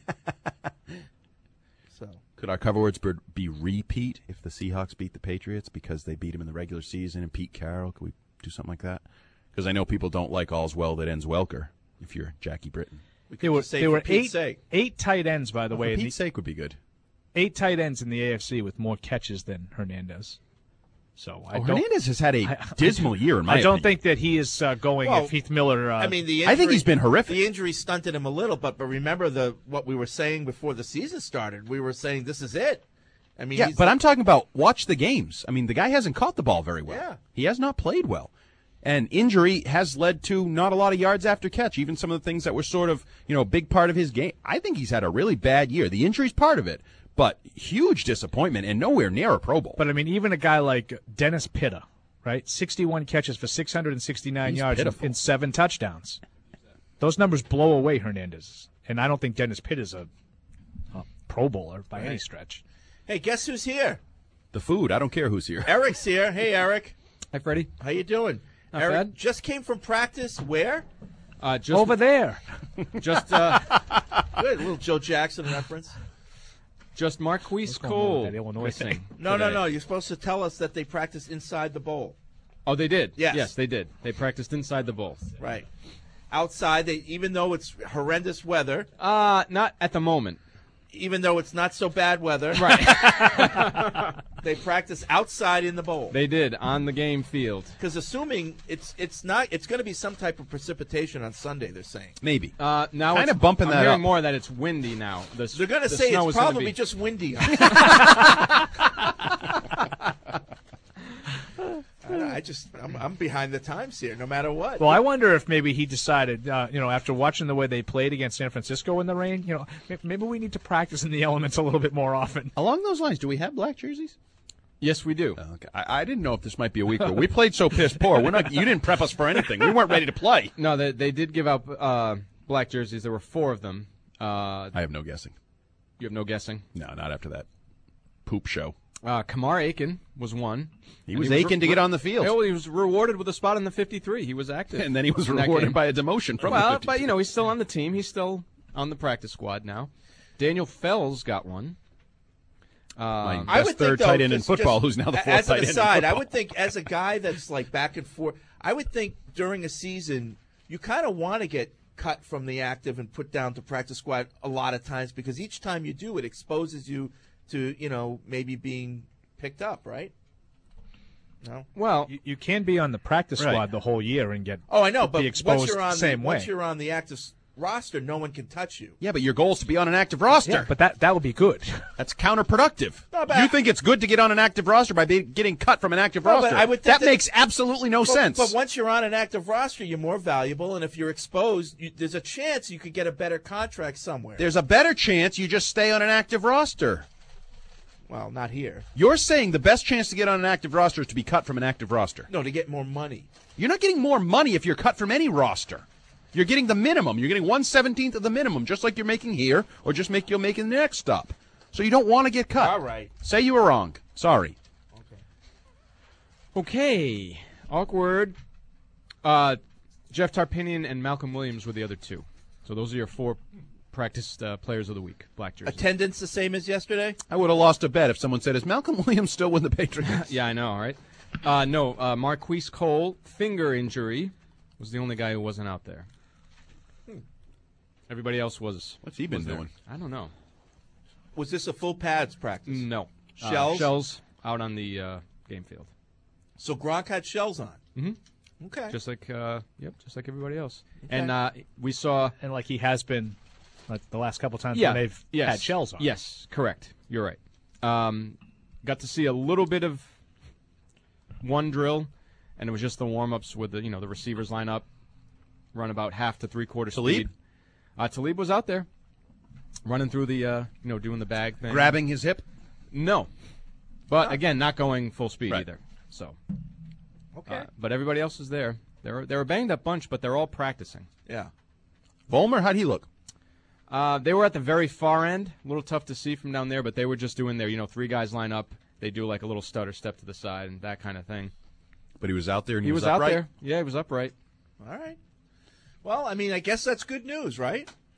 so Could our cover words be repeat if the Seahawks beat the Patriots because they beat them in the regular season and Pete Carroll? Could we do something like that? Because I know people don't like all's well that ends Welker if you're Jackie Britton. We could There were just say there for were Pete's eight sake. eight tight ends, by the Oh, way. for in Pete's the, sake would be good. Eight tight ends in the A F C with more catches than Hernandez. So I Oh, don't, Hernandez has had a I- dismal year, in my I don't opinion. think that he is uh, going. Well, if Heath Miller, uh, I mean, the I think injury- he's been horrific. The injury stunted him a little, but but remember the what we were saying before the season started. We were saying this is it. I mean, yeah, he's- but I'm talking about watch the games. I mean, the guy hasn't caught the ball very well. Yeah. He has not played well. And injury has led to not a lot of yards after catch, even some of the things that were sort of, you know, a big part of his game. I think he's had a really bad year. The injury's part of it, but huge disappointment and nowhere near a Pro Bowl. But I mean, even a guy like Dennis Pitta, right? sixty-one catches for six hundred sixty-nine He's yards and, pitiful. and seven touchdowns. Those numbers blow away Hernandez, and I don't think Dennis Pitta is a, a Pro Bowler by any Right. stretch. Hey, guess who's here? The food, I don't care who's here. Eric's here. Hey, Eric. Hi, Freddie. How you doing? Not Eric bad. just came from practice. Where? Uh, just Over there. Just uh, Good. A little Joe Jackson reference. just Marquise going on with Cole that Illinois missing. No, no, today. no. You're supposed to tell us that they practiced inside the bowl. Oh, they did. Yes. Yes, they did. They practiced inside the bowl. Right. Outside, they even though it's horrendous weather, Uh, not at the moment. even though it's not so bad weather, Right. they practice outside in the bowl. They did on the game field. Because assuming it's it's not it's going to be some type of precipitation on Sunday, they're saying. Maybe. Uh, now Kinda it's- bumping I'm that hearing up. more that it's windy now. The, s- They're going to the say snow it's is gonna probably be- just windy. I, don't know, I just I'm, I'm behind the times here, no matter what. Well, I wonder if maybe he decided, uh, you know, after watching the way they played against San Francisco in the rain, you know, may- maybe we need to practice in the elements a little bit more often. Along those lines, do we have black jerseys? Yes, we do. Oh, okay. I, I didn't know if this might be a week where we played so piss poor. We're not. You didn't prep us for anything. We weren't ready to play. No, they they did give out uh, black jerseys. There were four of them. Uh, I have no guessing. you have no guessing. No, not after that poop show. Uh, Kamar Aiken was one. He And was re- aching to get on the field. Oh, he was rewarded with a spot in the fifty-three. He was active. And then he was in that rewarded game. by a demotion from the well, fifty-two. but you know he's still on the team. He's still on the practice squad now. Daniel Fells got one. Uh, I would think, though, just- just who's now the a- fourth as tight an end in aside, I football. would think as a guy that's like back and forth, I would think during a season you kind of want to get cut from the active and put down to practice squad a lot of times because each time you do it exposes you to, you know, maybe being picked up, right? No. Well, you, you can be on the practice Right. squad the whole year and get Oh, I know, be but exposed once you're on the same the, way. once you're on the active s- roster, no one can touch you. Yeah, but your goal is to be on an active roster. Yeah, but that that would be good. That's counterproductive. No, but you I- think it's good to get on an active roster by be, getting cut from an active No, but roster? I would think that, makes absolutely no But- sense. But once you're on an active roster, you're more valuable, and if you're exposed, you, there's a chance you could get a better contract somewhere. There's a better chance you just stay on an active roster. Well, not here. You're saying the best chance to get on an active roster is to be cut from an active roster. No, to get more money. You're not getting more money if you're cut from any roster. You're getting the minimum. You're getting one seventeenth of the minimum, just like you're making here, or just make you'll make in the next stop. So you don't want to get cut. All right. Say you were wrong. Sorry. Okay. Awkward. Uh, Jeff Tarpinian and Malcolm Williams were the other two. So those are your four practice uh, players of the week. Black jerseys. Attendance the same as yesterday? I would have lost a bet if someone said, "Is Malcolm Williams still with the Patriots?" Yeah, I know, right? Uh, no, uh, Marquise Cole, finger injury, was the only guy who wasn't out there. Hmm. Everybody else was. What's he been was there. doing? I don't know. Was this a full pads practice? No. Uh, Shells? shells out on the uh, game field. So Gronk had shells on. Mm-hmm. Okay. Just like, uh, yep, just like everybody else. Okay. And uh, we saw. And like he has been like the last couple times Yeah, when they've yes, had shells on. Yes, correct. You're right. Um, got to see a little bit of one drill, and it was just the warm-ups with the you know the receivers line up, run about half to three-quarter Talib? speed. Uh, Talib was out there, running through the uh, you know doing the bag thing, Grabbing his hip? No, but Oh. again, not going full speed Right. either. So, Okay. uh, but everybody else is there. They're they're a banged up bunch, but they're all practicing. Yeah. Vollmer, how'd he look? Uh, they were at the very far end. A little tough to see from down there, but they were just doing their, you know, three guys line up. They do like a little stutter step to the side and that kind of thing. But he was out there and he, He was, out upright? there. Yeah, he was upright. All right. Well, I mean, I guess that's good news, right?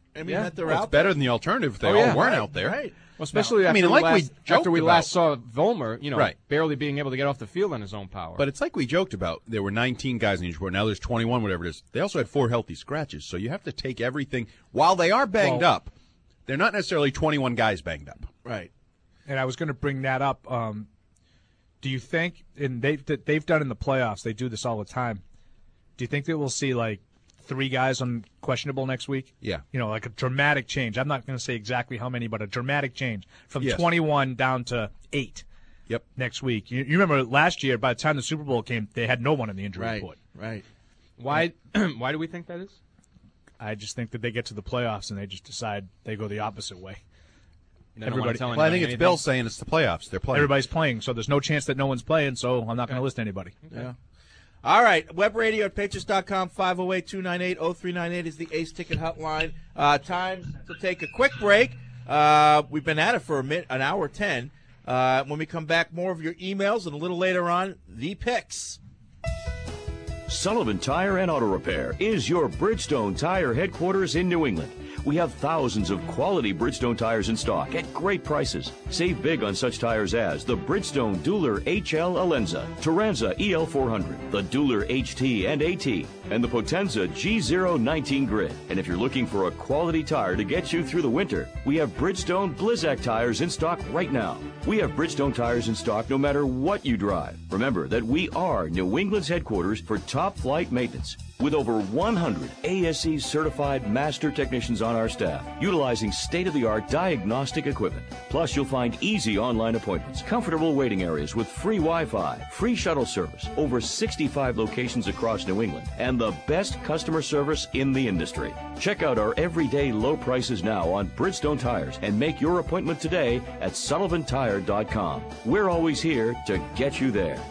I mean, Yeah. that they're Well, out it's better there. than the alternative if they Oh, all yeah. weren't Right, out there. Right. Well, especially No, I after, mean, we like we last, joked after we about. last saw Vollmer, you know, Right. barely being able to get off the field on his own power. But it's like we joked about. There were nineteen guys in each report. Now there's twenty-one, whatever it is. They also had four healthy scratches. So you have to take everything. While they are banged Well- up, they're not necessarily twenty-one guys banged up. Right. And I was going to bring that up. Um, do you think, and they've, they've done in the playoffs, they do this all the time, do you think that we'll see, like, three guys on questionable next week? Yeah. You know, like a dramatic change. I'm not going to say exactly how many, but a dramatic change from Yes. twenty-one down to eight. Yep. Next week. You, you remember last year, by the time the Super Bowl came, they had no one in the injury Right. report. Right. why why do we think that is? I just think that they get to the playoffs and they just decide they go the opposite way. They don't wanna tell Well, I think anybody it's Bill anything? saying it's the playoffs. They're playing. Everybody's playing, so there's no chance that no one's playing, so I'm not going to list anybody. Yeah. All right. Web radio at patriots dot com, five oh eight, two nine eight, oh three nine eight is the Ace Ticket hotline. Uh, time to take a quick break. Uh, we've been at it for a minute, an hour ten. Uh, when we come back, more of your emails, and a little later on, the picks. Sullivan Tire and Auto Repair is your Bridgestone Tire headquarters in New England. We have thousands of quality Bridgestone tires in stock at great prices. Save big on such tires as the Bridgestone Dueler H L Alenza, Turanza E L four hundred, the Dueler H T and AT, and the Potenza G zero nineteen Grid. And if you're looking for a quality tire to get you through the winter, we have Bridgestone Blizzak tires in stock right now. We have Bridgestone tires in stock no matter what you drive. Remember that we are New England's headquarters for top flight maintenance. With over one hundred A S E certified master technicians on our staff, utilizing state-of-the-art diagnostic equipment. Plus, you'll find easy online appointments, comfortable waiting areas with free Wi-Fi, free shuttle service, over sixty-five locations across New England, and the best customer service in the industry. Check out our everyday low prices now on Bridgestone tires and make your appointment today at sullivan tire dot com. We're always here to get you there.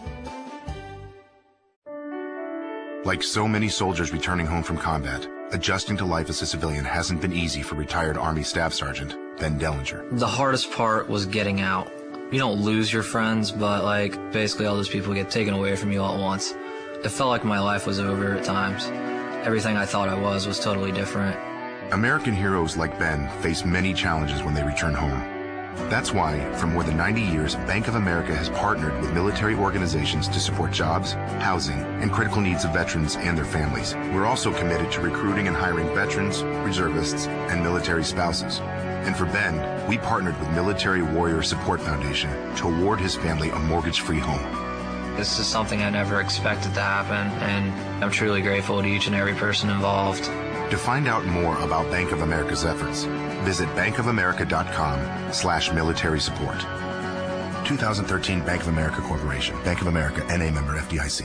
Like so many soldiers returning home from combat, adjusting to life as a civilian hasn't been easy for retired Army Staff Sergeant Ben Dellinger. The hardest part was getting out. You don't lose your friends, but like basically all those people get taken away from you all at once. It felt like my life was over at times. Everything I thought I was was totally different. American heroes like Ben face many challenges when they return home. That's why, for more than ninety years, Bank of America has partnered with military organizations to support jobs, housing, and critical needs of veterans and their families. We're also committed to recruiting and hiring veterans, reservists, and military spouses. And for Ben, we partnered with Military Warrior Support Foundation to award his family a mortgage-free home. This is something I never expected to happen, and I'm truly grateful to each and every person involved. To find out more about Bank of America's efforts, visit bankofamerica.com slash military support. two thousand thirteen Bank of America Corporation. Bank of America, N A member F D I C.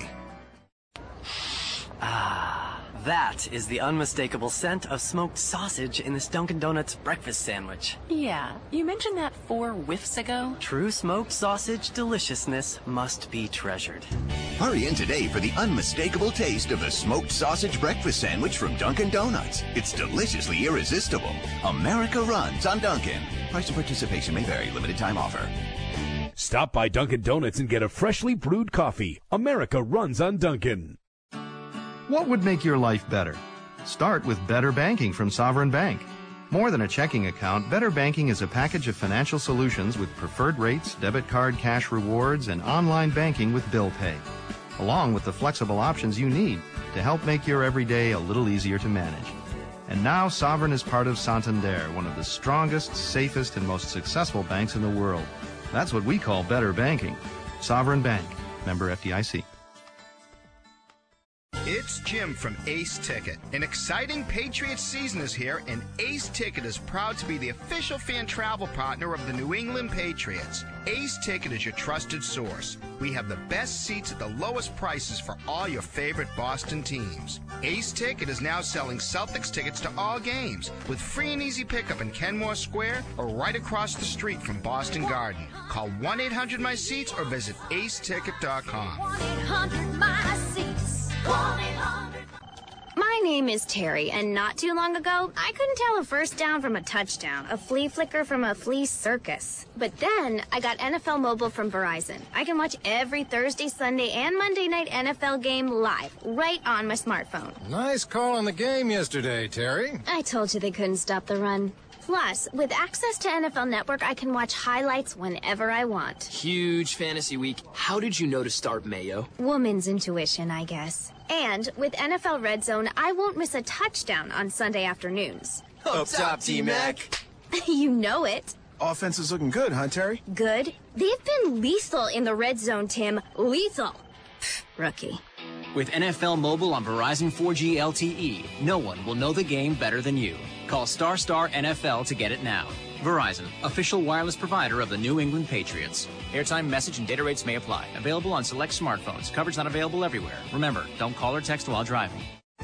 That is the unmistakable scent of smoked sausage in this Dunkin' Donuts breakfast sandwich. Yeah, you mentioned that four whiffs ago. True smoked sausage deliciousness must be treasured. Hurry in today for the unmistakable taste of the smoked sausage breakfast sandwich from Dunkin' Donuts. It's deliciously irresistible. America runs on Dunkin'. Price of participation may vary. Limited time offer. Stop by Dunkin' Donuts and get a freshly brewed coffee. America runs on Dunkin'. What would make your life better? Start with Better Banking from Sovereign Bank. More than a checking account, Better Banking is a package of financial solutions with preferred rates, debit card cash rewards, and online banking with bill pay, along with the flexible options you need to help make your everyday a little easier to manage. And now Sovereign is part of Santander, one of the strongest, safest, and most successful banks in the world. That's what we call Better Banking. Sovereign Bank, member F D I C. It's Jim from Ace Ticket. An exciting Patriots season is here, and Ace Ticket is proud to be the official fan travel partner of the New England Patriots. Ace Ticket is your trusted source. We have the best seats at the lowest prices for all your favorite Boston teams. Ace Ticket is now selling Celtics tickets to all games with free and easy pickup in Kenmore Square or right across the street from Boston Garden. Call one eight hundred my seats or visit ace ticket dot com. one eight hundred my seats. My My name is Terry, and not too long ago, I couldn't tell a first down from a touchdown, a flea flicker from a flea circus. But then, I got N F L Mobile from Verizon. I can watch every Thursday, Sunday, and Monday night N F L game live, right on my smartphone. Nice call on the game yesterday, Terry. I told you they couldn't stop the run. Plus, with access to N F L Network, I can watch highlights whenever I want. Huge fantasy week. How did you know to start Mayo? Woman's intuition, I guess. And with N F L Red Zone, I won't miss a touchdown on Sunday afternoons. Up top, T-Mac. You know it. Offense is looking good, huh, Terry? Good? They've been lethal in the Red Zone, Tim. Lethal. Rookie. With N F L Mobile on Verizon four G L T E, no one will know the game better than you. Call Star Star N F L to get it now. Verizon, official wireless provider of the New England Patriots. Airtime, message, and data rates may apply. Available on select smartphones. Coverage not available everywhere. Remember, don't call or text while driving.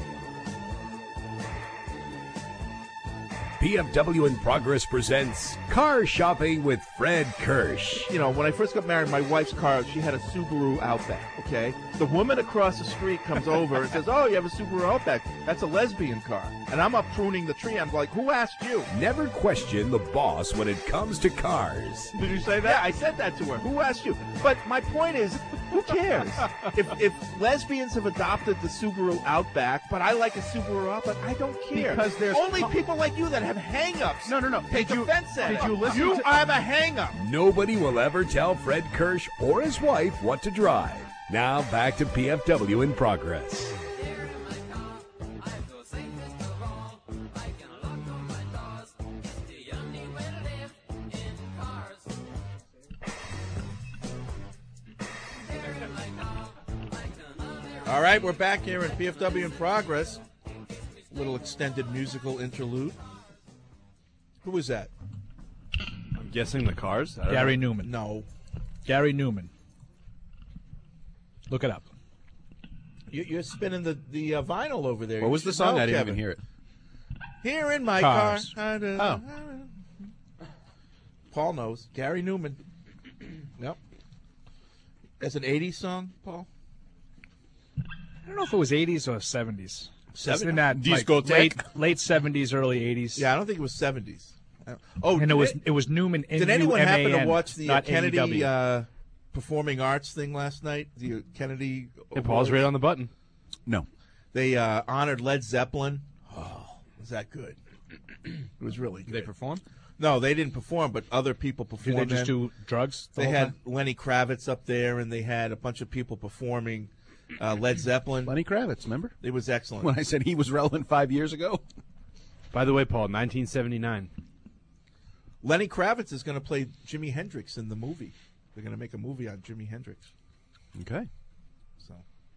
P F W in Progress presents Car Shopping with Fred Kirsch. You know, when I first got married, my wife's car, she had a Subaru Outback, okay? The woman across the street comes over and says, oh, you have a Subaru Outback. That's a lesbian car. And I'm up pruning the tree. I'm like, who asked you? Never question the boss when it comes to cars. Did you say that? Yeah, I said that to her. Who asked you? But my point is, who cares? if, if lesbians have adopted the Subaru Outback, but I like a Subaru Outback, I don't care. Because there's only co- people like you that have hang-ups. No, no, no. Take Did you- offense at did it. you listen You to- have a hang-up. Nobody will ever tell Fred Kirsch or his wife what to drive. Now back to P F W in Progress. All right, we're back here in P F W in Progress. Little extended musical interlude. Who was that? I'm guessing the Cars. I don't Gary know. Newman. No. Gary Newman. Look it up. You, you're spinning the, the uh, vinyl over there. What You was the should song? know, I didn't Kevin. even hear it. Here in my Cars. car. Oh. Paul knows. Gary Newman. Yep. That's an eighties song, Paul? I don't know if it was eighties or seventies. Seven- It's in that like, Discotheque? late late seventies, early eighties. Yeah, I don't think it was seventies. Oh, and it did was it- it was Newman. Did anyone happen to watch the uh, not Kennedy A E W. uh, Performing Arts thing last night? The uh, Kennedy. It paused Awards? right on the button. No. They uh, honored Led Zeppelin. Oh, was that good? It was really good. Did they perform? No, they didn't perform, but other people performed. Did they just then. do drugs? the They whole had time? Lenny Kravitz up there, and they had a bunch of people performing uh, Led Zeppelin. Lenny Kravitz, remember? It was excellent. When I said he was relevant five years ago. By the way, Paul, nineteen seventy-nine. Lenny Kravitz is going to play Jimi Hendrix in the movie. They're going to make a movie on Jimi Hendrix. Okay. So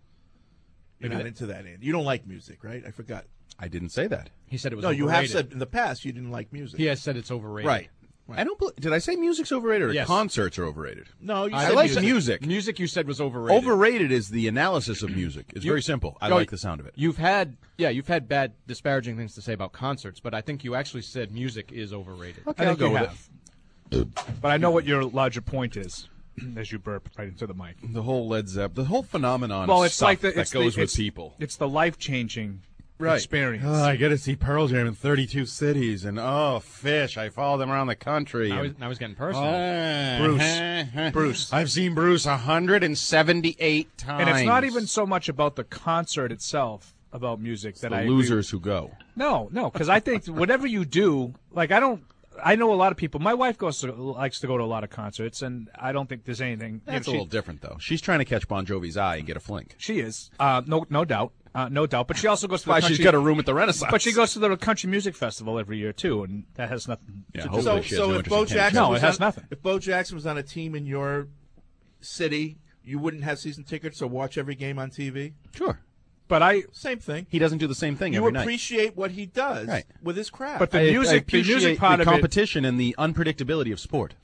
you're Maybe not that- into that, Andy. You don't like music, right? I forgot. I didn't say that. He said it was No, you have overrated. said in the past you didn't like music. He has said it's overrated. Right. I don't. bel Did I say music's overrated or Yes. concerts are overrated? No, you I said like music. music. Music you said was overrated. Overrated is the analysis of music. It's You- very simple. I No, like the sound of it. You've had, yeah, you've had bad, disparaging things to say about concerts, but I think you actually said music is overrated. I Okay, I'll think go you with have. But I know what your larger point is, as you burp right into the mic. The whole Led Zeppelin, the whole phenomenon Well, of it's stuff like the, that it's goes the, with it's, people. It's the life-changing Right. experience. Oh, I get to see Pearl Jam in thirty-two cities, and oh, fish! I follow them around the country. Now and- he's, now he's getting personal. Ah, Bruce. Bruce. I've seen Bruce one hundred seventy-eight times. And it's not even so much about the concert itself, about music, that the I agree losers who go. No, no, because I think whatever you do, like I don't, I know a lot of people. My wife goes to likes to go to a lot of concerts, and I don't think there's anything. you know, That's a she- little different, though. She's trying to catch Bon Jovi's eye and get a flink. She is, uh, no, no doubt, uh, no doubt. But she also goes to Why the she's country, got a room at the Renaissance. But she goes to the country music festival every year too, and that has nothing. Yeah, to do hopefully with she it. has So no if interest Bo in Jackson, tennis. No, was it has on, nothing. If Bo Jackson was on a team in your city, you wouldn't have season tickets or watch every game on T V. Sure. But I, Same thing. He doesn't do the same thing You every night. appreciate what he does Right. with his craft. But the I- music- I the appreciate music part the of it- competition and the unpredictability of sport.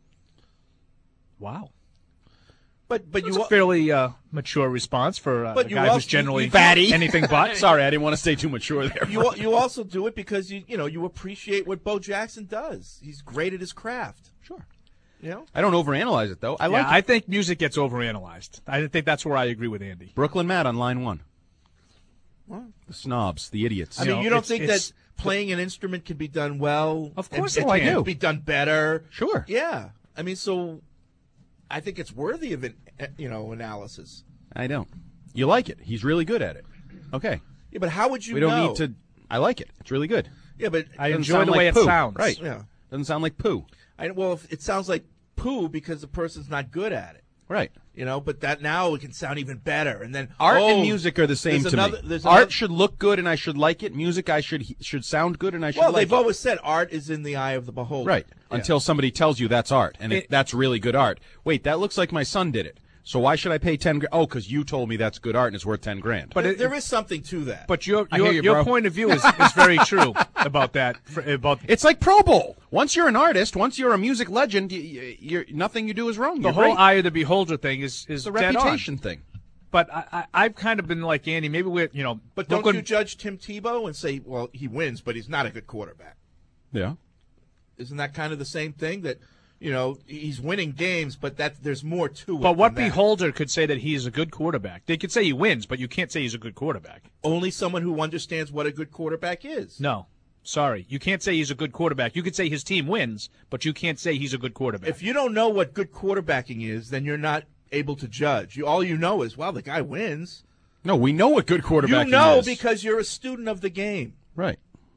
wow, but but that's you a fairly uh, mature response for uh, But a you guy also- who's generally you- you- anything but. Sorry, I didn't want to stay too mature there. you al- you also do it because you you know you appreciate what Bo Jackson does. He's great at his craft. Sure. You know. I don't overanalyze it, though. I yeah, like I it. think music gets overanalyzed. I think that's where I agree with Andy. Brooklyn Matt on line one. The snobs, the idiots. I mean, know, you don't it's- think it's- that playing an instrument can be done well? Of course and, I and do. Be done better. Sure. Yeah. I mean, so I think it's worthy of an you know analysis. I don't. You like it. He's really good at it. Okay. Yeah, but how would you We don't know? need to. I like it. It's really good. Yeah, but I Doesn't enjoy sound the like way it poo. sounds. Right. Yeah. Doesn't sound like poo. I, well, if it sounds like poo because the person's not good at it. Right. You know, but that now it can sound even better. And then Art oh, and music are the same there's to another, me. There's Art another, should look good and I should like it. Music I should should sound good and I should well, like they've it. always said art is in the eye of the beholder. Right. Yeah. Until somebody tells you that's art and it, It- that's really good art. Wait, that looks like my son did it. So why should I pay ten grand? Oh, because you told me that's good art and it's worth ten grand. But there, it- there is something to that. But your I your, hear you, your bro. point of view is, is very true about that. For, about It's like Pro Bowl. Once you're an artist, once you're a music legend, you, you, you're, nothing you do is wrong. the You're whole great. eye of the beholder thing is is It's a dead reputation on. thing. But I, I I've kind of been like Andy. Maybe we're you know. But don't Brooklyn- you judge Tim Tebow and say, well, he wins, but he's not a good quarterback? Yeah. Isn't that kind of the same thing? That you know he's winning games, but that there's more to it. But what than that. beholder could say that he is a good quarterback? They could say he wins, but you can't say he's a good quarterback. Only someone who understands what a good quarterback is. No, sorry, you can't say he's a good quarterback. You could say his team wins, but you can't say he's a good quarterback. If you don't know what good quarterbacking is, then you're not able to judge. You, all you know is, well, the guy wins. No, we know what good quarterbacking You know is. because you're a student of the game. Right.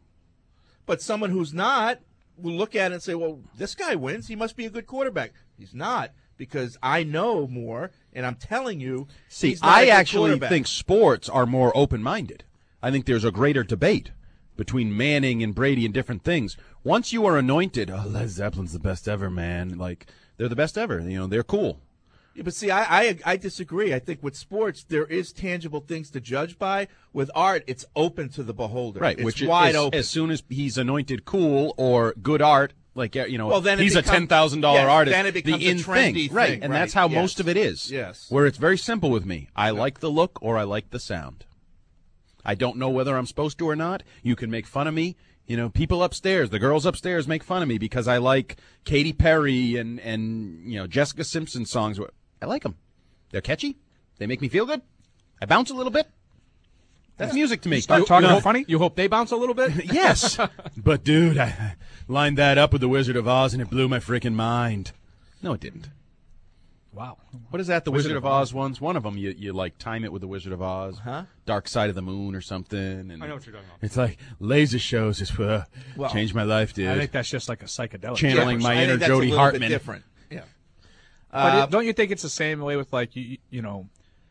But someone who's not will look at it and say, well, this guy wins. He must be a good quarterback. He's not because I know more, and I'm telling you, See, he's not a I good actually quarterback. think sports are more open-minded. I think there's a greater debate between Manning and Brady and different things. Once you are anointed, oh, Led Zeppelin's the best ever, man. Like, they're the best ever. You know, they're cool. Yeah, but see, I, I I disagree. I think with sports, there is tangible things to judge by. With art, it's open to the beholder. Right, it's which is, wide as, open. as soon as he's anointed cool or good art, like, you know, Well, then it he's a becomes- ten thousand dollars yes, artist. then it becomes the a in trendy thing. thing, Right, and right, that's how yes. most of it is. Yes. Where it's very simple with me. I like the look or I like the sound. I don't know whether I'm supposed to or not. You can make fun of me. You know, people upstairs, the girls upstairs make fun of me because I like Katy Perry and, and you know, Jessica Simpson songs. I like them. They're catchy. They make me feel good. I bounce a little bit. That's music to me. Start talking about funny. You hope they bounce a little bit. Yes. But, dude, I lined that up with The Wizard of Oz, and it blew my freaking mind. No, it didn't. Wow. What is that, The Wizard Wizard, of of Oz ones? One of them, you, you like, time it with The Wizard of Oz. Huh? Dark Side of the Moon or something. And I know what you're talking about. It's like, laser shows is uh, Well, changed my life, dude. I think that's just like a psychedelic. Channeling my I inner think that's a Jody little Hartman. Bit different. Yeah. But Uh, it, don't you think it's the same way with like you you know,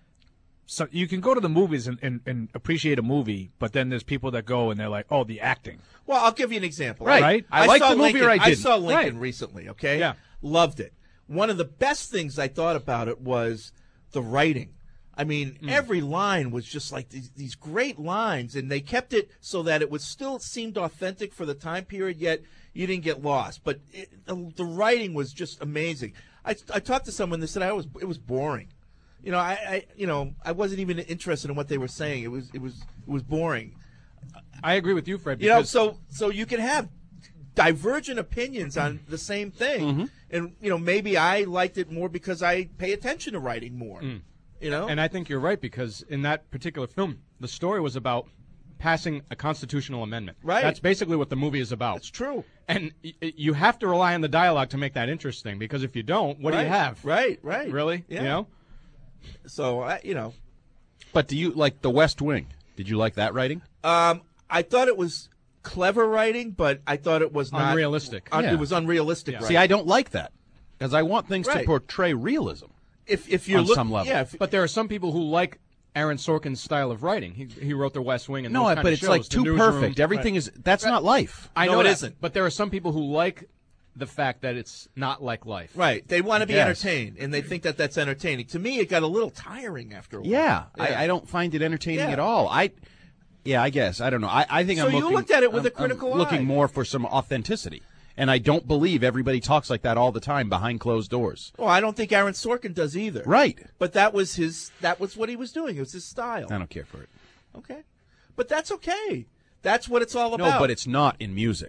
so you can go to the movies and, and, and appreciate a movie, but then there's people that go and they're like, oh, the acting. Well, I'll give you an example. Right. Right? I like saw the movie Lincoln, or I I didn't. saw Lincoln Right. recently, okay? Yeah. Loved it. One of the best things I thought about it was the writing. I mean, Mm. every line was just like these, these great lines, and they kept it so that it was still seemed authentic for the time period, yet you didn't get lost. But it, the, the writing was just amazing. I, I talked to someone that said I was it was boring. You know, I, I you know I wasn't even interested in what they were saying. It was it was it was boring. I agree with you, Fred. You know, because- so so you can have divergent opinions on the same thing, Mm-hmm. and you know maybe I liked it more because I pay attention to writing more. You know, And I think you're right because in that particular film, the story was about passing a constitutional amendment. Right. That's basically what the movie is about. It's true. And y- y- you have to rely on the dialogue to make that interesting because if you don't, what do you Right, have? Right, right. Really? Yeah. You know? So I, you know, But do you like The West Wing? Did you like that writing? um, I thought it was clever writing, but I thought it was not Unrealistic. un- Yeah. It was unrealistic. Yeah. Writing. See, I don't like that because I want things to Right. portray realism. if if you're on look- some level. yeah. If, But there are some people who like Aaron Sorkin's style of writing. He, he wrote The West Wing and No, those I- kind but of it's shows, like The too Newsroom. perfect. Everything is that's not life. I No, know it that, isn't. But there are some people who like the fact that it's not like life. right, they want to be Yes. entertained, and they think that that's entertaining. To me, it got a little tiring after a while. Yeah, Yeah. I, I don't find it entertaining Yeah. at all. I, yeah, I guess I don't know. I, I think So I'm you looking, looked at it with I'm- a critical I'm looking eye. more for some authenticity, and I don't believe everybody talks like that all the time behind closed doors. Well, I don't think Aaron Sorkin does either. Right. But that was his. That was what he was doing. It was his style. I don't care for it. Okay, but that's okay. That's what it's all No, about. but it's not in music.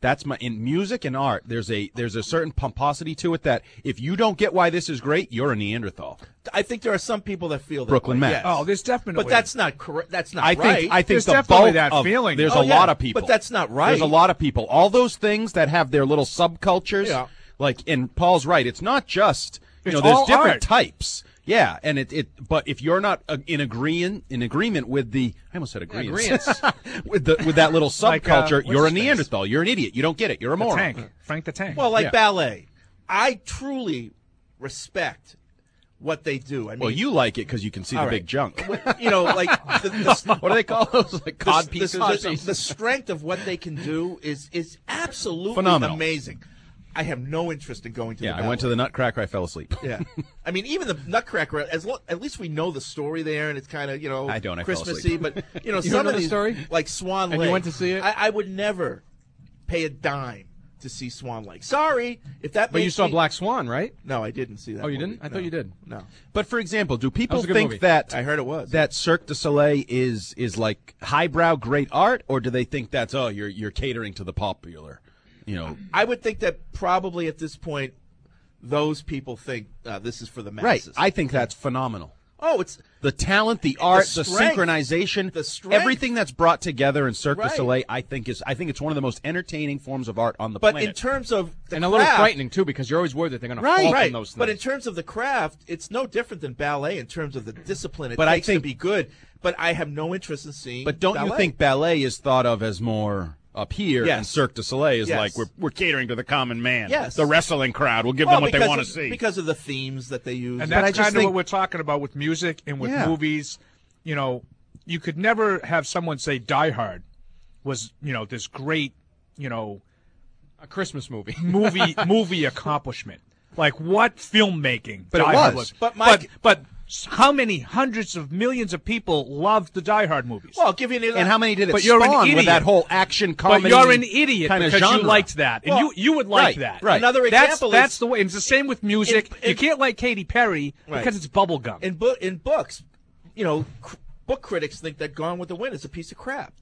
That's my in music and art. There's a there's a certain pomposity to it that if you don't get why this is great, you're a Neanderthal. I think there are some people that feel that Brooklyn way, Mass. yes. Oh, there's definitely. But that's not correct. That's not I right. think I think There's the definitely bulk that of, feeling. There's Oh, a yeah, lot of people, but that's not right. There's a lot of people. All those things that have their little subcultures. Yeah. Like, and Paul's right. It's not just you It's know. There's all different art. types. Yeah, and it, it but if you're not uh, in agreement in agreement with the I almost said agreement with the with that little Like, uh, subculture, what's you're a his face? Neanderthal. You're an idiot. You don't get it. You're a The moron. Tank, Frank the Tank. Well, like Yeah. ballet, I truly respect what they do. I mean, Well, you like it because you can see the all right. big junk. you know, like the, the, What do they call those? Like cod the, pieces the, or the, something? the strength of what they can do is is absolutely Phenomenal. amazing. I have no interest in going to. Yeah, the I went to the Nutcracker. I fell asleep. Yeah, I mean, even the Nutcracker. As lo- at least we know the story there, and it's kind of you know I don't, I fell Christmassy. asleep. But you know, You some don't of know the these story? like Swan And Lake. you went to see it? I, I would never pay a dime to see Swan Lake. Sorry if that. But you makes saw me- Black Swan, right? No, I didn't see that. Oh, you movie. didn't? I No. thought you did. No. But for example, do people was a good think movie. that I heard it was. that Cirque du Soleil is is like highbrow great art, or do they think that's oh you're you're catering to the popular, you know? I would think that probably at this point, those people think uh, this is for the Right. masses. I think that's phenomenal. Oh, it's The talent, the art, the, strength, synchronization, the strength. everything that's brought together in Cirque Right. du Soleil, I think is I think it's one of the most entertaining forms of art on the but planet. in terms of the And a little craft- frightening, too, because you're always worried that they're going Right. to fall right. from those things. But in terms of the craft, it's no different than ballet in terms of the discipline it But I takes think- to be good. But I have no interest in seeing. but don't you ballet. think ballet is thought of as more up here, Yes. and Cirque du Soleil is Yes. like we're we're catering to the common man. Yes. The wrestling crowd. We'll give Well, them what they because want to of- see. because of the themes that they use? And But I that's just kind of think- what we're talking about with music and with Yeah. movies. You know, you could never have someone say Die Hard was, you know, this great, you know, a Christmas movie. movie movie accomplishment. Like what filmmaking? But it Die Hard was. But But Mike- but, but how many hundreds of millions of people loved the Die Hard movies? Well, I'll give you an and how many did it But you're an spawn with idiot. that whole action But comedy? you're an idiot kind because of genre. you liked that, and Well, you you would like right, that. right. Another That's example that's is the way. It's the same with music. In- in- you can't like Katy Perry Right. because it's bubblegum. in book in books. You know, cr- book critics think that Gone with the Wind is a piece of crap,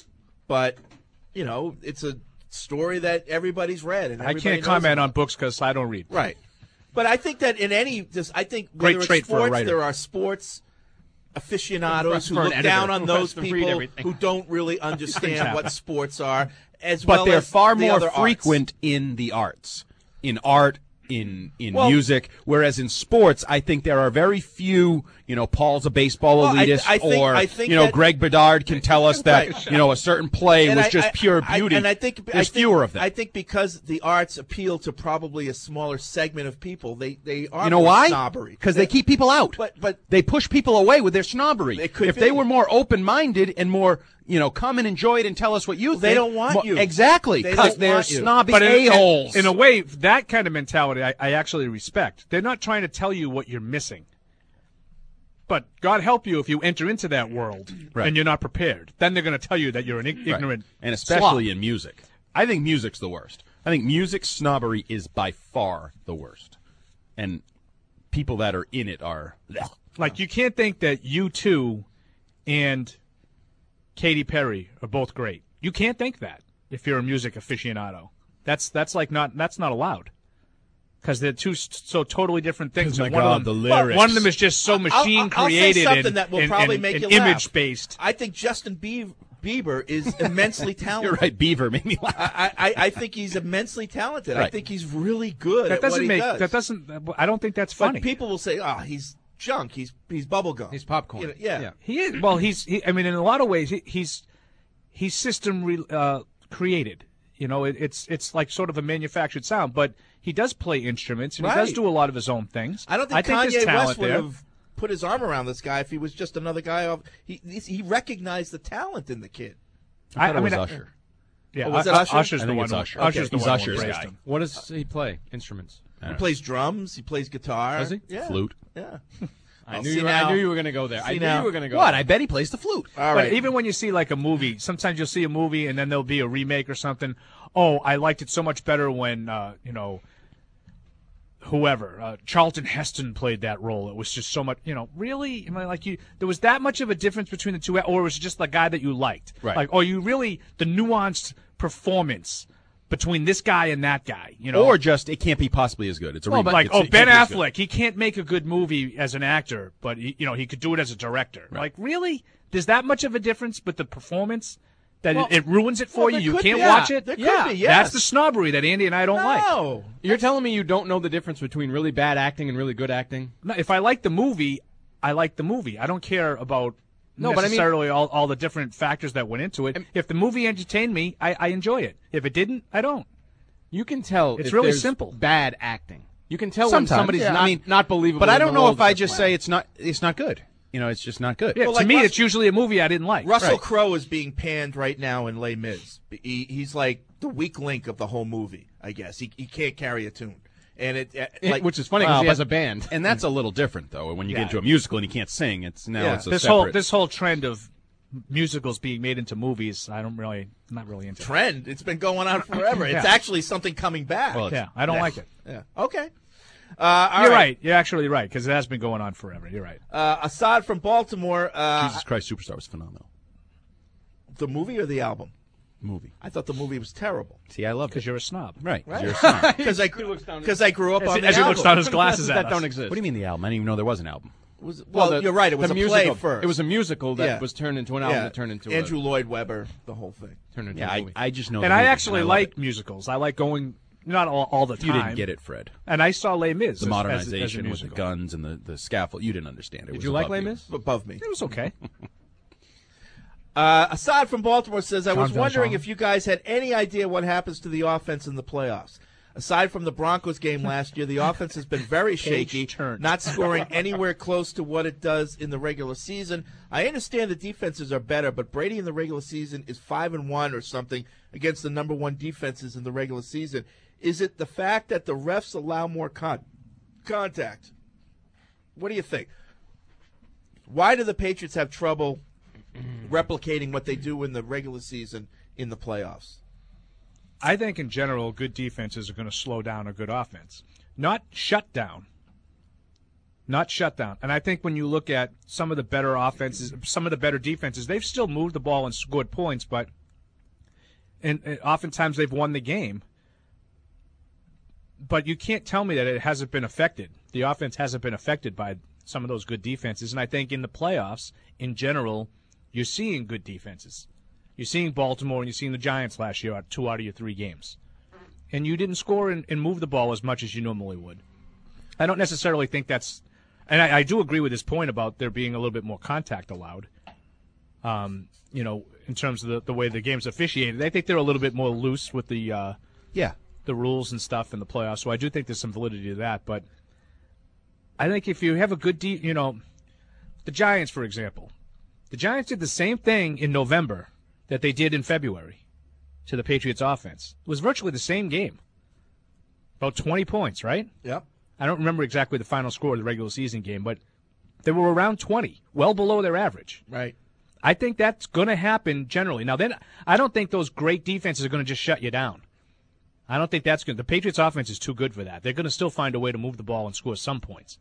but you know, it's a story that everybody's read. And I everybody can't knows comment about. on books because I don't read. Right. But I think that in any, just I think Great whether it's trait for a sports, writer. there are sports aficionados who For an look editor down on who those has to read people everything. who don't really understand what sports are, as But well they're as far the more other arts. frequent in the arts, in art, in in Well- music. Whereas in sports, I think there are very few. You know, Paul's a baseball Well, I- elitist, I think- or I think you know, that- Greg Bedard can tell us that Right. you know a certain play And was I- just I- pure I- beauty. and I think there's I think, fewer of them. I think because the arts appeal to probably a smaller segment of people, they they are You know more why? snobbery Because they keep people out. But but They push people away with their snobbery. It could if be. they were more open-minded and more, you know, come and enjoy it and tell us what you think. they don't want mo- you. Exactly, They because don't they're want you. snobby But in, a-holes. in, in a way, that kind of mentality I, I actually respect. They're not trying to tell you what you're missing. But God help you if you enter into that world Right. and you're not prepared. Then they're going to tell you that you're an ig- Right. ignorant and especially slob. in music. I think music's the worst. I think music snobbery is by far the worst. And people that are in it are Like, you can't think that U two and Katy Perry are both great. You can't think that if you're a music aficionado. That's that's like not that's not allowed. Because they're two s- so totally different things. Oh my And one God, of them, the lyrics. One of them is just so machine I'll, I'll, I'll say created something and, that will and- probably and- make and you laugh. image based. I think Justin Bieber, Bieber is immensely talented. You're right, Beaver made me laugh. I, I, I think he's immensely talented. I Right. think he's really good That at what doesn't he make does. that doesn't. I don't think that's funny. But people will say, "Oh, he's junk. He's he's bubblegum. He's popcorn. You know, yeah. Yeah. He is. Well, he's. He, I mean, in a lot of ways, he, he's he's system re, uh, created. You know, it, it's it's like sort of a manufactured sound, but he does play instruments and he does Right. do a lot of his own things. I don't think, there's Kanye talent West would there. have put his arm around this guy if he was just another guy. Off. He he recognized the talent in the kid. I, thought I it was mean, I- Usher. Yeah, Oh, was it U- Usher? Usher's I the think one. it's who- Usher. Usher's the He's one Usher's who embraced guy. him. What does he play? Instruments. He plays drums. He plays guitar. Does he? Yeah. Flute. Yeah. I Well, knew see you. Were, now- I knew you were going to go there. I see knew now- you were going to go. What? there. I bet he plays the flute. All But right. even when you see like a movie, sometimes you'll see a movie and then there'll be a remake or something. Oh, I liked it so much better when uh, you know whoever uh, Charlton Heston played that role. It was just so much. You know, really, am I like you? There was that much of a difference between the two, or was it just the guy that you liked? Right. Like, or you really the nuanced performance between this guy and that guy, you know, or just it can't be possibly as good. It's a well, remake. like It's- oh it Ben can't be as good. Affleck, he can't make a good movie as an actor, but he, you know he could do it as a director. Like really, there's that much of a difference with the performance that Well, it, it ruins it for well, you. there You could can't be. watch Yeah, it. there could yeah, be, yes. that's the snobbery that Andy and I don't like. No, You're telling me you don't know the difference between really bad acting and really good acting? No, if I like the movie, I like the movie. I don't care about No, but I mean- necessarily all, all the different factors that went into it. If the movie entertained me, I, I enjoy it. If it didn't, I don't. You can tell It's if really there's simple. bad acting. You can tell Sometimes, when somebody's yeah, not, I mean, not believable. But I in don't the know role if I they're just playing. say it's not it's not good. You know, it's just not good. Yeah, Well, to like me, Rus- it's usually a movie I didn't like. Russell Right. Crowe is being panned right now in Les Mis. He, he's like the weak link of the whole movie, I guess. He, he can't carry a tune. And it, uh, It- like, which is funny because Well, he but- has a band. and that's a little different though. When you Yeah. get into a musical and you can't sing, it's now Yeah. it's a This separate. whole this whole trend of musicals being made into movies, I don't really, I'm not really into. trend. It's been going on forever. It's Yeah. actually something coming back. Well, yeah, I don't like it. Yeah. Okay. Uh, all You're right. right. You're actually right because it has been going on forever. You're right. Uh, Assad from Baltimore. Uh, Jesus Christ Superstar was phenomenal. The movie or the album? Movie. I thought the movie was terrible. See, I love it. Because you're a snob. Right. 'cause Right. You're a snob. Because I, because I grew up As on he- the as he album. looks down his glasses at that us. don't exist. What do you mean the album? I didn't even know there was an album. Was, well, the- you're right. It was the a musical. play first. It was a musical that Yeah. was turned into an album Yeah. that turned into Andrew a, Lloyd Webber, the whole thing. turned into Yeah, a I, movie. I just know. And the I movie, actually love like it. musicals. I like going, not all, all the time. You didn't get it, Fred. And I saw Les Mis. The as- as- as a modernization with the musical. guns and the, the scaffold. You didn't understand it. It Did was you like above Les Mis? Above me. It was okay. Uh, Assad from Baltimore says, I was John wondering John. if you guys had any idea what happens to the offense in the playoffs. Aside from the Broncos game last year, the offense has been very shaky, turned. not scoring anywhere close to what it does in the regular season. I understand the defenses are better, but Brady in the regular season is five and one or something against the number one defenses in the regular season. Is it the fact that the refs allow more con- contact? What do you think? Why do the Patriots have trouble replicating what they do in the regular season in the playoffs? I think in general, good defenses are going to slow down a good offense, not shut down. Not shut down. And I think when you look at some of the better offenses, some of the better defenses, they've still moved the ball and scored points, but and, and oftentimes they've won the game. But you can't tell me that it hasn't been affected. The offense hasn't been affected by some of those good defenses. And I think in the playoffs, in general, you're seeing good defenses. You're seeing Baltimore and you're seeing the Giants last year at two out of your three games. And you didn't score and, and move the ball as much as you normally would. I don't necessarily think that's – and I, I do agree with his point about there being a little bit more contact allowed, um, you know, in terms of the, the way the game's officiated. I think they're a little bit more loose with the uh, Yeah. the rules and stuff in the playoffs. So I do think there's some validity to that. But I think if you have a good de- – you know, the Giants, for example. The Giants did the same thing in November that they did in February to the Patriots offense. It was virtually the same game. About twenty points, right? Yep. I don't remember exactly the final score of the regular season game, but they were around twenty, well below their average. Right. I think that's going to happen generally. Now, then, I don't think those great defenses are going to just shut you down. I don't think that's good. The Patriots offense is too good for that. They're going to still find a way to move the ball and score some points.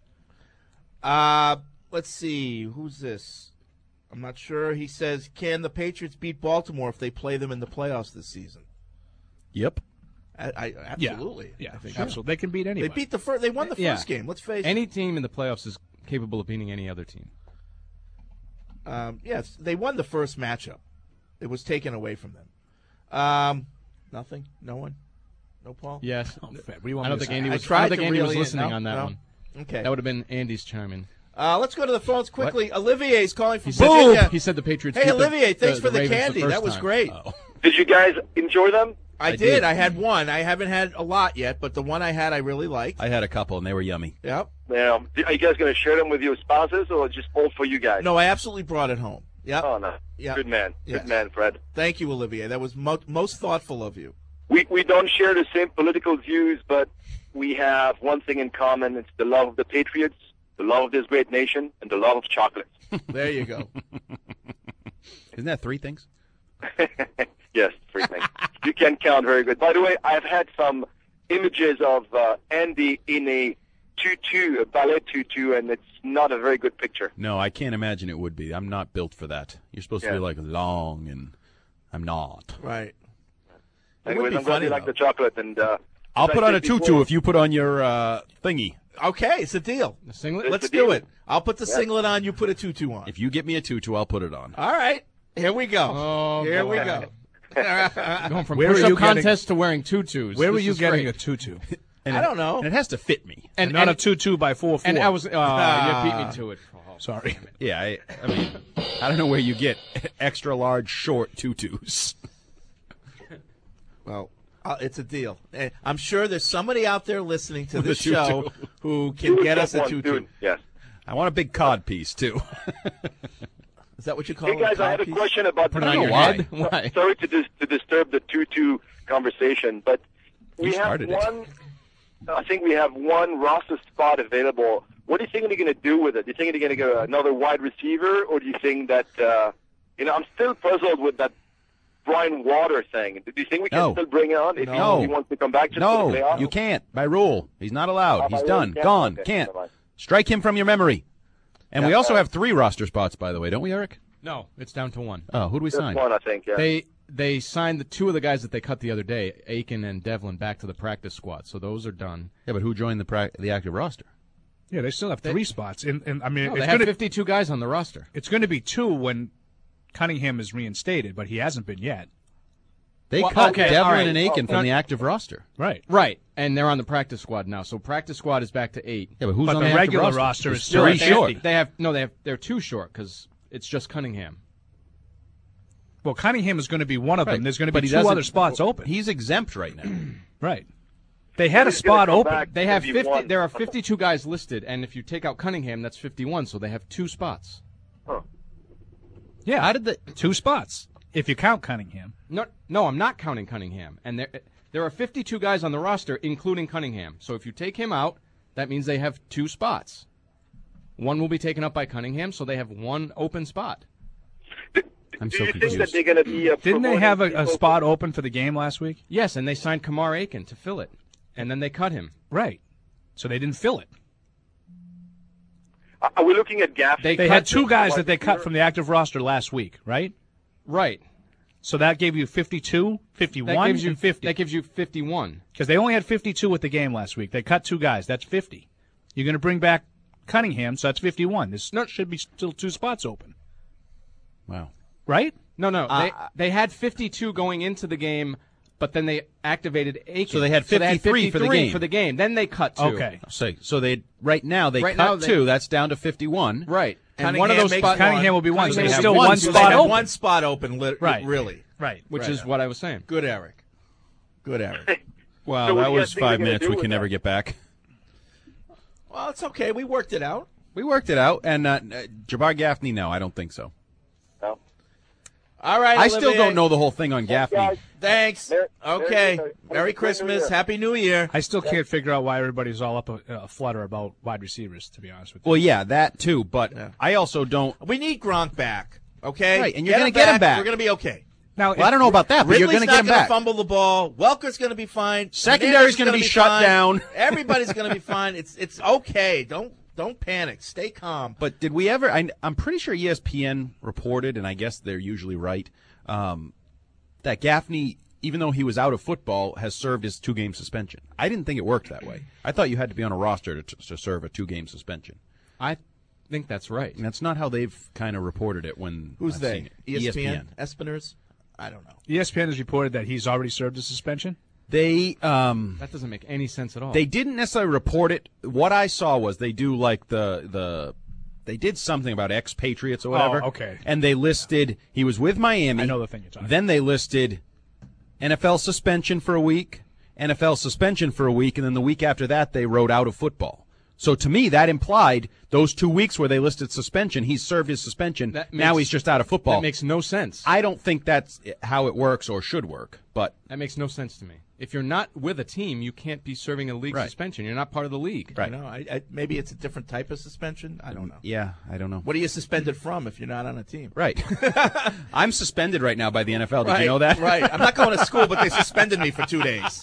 Uh, let's see. Who's this? I'm not sure. He says, can the Patriots beat Baltimore if they play them in the playoffs this season? Yep. I, I absolutely. Yeah, I think absolutely. They can beat anybody. They beat the first. They won the Yeah. first game. Let's face Any it. team in the playoffs is capable of beating any other team. Um, yes, they won the first matchup. It was taken away from them. Um, nothing. No one. No Paul. Yes. Oh, Fred, what do you want I don't me to think say? Andy I was. tried I don't think to Andy was really- listening no, on that no. one. Okay. That would have been Andy's chime in. Uh, let's go to the phones quickly. Olivier's calling from He said, Virginia. he said the Patriots. Hey, beat the- Olivier, thanks the- for the the Ravens candy. first That was time. great. Did you guys enjoy them? I, I did. did. I had one. I haven't had a lot yet, but the one I had I really liked. I had a couple, and they were yummy. Yep. Yeah. Are you guys going to share them with your spouses or just all for you guys? No, I absolutely brought it home. Yep. Oh, no. Yep. Good man. Yes. Good man, Fred. Thank you, Olivier. That was mo- most thoughtful of you. We we don't share the same political views, but we have one thing in common. It's the love of the Patriots, the love of this great nation, and the love of chocolate. There you go. Isn't that three things? Yes, three things. You can count very good. By the way, I've had some images of uh, Andy in a tutu, a ballet tutu, and it's not a very good picture. No, I can't imagine it would be. I'm not built for that. You're supposed to Yeah. be like long, and I'm not. Right. Anyways, be I'm glad funny, you like though. the chocolate. And uh, I'll as I put on a said tutu before- if you put on your uh, thingy. Okay, it's a deal. The singlet? Let's It's a do deal. it. I'll put the Yeah. singlet on. You put a tutu on. If you get me a tutu, I'll put it on. All right. Here we go. Oh, Here boy. we go. Going from Where were push-up you getting- contest to wearing tutus. Where were This you is getting great. a tutu? And I it- don't know. And it has to fit me. And, Not and, a tutu by four four. and I was, uh, you beat me to it. Oh, Sorry. Yeah, I, I mean, I don't know where you get extra large short tutus. Well, uh, it's a deal. Eh, I'm sure there's somebody out there listening to With this a tutu. show who can Tutu get us a one, tutu. dude. Yes. I want a big cod piece too. Is that what you call Hey it? guys, I had a codpiece? question about Put the it on your why. head? Why? Sorry to dis- to disturb the tutu conversation, but we You have started it. one. I think we have one roster spot available. What do you think they're going to do with it? Do you think they're going to get another wide receiver, or do you think that uh, you know? I'm still puzzled with that Brian Water thing. Do you think we can No. still bring it on if No. he, he wants to come back just for the No, playoffs? you can't. By rule, he's not allowed. Oh, He's by done. rule, Gone. Okay, Can't. never mind. Strike him from your memory. And we Yeah, also uh, have three roster spots, by the way, don't we, Eric? No, it's down to one. Oh, who do we Just sign? one, I think. Yeah. They they signed the two of the guys that they cut the other day, Aiken and Devlin, back to the practice squad. So those are done. Yeah, but who joined the pra- the active roster? Yeah, they still have three spots. And, and I mean, No, it's they have gonna, fifty-two guys on the roster. it's going to be two when Cunningham is reinstated, but he hasn't been yet. They Well, cut okay, Devlin all right. and Aiken Oh, from not- the active roster. Right. Right, and they're on the practice squad now. So practice squad is back to eight. Yeah, but who's But on the the, active regular roster? roster There's is still three at They have- short. They have no, they have they're too short because it's just Cunningham. Well, Cunningham is going to be one of them. Right. There's going to But be he two doesn't- other spots open. He's exempt right now. Right. They had a He's gonna spot come open. back. They have fifty-one. fifty. There are fifty-two guys listed, and if you take out Cunningham, that's fifty-one. So they have two spots. Huh. Yeah. How did the Two spots, if you count Cunningham. No, no, I'm not counting Cunningham. And there, there are fifty-two guys on the roster, including Cunningham. So if you take him out, that means they have two spots. One will be taken up by Cunningham, so they have one open spot. I'm Do so you confused. think that they're going to be? Uh, Didn't they promoting have a, a people- spot open for the game last week? Yes, and they signed Kamar Aiken to fill it, and then they cut him. Right. So they didn't fill it. Are we looking at Gaffney? They, They cut had two him. guys that they cut from the active roster last week, right? Right. So that gave you fifty-two, That fifty-one, gives you and fifty. That gives you fifty-one. Because they only had fifty-two with the game last week. They cut two guys. That's fifty. You're going to bring back Cunningham, so that's fifty-one. There should be still two spots open, Wow. right? No, no, Uh, they they had fifty-two going into the game, but then they activated Aiken. So they had fifty-three for the game. For the game, then they cut two. Okay. So, so they right now they Right cut now they- two. That's down to fifty-one. Right. And Cunningham one of those makes spots, Cunningham will be one. So Cunningham there's have still one, one so spot they have open. one spot open. Li- Right. Really. Right. which Right. is what I was saying. Good, Eric. Good, Eric. Wow, So what that do you was guys think five they're gonna minutes do we with can never that? get back. Well, it's okay. We worked it out. We worked it out, and uh, uh, Jabbar Gaffney, no, I don't think so. No. All right. I still Olivier. don't know the whole thing on Gaffney. guys. Thanks. Merry- Okay. Merry- Merry Merry Christmas. New Year. Happy New Year. I still can't figure out why everybody's all up a, a flutter about wide receivers, to be honest with you. Well, yeah, that too, but Yeah. I also don't. We need Gronk back. Okay. Right, and you're Get gonna him get him back. We're gonna be okay. Now, Well, I don't know about that, but Ridley's you're going to not get him gonna back. fumble the ball. Welker's going to be fine. Secondary's Hernandez is gonna gonna be shut fine. down. Everybody's going to be fine. It's it's okay. Don't don't panic. Stay calm. But did we ever? I, I'm pretty sure E S P N reported, and I guess they're usually right, um, that Gaffney, even though he was out of football, has served his two-game suspension. I didn't think it worked that way. I thought you had to be on a roster to, to serve a two-game suspension. I think that's right. And that's not how they've kind of reported it when Who's I've they? seen it. E S P N? Espiners? I don't know. E S P N has reported that he's already served a suspension. They um That doesn't make any sense at all. they didn't necessarily report it. What I saw was they do like the the they did something about expatriates or whatever. Oh, okay. And they listed he was with Miami. I know the thing you're talking Then they listed N F L suspension for a week, N F L suspension for a week, and then the week after that they wrote out of football. So to me, that implied those two weeks where they listed suspension, he's served his suspension. That now makes- he's just out of football. That makes no sense. I don't think that's how it works or should work, but That makes no sense to me. If you're not with a team, you can't be serving a league Right. suspension. You're not part of the league. Right. You know, I, I, maybe it's a different type of suspension. I don't know. yeah, I don't know. What are you suspended from if you're not on a team? Right. I'm suspended right now by the N F L. Did right, you know that? Right. I'm not going to school, but they suspended me for two days.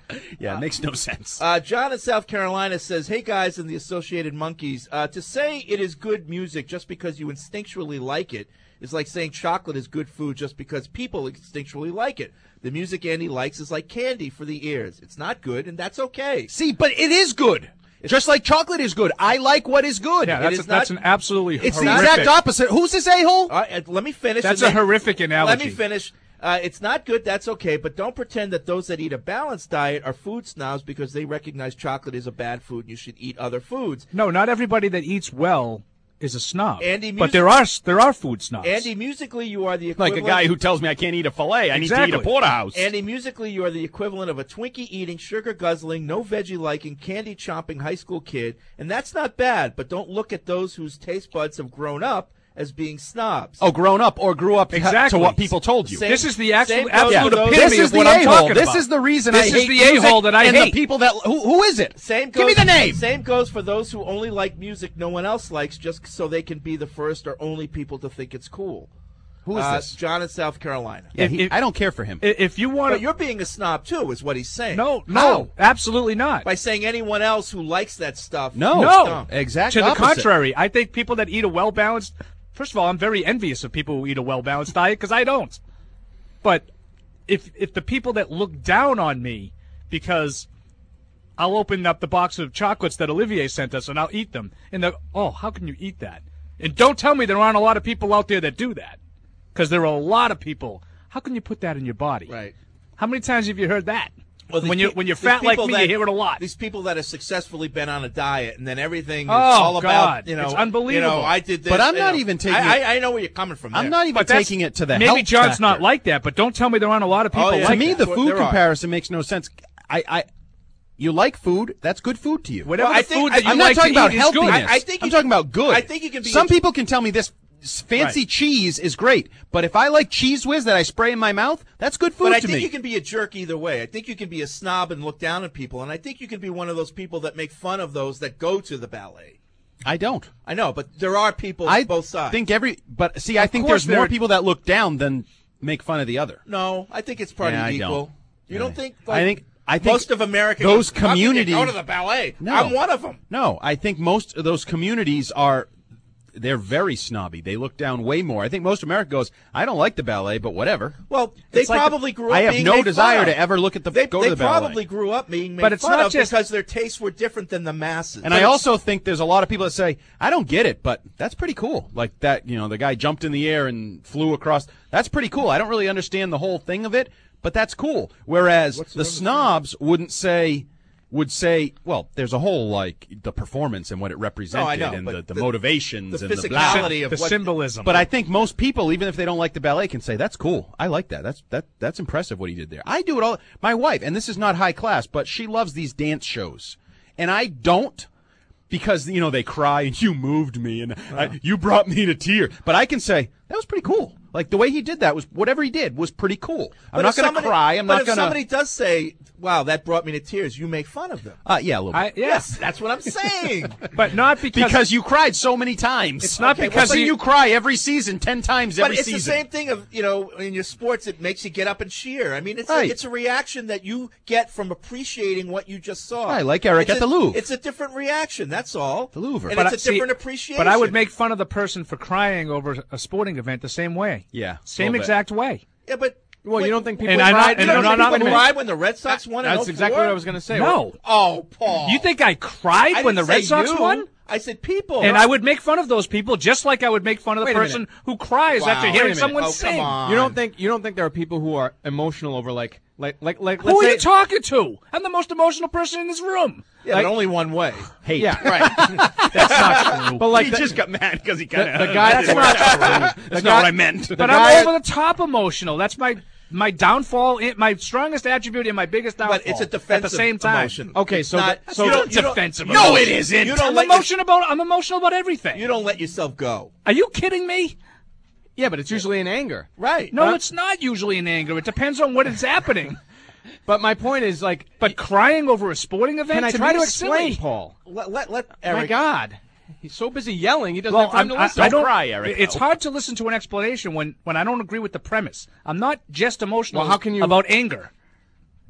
Yeah, it makes no sense. Uh, John in South Carolina says, hey, guys in the Associated Monkeys, uh, to say it is good music just because you instinctually like it is like saying chocolate is good food just because people instinctually like it. The music Andy likes is like candy for the ears. It's not good, and that's okay. See, but it is good. Just like chocolate is good. I like what is good. Yeah, that's, is a, that's not- an absolutely It's horrific. the exact opposite. Who's this a-hole? All right, let me finish. That's and a then- horrific analogy. Let me finish. Uh, it's not good, that's okay, but don't pretend that those that eat a balanced diet are food snobs because they recognize chocolate is a bad food and you should eat other foods. No, not everybody that eats well is a snob. Andy, but there are there are food snobs. Andy, musically, you are the Like equivalent. a guy who tells me I can't eat a filet. I Exactly. need to eat a porterhouse. Andy, musically, you are the equivalent of a Twinkie eating, sugar guzzling, no veggie liking, candy chomping high school kid, and that's not bad. But don't look at those whose taste buds have grown up as being snobs. Oh, grown up or grew up Exactly. to what people told you. Same- this is the actual, same goes absolute for those- epitome This is of the what I'm a-hole. talking This about. is the reason This I is hate the music a-hole that I and hate. the people that who, who is it? Same goes, Give me the name. Same goes for those who only like music no one else likes just so they can be the first or only people to think it's cool. Who is Uh, this? John in South Carolina. Yeah, If- he, if- I don't care for him. If you want But to, you're being a snob too, is what he's saying. no, no, How? absolutely not. By saying anyone else who likes that stuff. No. is No, dumb. Exact to the opposite. contrary. I think people that eat a well balanced. First of all, I'm very envious of people who eat a well balanced diet because I don't. But if if the people that look down on me because I'll open up the box of chocolates that Olivier sent us and I'll eat them, and they're, oh, how can you eat that? And don't tell me there aren't a lot of people out there that do that, because there are a lot of people. How can you put that in your body? Right. How many times have you heard that? Well, these when you pe- when you're these fat like people me, that- you hear it a lot. These people that have successfully been on a diet and then everything is Oh, all about, God. you know, It's unbelievable. You know, I did this. But I'm you not know. even taking I, it- I, I know where you're coming from. I'm there. not even But that's- taking it to the maybe health John's factor. not like that, but don't tell me there aren't a lot of people Oh, yeah. like To me, that. the food There are. comparison makes no sense. I, I, you like food. That's good food to you. Whatever Well, I the think- food that you I'm like not talking to about eat is good. healthiness. I- I think I'm you talking can- about good. I think you can be Some a- people can tell me this fancy Right. cheese is great, but if I like Cheese Whiz that I spray in my mouth, that's good food But I to think me. you can be a jerk either way. I think you can be a snob and look down on people, and I think you can be one of those people that make fun of those that go to the ballet. I don't. I know, but there are people I both sides. think every, but see, I Of think course there's more there- people that look down than make fun of the other. No, I think it's probably Yeah, I equal. don't. You don't Yeah. think? I think- I think most of America. those goes, "How can you community- go to the ballet. No. I'm one of them. No, I think most of those communities are, they're very snobby. They look down way more. I think most of America goes, I don't like the ballet, but whatever. Well, they It's like probably the- grew up I have being no made fun desire of. to ever look at the They, go they to the ballet. probably grew up being made But it's fun not of just- because their tastes were different than the masses. And I also think there's a lot of people that say, I don't get it, but that's pretty cool. Like that, you know, the guy jumped in the air and flew across. That's pretty cool. I don't really understand the whole thing of it, but that's cool. Whereas the snobs wouldn't say, would say, well, there's a whole, like, the performance and what it represented know, and but the, the, the- motivations the and the blah. physicality of the what- symbolism. But I think most people, even if they don't like the ballet, can say, that's cool. I like that. That's that. That's impressive what he did there. I do it all. My wife, and this is not high class, but she loves these dance shows. And I don't, because, you know, they cry and you moved me and I, you brought me to tear. But I can say, that was pretty cool. Like, the way he did that was, whatever he did was pretty cool. I'm But not if going to somebody- cry. I'm but not if going somebody to. does say, "Wow, that brought me to tears," you make fun of them. Uh, yeah, a little bit. I, yeah. Yes, that's what I'm saying. But not because, Because you cried so many times. It's not Okay, because I've seen you, you cry every season, ten times But every it's season. the same thing of, you know, in your sports, it makes you get up and cheer. I mean, it's Right. a, it's a reaction that you get from appreciating what you just saw. Right, like Eric It's at a- the Louvre. It's a different reason. That's all. The Louvre. And But it's I- a different see, appreciation. But I would make fun of the person for crying over a sporting event the same way. Yeah, Same little bit. exact way. Yeah, but Well, you don't think people And I'm not- cried? and you don't I'm think not- people wait a minute. cried when the Red Sox won? in That's oh four? exactly what I was going to say. No. Oh, Paul. You think I cried I when the didn't Red say Sox you. won? I said people. And I would make fun of those people just like I would make fun of the Wait a person minute. who cries Wow. after Wait a hearing minute. someone Oh, come sing. on. You don't think you don't think there are people who are emotional over like like like like Who let's are say, you talking to? I'm the most emotional person in this room. Yeah, like- but only one way. Hate. Yeah, Right. That's not true. but like he the, just got mad because he kind of. the guy that's not That's not guy- what I meant. the But guy- I'm over the top emotional. That's my my downfall, my strongest attribute and my biggest downfall. But it's a defensive at the same time. emotion. Okay, so Not- the- so you don't- you don't- defensive. No, emotion. it isn't. You don't I'm let your- emotional about. I'm emotional about everything. You don't let yourself go. Are you kidding me? yeah, but it's usually in anger. Right. No, Huh? it's not usually in anger. It depends on what is happening. But my point is like, But crying over a sporting event. can I to try me to is explain, silly. Paul? Let, let, let My Eric. God, he's so busy yelling, he doesn't Well, have time I'm, to I, listen. I don't cry, Eric, It's though. hard to listen to an explanation when, when I don't agree with the premise. I'm not just emotional Well, how can you- about anger.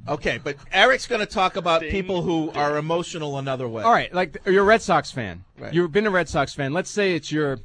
Okay, but Eric's going to talk about people who are emotional another way. All right, like you're a Red Sox fan. Right. You've been a Red Sox fan. Let's say it's your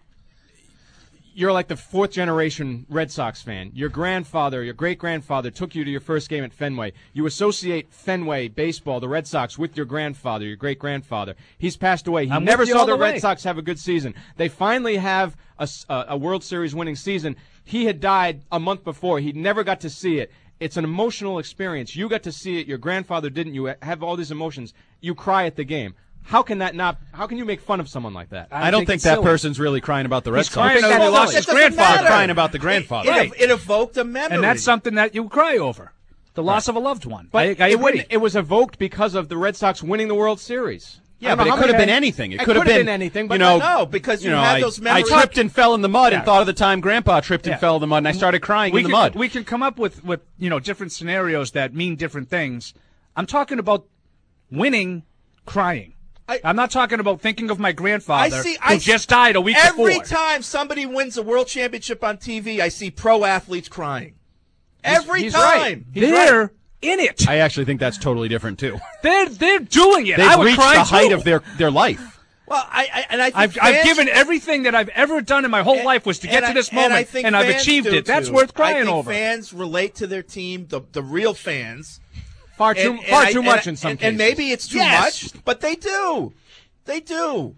you're like the fourth generation Red Sox fan. Your grandfather, your great grandfather took you to your first game at Fenway. You associate Fenway baseball, the Red Sox, with your grandfather, your great grandfather. He's passed away. He I'm never with you saw all the the way. Red Sox have a good season. They finally have a, s- a- a World Series winning season. He had died a month before. He never got to see it. It's an emotional experience. You got to see it. Your grandfather didn't. You have all these emotions. You cry at the game. How can that not? How can you make fun of someone like that? I don't think, it's that silly. person's really crying about the Red He's Sox. crying that he Well, lost it his doesn't grandfather. matter. Crying about the grandfather. It, Right. it evoked a memory. And that's something that you cry over. The loss of a loved one. But I, I it, agree. wouldn't- it was evoked because of the Red Sox winning the World Series. Yeah, I don't but know it how could have many- been anything. It It could have could have been, been anything, You but know, no, because you you know, had I, those I memories. tripped and fell in the mud Yeah. and thought of the time Grandpa tripped and Yeah. fell in the mud, and I started crying we in the can, mud. We can come up with, with you know different scenarios that mean different things. I'm talking about winning, crying. I, I'm not talking about thinking of my I grandfather see. who I just died a week every before. time somebody wins a world championship on T V, I see pro athletes crying. Every he's time. right. They're in it. I actually think that's totally different too. They're they're doing it. They've I would reached cry the height too. of their their life. Well, I, I and I think I've, I've fans- given everything that I've ever done in my whole and- life was to get and to I- this and I moment, think and I've fans achieved do, it. That's too. worth I crying think over. Fans relate to their team, the the real fans. Far too And- and far I- too and much I- in some and, cases. and maybe it's too Yes. much, but they do. They do.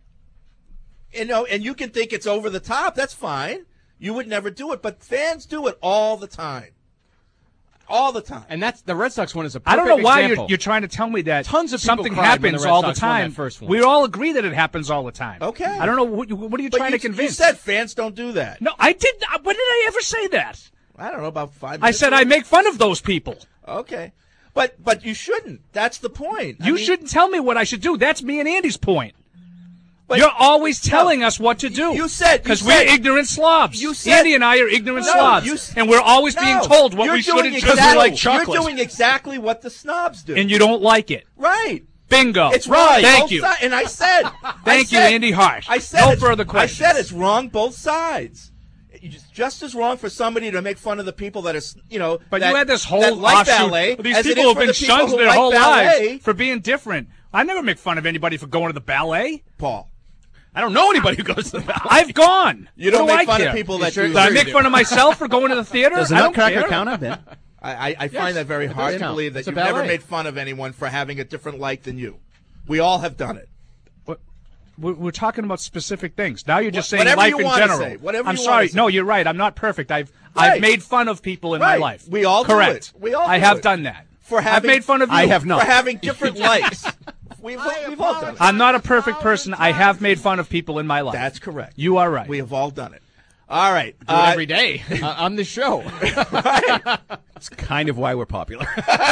You know, and you can think it's over the top. That's fine. You would never do it, but fans do it all the time. All the time. And that's the Red Sox one is a perfect I don't know why example. you're, you're trying to tell me that Tons of people something cried when the happens Red all the Sox won that time. first one. We all agree that it happens all the time. Okay. I don't know what, you- what are you But trying you, to convince. you said fans don't do that. no, I did. not- When did I ever say that? I don't know, about five I minutes said ago. I make fun of those people. Okay. But but you shouldn't. That's the point. I You mean, shouldn't tell me what I should do. That's me and Andy's point. But- You're always telling us what to do. You said- you because said- we're ignorant slobs. You said- Andy and I are ignorant No, slobs, you s- and we're always being No, told what you're we should doing and exactly, shouldn't like You're chocolate. doing exactly what the snobs do. and you don't like it. right. Bingo. It's wrong. Thank both you. si- and I said. I Thank you, said- Andy Hart. I said No it's- further questions. I said it's wrong both sides. It's just as wrong for somebody to make fun of the people that are, you know, But that, you had this whole that like offshoot. ballet. These as it people is have for been the people shunned who their like whole ballet. lives for being different. I never make fun of anybody for going to the ballet. Paul. I don't know anybody who goes to the ballet. I've gone. You don't What do make I fun care? of people You that sure- do. Do I Sure make you fun do. of myself for going to the theater? Does the I don't Nutcracker care. count? I've been. I, I, I Yes, find that very it hard does to count. believe that It's a you've never ballet. made fun of anyone for having a different like than you. We all have done it. We're, we're talking about specific things. Now you're just Wha- saying whatever life you in wanna general. say, whatever I'm you sorry. wanna say. No, you're right. I'm not perfect. I've Right. I've made fun of people in Right. my life. We all do correct. it. We all I do have it. done that. For I've having, made fun of you. I have not. For having different likes. We've, we've all done it. I'm not a perfect person. I have made fun of people in my life. That's correct. You are right. We have all done it. All right. Do it Uh, every day uh, on the show. It's kind of why we're popular.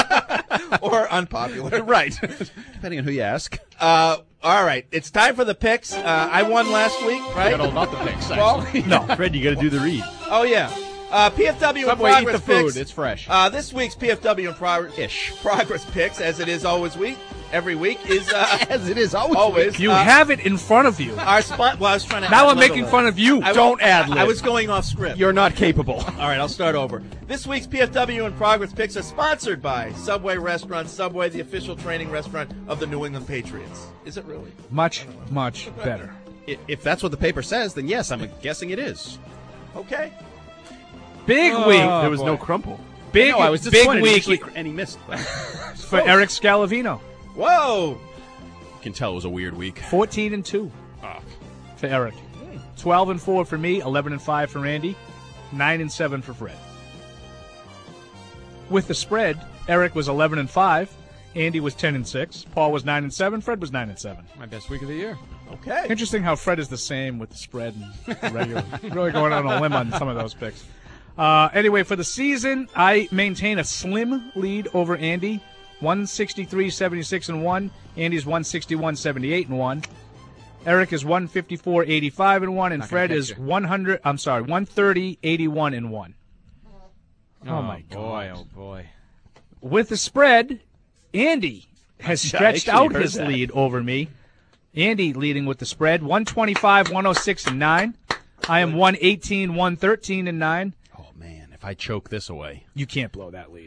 or unpopular. Right. Depending on who you ask. Uh, all right. It's time for the picks. Uh, I won last week, right? Got all about the picks. Paul? actually. No, Fred, you got to do the read. Oh, yeah. Uh, P F W in Subway, eat progress the food. picks. It's fresh. Uh, this week's P F W in progress ish progress picks, as it is always week every week, is uh, As it is always. always. You uh, have it in front of you. our spot. Well, I was trying to. Now I'm ad-lib a making little. fun of you. I, Don't I, ad-lib. I was going off script. You're not capable. All right, I'll start over. This week's P F W in Progress picks are sponsored by Subway Restaurant. Subway, the official training restaurant of the New England Patriots. Is it really? Much, much better. I- If that's what the paper says, then yes, I'm guessing it is. Okay. Big Oh, week. There was boy. no crumple. Big, No, I was big disappointed. week He just- and he missed. You for Eric Scalavino. Whoa. can tell it was a weird week. fourteen and two for Eric. twelve and four for me. eleven and five for Randy. nine and seven for Fred. With the spread, Eric was eleven and five. Andy was ten and six. Paul was nine and seven. Fred was nine and seven. My best week of the year. Okay. Interesting how Fred is the same with the spread and the regular. Really going on a limb on some of those picks. Uh, anyway, for the season, I maintain a slim lead over Andy. one sixty-three, seventy-six and one. Andy's one sixty-one, seventy-eight and one. Eric is one fifty-four, eighty-five and one, and Not gonna Fred catch is you. one hundred. I'm sorry, one thirty, eighty-one and one. Oh, my boy, God. oh boy. With the spread, Andy has I stretched actually out heard his that. lead over me. Andy leading with the spread, one twenty-five, one oh six and nine. I am one eighteen, one thirteen and nine. Oh man, if I choke this away, You can't blow that lead.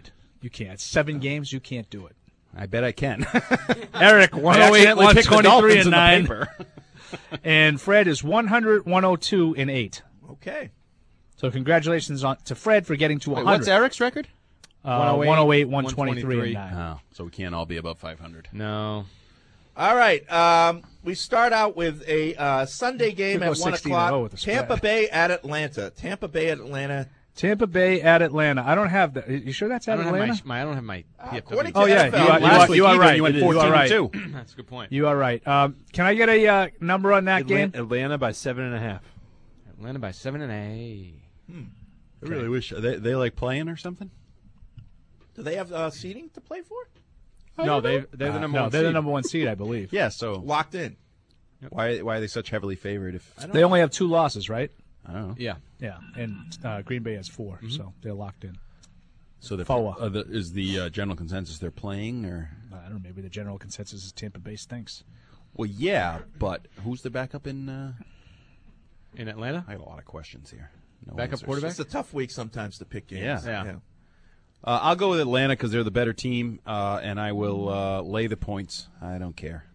You can't. Seven games, you can't do it. I bet I can. Eric, one oh eight, one twenty-three, and nine. paper. And Fred is one hundred, one oh two, and eight. Okay. So congratulations on to Fred for getting to Wait, one hundred. what's Eric's record? Uh, one oh eight, one twenty-three, and nine. Oh, so we can't all be above five hundred. No. All right. Um, we start out with a uh, Sunday game Could go at one sixteen in a row o'clock. with the spread. Tampa Bay at Atlanta. Tampa Bay at Atlanta. Tampa Bay at Atlanta. I don't have that. You sure that's I at don't have Atlanta? my, my I don't have my P F W. according to Oh yeah, N F L, you are, you last are, week you are even, right. you went You are fourteen right. and two. That's a good point. You are right. Um, can I get a uh, number on that Atla- game? Atlanta by seven and a half. Atlanta by seven and a. Hmm. I really wish they they like playing or something. Do they have uh, seating to play for? No, they they're the Uh, number no, one. they're seed. the number one seed, I believe. Yeah, so Locked in. why why are they such heavily favored? If They only have two losses, right? I don't know. Yeah. Yeah, and uh, Green Bay has four, Mm-hmm. so they're locked in. So the, F O A. uh, the is the uh, general consensus they're playing or? I don't know. Maybe the general consensus is Tampa Bay stinks. Well, yeah, but who's the backup in? Uh... In Atlanta? I got a lot of questions here. No Backup answers. quarterback? It's a tough week sometimes to pick games. Yeah. Yeah. Uh, I'll go with Atlanta because they're the better team, uh, and I will uh, lay the points. I don't care.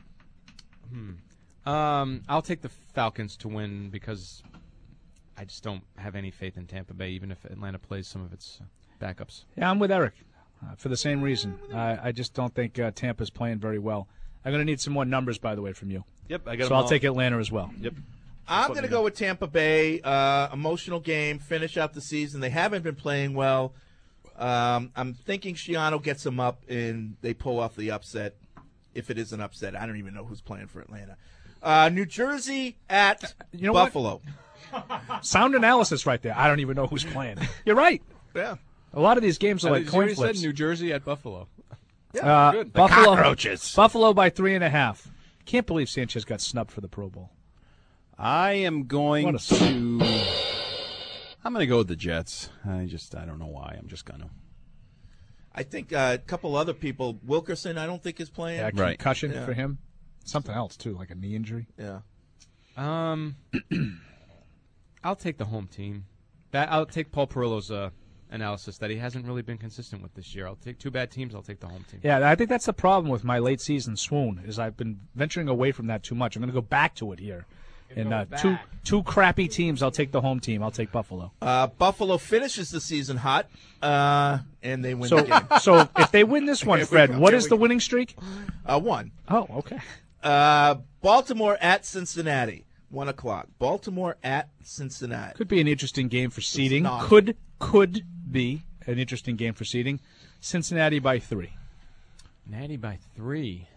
Hmm. Um, I'll take the Falcons to win because I just don't have any faith in Tampa Bay, even if Atlanta plays some of its uh, backups. Yeah, I'm with Eric uh, for the same reason. I, I just don't think uh, Tampa's playing very well. I'm going to need some more numbers, by the way, from you. Yep, I got So them I'll all. take Atlanta as well. Yep. I'm going to go with Tampa Bay. Uh, emotional game, finish out the season. They haven't been playing well. Um, I'm thinking Shiano gets them up and they pull off the upset. If it is an upset, I don't even know who's playing for Atlanta. Uh, New Jersey at You know what? Buffalo. Sound analysis right there. I don't even know who's playing. You're right. Yeah. A lot of these games are Uh, like you coin already flips. said New Jersey at Buffalo. Uh, good. The Buffalo, cockroaches. Buffalo by three and a half. Can't believe Sanchez got snubbed for the Pro Bowl. I am going What a to. I'm going to go with the Jets. I just I don't know why. I'm just going to. I think uh, a couple other people. Wilkerson, I don't think is playing. Yeah, Right. concussion Yeah. for him. Something else too, like a knee injury. Yeah. Um, I'll take the home team. That I'll take Paul Perillo's uh, analysis that he hasn't really been consistent with this year. I'll take two bad teams. I'll take the home team. Yeah, I think that's the problem with my late season swoon is I've been venturing away from that too much. I'm going to go back to it here. And uh, go two back. two crappy teams. I'll take the home team. I'll take Buffalo. Uh, Buffalo finishes the season hot, uh, and they win So, the game. so if they win this one, Here we Fred, go. what Here is we the go. winning streak? Uh, one. Oh, okay. Uh, Baltimore at Cincinnati. One o'clock. Baltimore at Cincinnati. Could be an interesting game for seeding. not. Could could be an interesting game for seeding. Cincinnati by three. Natty by three.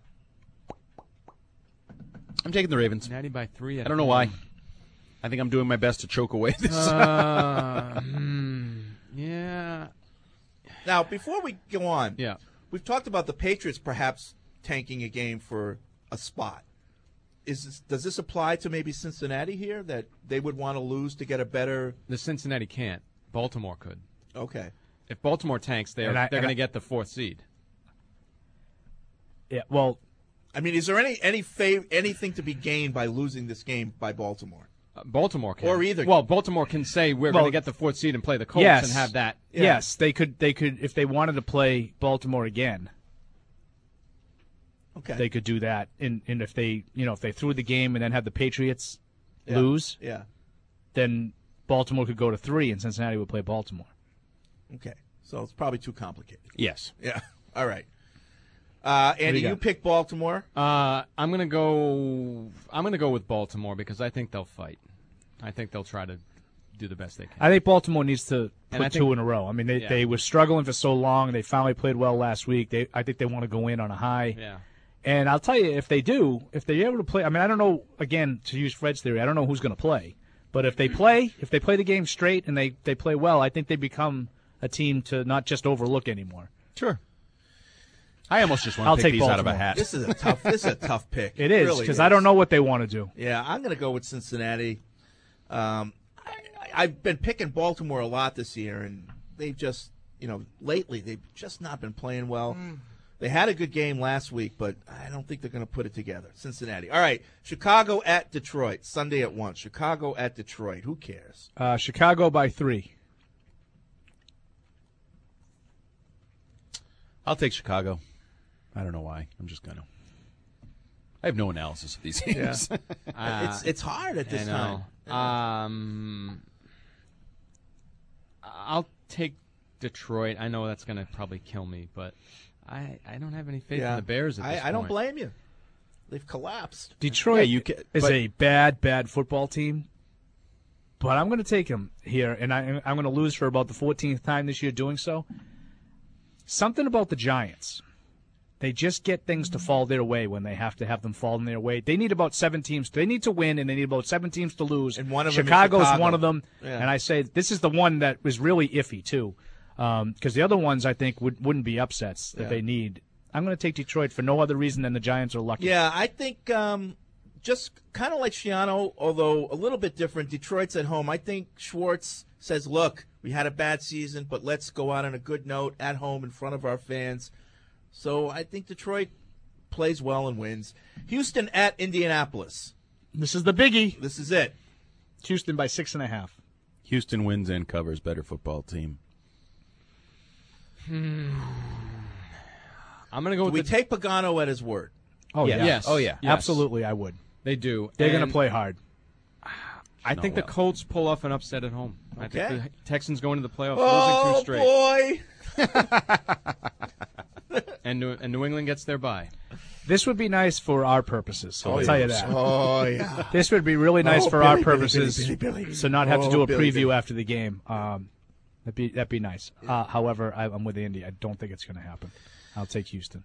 I'm taking the Ravens. Natty by three. I don't know why. I think I'm doing my best to choke away this. Uh, hmm, yeah. Now, before we go on, Yeah. we've talked about the Patriots perhaps tanking a game for a spot. Is this, does this apply to maybe Cincinnati here, that they would want to lose to get a better? The Cincinnati can't. Baltimore could. Okay. If Baltimore tanks, they're And I- they're and going I- to get the fourth seed. Yeah. Well, I mean, is there any any fav- anything to be gained by losing this game by Baltimore? Uh, Baltimore can. Or either- Well, Baltimore can say we're Well, going to get the fourth seed and play the Colts yes. and have that. Yeah. yes, they could. They could if they wanted to play Baltimore again. Okay. They could do that, and and if they you know if they threw the game and then had the Patriots Yeah. lose, Yeah. then Baltimore could go to three, and Cincinnati would play Baltimore. Okay. So it's probably too complicated. Yes. Yeah. All right. Uh, Andy, you you, got? pick Baltimore. Uh, I'm going to go. I'm going to go with Baltimore because I think they'll fight. I think they'll try to do the best they can. I think Baltimore needs to And put I two think- in a row. I mean, they Yeah. they were struggling for so long. They finally played well last week. They I think they want to go in on a high. Yeah. And I'll tell you, if they do, if they're able to play, I mean, I don't know, again, to use Fred's theory, I don't know who's going to play. But if they play, if they play the game straight and they, they play well, I think they become a team to not just overlook anymore. Sure. I almost just want I'll to pick take these out of a Baltimore. hat. This is a tough. This is a tough pick. It is, really because is. I don't know what they want to do. Yeah, I'm going to go with Cincinnati. Um, I, I- I've been picking Baltimore a lot this year, and they've just, you know, lately they've just not been playing well. They had a good game last week, but I don't think they're going to put it together. Cincinnati. All right, Chicago at Detroit, Sunday at one. Chicago at Detroit. Who cares? Uh, Chicago by three. I'll take Chicago. I don't know why. I'm just going to. I have no analysis of these games. Yeah. uh, it's it's hard at this time. Um, I'll take Detroit. I know that's going to probably kill me, but I, I don't have any faith Yeah. in the Bears at I, this I point. don't blame you. They've collapsed. Detroit Yeah, you ca- is but- a bad, bad football team, but I'm going to take them here, and I, I'm going to lose for about the fourteenth time this year doing so. Something about the Giants. They just get things to fall their way when they have to have them fall in their way. They need about seven teams. They need to win, and they need about seven teams to lose. And one of them is Chicago's Chicago. one of them. Yeah. And I say this is the one that was really iffy, too, because um, the other ones, I think, would, wouldn't be upsets that Yeah. they need. I'm going to take Detroit for no other reason than the Giants are lucky. Yeah, I think um, just kind of like Schiano, although a little bit different. Detroit's at home. I think Schwartz says, look, we had a bad season, but let's go out on a good note at home in front of our fans. So I think Detroit plays well and wins. Houston at Indianapolis. This is the biggie. This is it. Houston by six and a half. Houston wins and covers. Better football team. Hmm. I'm going to go Do with we the take Pagano at his word? Oh, Yeah. yeah. Yes. Oh, yeah. Yes. Absolutely, I would. They do. They're going And to play hard. I No, think well. the Colts pull off an upset at home. I Okay. think the Texans go into the playoffs Oh, losing two straight. boy. And New, and New England gets their bye. This would be nice for our purposes. So Oh, I'll tell you yes. that. Oh, yeah. This would be really nice Oh, for Billy, our Billy, purposes. Billy, Billy, Billy. So not have to Oh, do a Billy, preview Billy. after the game. Um, that'd be that'd be nice. Uh, however, I, I'm with Indy. I don't think it's going to happen. I'll take Houston.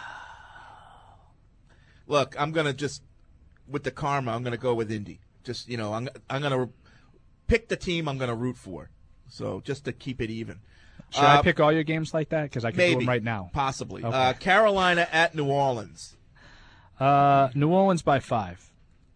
Look, I'm going to just, with the karma, I'm going to go with Indy. Just, you know, I'm, I'm going to pick the team I'm going to root for. So just to keep it even. Should Uh, I pick all your games like that? Because I can do Maybe. them right now. Possibly. Okay. Uh, Carolina at New Orleans. Uh, New Orleans by five.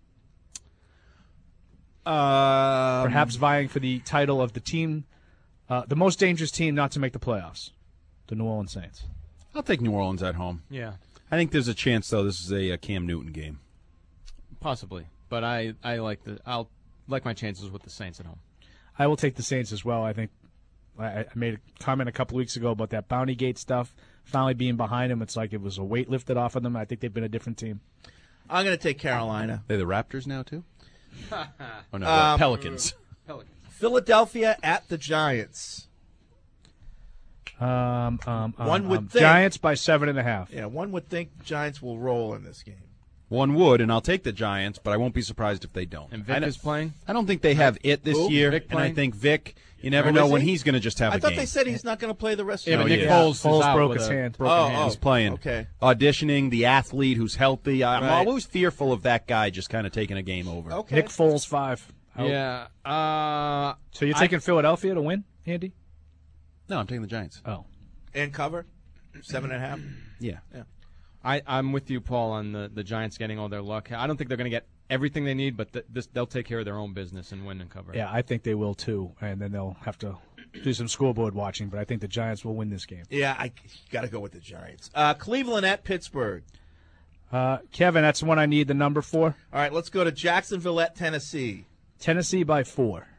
Um, Perhaps vying for the title of the team, uh, the most dangerous team not to make the playoffs, the New Orleans Saints. I'll take New Orleans at home. Yeah, I think there's a chance, though, this is a, a Cam Newton game. possibly. But I, I like the I'll like my chances with the Saints at home. I will take the Saints as well. I think I, I made a comment a couple weeks ago about that Bounty Gate stuff finally being behind them. It's like it was a weight lifted off of them. I think they've been a different team. I'm going to take Carolina. They're the Raptors now, too? Oh, no, Um, Pelicans. Pelicans. Philadelphia at the Giants. Um, um, um, One would um, think- Giants by seven and a half. Yeah, one would think Giants will roll in this game. One would, and I'll take the Giants, but I won't be surprised if they don't. And I Vic don't- is playing. I don't think they have it this Who? year, Vic and I playing? think Vic, you never Oh, know is when he? he's going to just have I a thought game. they said he's not going to play the rest Yeah, of but the Nick year. Yeah, Foles, is Foles out broke with his a hand. broken Oh, hand. oh. He's playing. Okay. Auditioning, the athlete who's healthy. I'm Right. always fearful of that guy just kind of taking a game over. Okay. Nick Foles five. Out. Yeah. Uh, So you're I- taking Philadelphia to win, Andy? No, I'm taking the Giants. Oh. And cover? Seven and a half? Yeah. Yeah. I, I'm with you, Paul, on the, the Giants getting all their luck. I don't think they're going to get everything they need, but th- this, they'll take care of their own business and win and cover. Yeah, I think they will too, and then they'll have to do some scoreboard watching. But I think the Giants will win this game. Yeah, I got to go with the Giants. Uh, Cleveland at Pittsburgh. Uh, Kevin, that's the one I need the number for. All right, let's go to Jacksonville at Tennessee. Tennessee by four.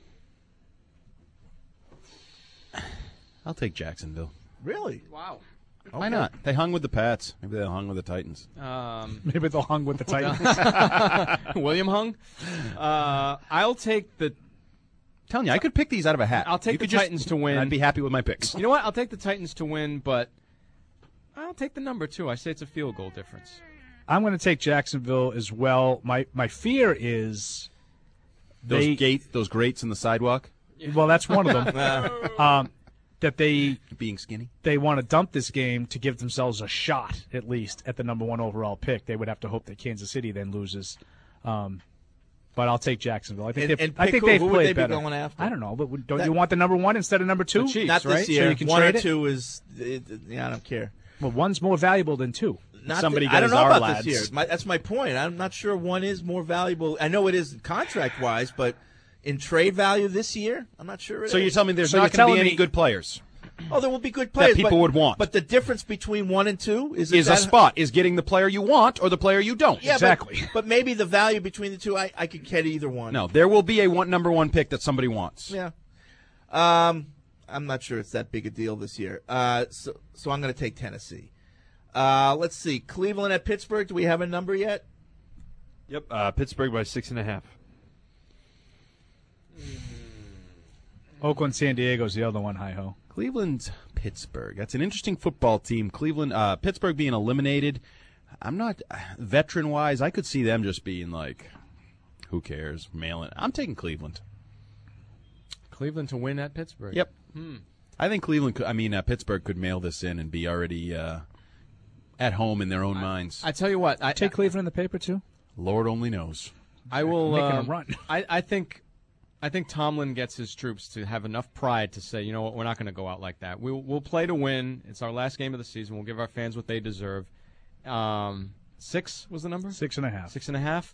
I'll take Jacksonville. Really? Wow. Why not? They hung with the Pats. Maybe they hung with the Titans. Um, Maybe they'll hung with the Titans. William Hung. Uh, I'll take the. telling you, I could pick these out of a hat. I'll take You the could just- Titans to win. I'd be happy with my picks. You know what? I'll take the Titans to win, but I'll take the number too. I say it's a field goal difference. I'm going to take Jacksonville as well. My my fear is Those they, gate, those grates in the sidewalk. Well, that's one of them. um, that they being skinny. They want to dump this game to give themselves a shot, at least, at the number one overall pick. They would have to hope that Kansas City then loses. Um, but I'll take Jacksonville. I think And- they've, and I pick think who? they've Who would played they be better. going after? I don't know, but would- don't That- you want the number one instead of number two? The Chiefs, Not this right? year. So you can one trade or it? two is, it, yeah, I don't care. Well, one's more valuable than two. Not Somebody th- I don't goes, know "Our about lads." this year. My, that's my point. I'm not sure one is more valuable. I know it is contract-wise, but in trade value this year, I'm not sure it So is. you're telling me there's So not you're going to telling be any me- good players Oh, there will be good players that people but, would want. But the difference between one and two is is that a spot is getting the player you want or the player you don't. Yeah, Exactly. But, but maybe the value between the two, I, I could get either one. No, there will be a one number one pick that somebody wants. Yeah. Um, I'm not sure it's that big a deal this year. Uh, so, so I'm going to take Tennessee. Uh, let's see. Cleveland at Pittsburgh. Do we have a number yet? Yep. Uh, Pittsburgh by six and a half. Oakland, San Diego's the other one, hi-ho. Cleveland, Pittsburgh. That's an interesting football team. Cleveland, uh, Pittsburgh being eliminated. I'm not, veteran-wise, I could see them just being like, who cares, mailing. I'm taking Cleveland. Cleveland to win at Pittsburgh. Yep. Hmm. I think Cleveland, could, I mean, uh, Pittsburgh could mail this in and be already uh, at home in their own minds. I tell you what. I Take Cleveland in the paper, too? Lord only knows. I will Making a um, run. I, I think, I think Tomlin gets his troops to have enough pride to say, you know what, we're not going to go out like that. We'll we'll play to win. It's our last game of the season. We'll give our fans what they deserve. Um, six was the number. Six and a half. Six and a half.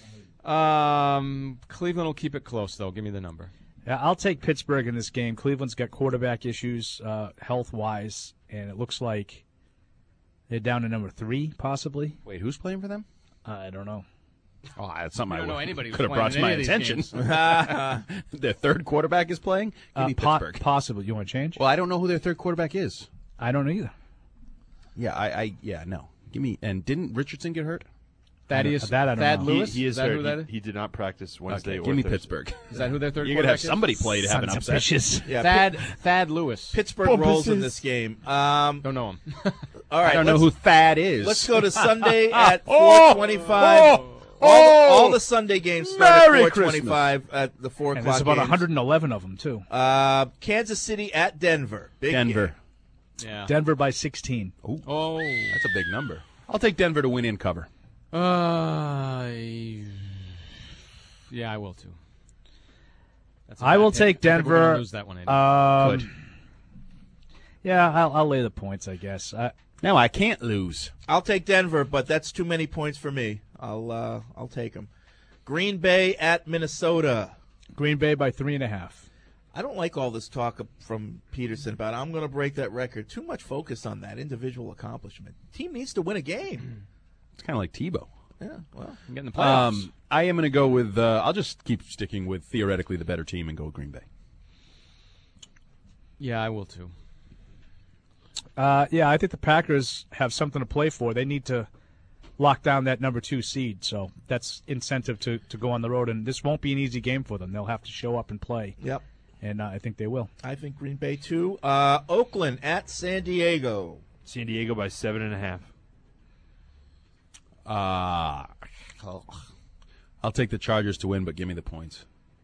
Um, Cleveland will keep it close, though. Give me the number. Yeah, I'll take Pittsburgh in this game. Cleveland's got quarterback issues, uh, health-wise, and it looks like they're down to number three, possibly. Wait, who's playing for them? I don't know. Oh, that's something I I don't know would- anybody who's could have playing brought to in my any of these attention. games. Their third quarterback is playing? Give Uh, me po- Pittsburgh. possibly. You want to change? Well, I don't know who their third quarterback is. I don't either. Yeah, I, I yeah, no. Give me, and didn't Richardson get hurt? Thaddeus, That I don't Thad know. Lewis? He, he is, is that hurt. who that he, is? he did not practice Wednesday Okay, or give me Thursday. Pittsburgh. Is that who their third You're going to have quarterback is? somebody play to have an Sons of upset. bitches. Yeah, Thad, Thad Lewis. Pittsburgh Bumpuses. rolls in this game. Um, Don't know him. all right, I don't know let's- who Thad is. Let's go to Sunday at Oh! four twenty-five. Oh! All, the, Oh! all the Sunday games start Merry at four twenty-five at the four And o'clock there's about games. one hundred eleven of them, too. Uh, Kansas City at Denver. Big Denver. game. Yeah. Denver by sixteen. Ooh, Oh. that's a big number. I'll take Denver to win in cover. Uh, yeah, I will too. That's a I bad will pick. take I think we're gonna Denver. lose that one, Andy. Um, Good. Yeah, I'll, I'll lay the points, I guess. I, No, I can't lose. I'll take Denver, but that's too many points for me. I'll uh, I'll take them. Green Bay at Minnesota. Green Bay by three and a half. I don't like all this talk from Peterson about I'm going to break that record. Too much focus on that individual accomplishment. Team needs to win a game. It's kind of like Tebow. Yeah, well, I'm getting the playoffs. Um, I am going to go with. Uh, I'll just keep sticking with theoretically the better team and go with Green Bay. yeah, I will too. Uh, yeah, I think the Packers have something to play for. They need to lock down that number two seed, so that's incentive to, to go on the road. And this won't be an easy game for them. They'll have to show up and play. Yep. And uh, I think they will. I think Green Bay too. Uh, Oakland at San Diego. San Diego by seven and a half. Uh, I'll take the Chargers to win, but give me the points.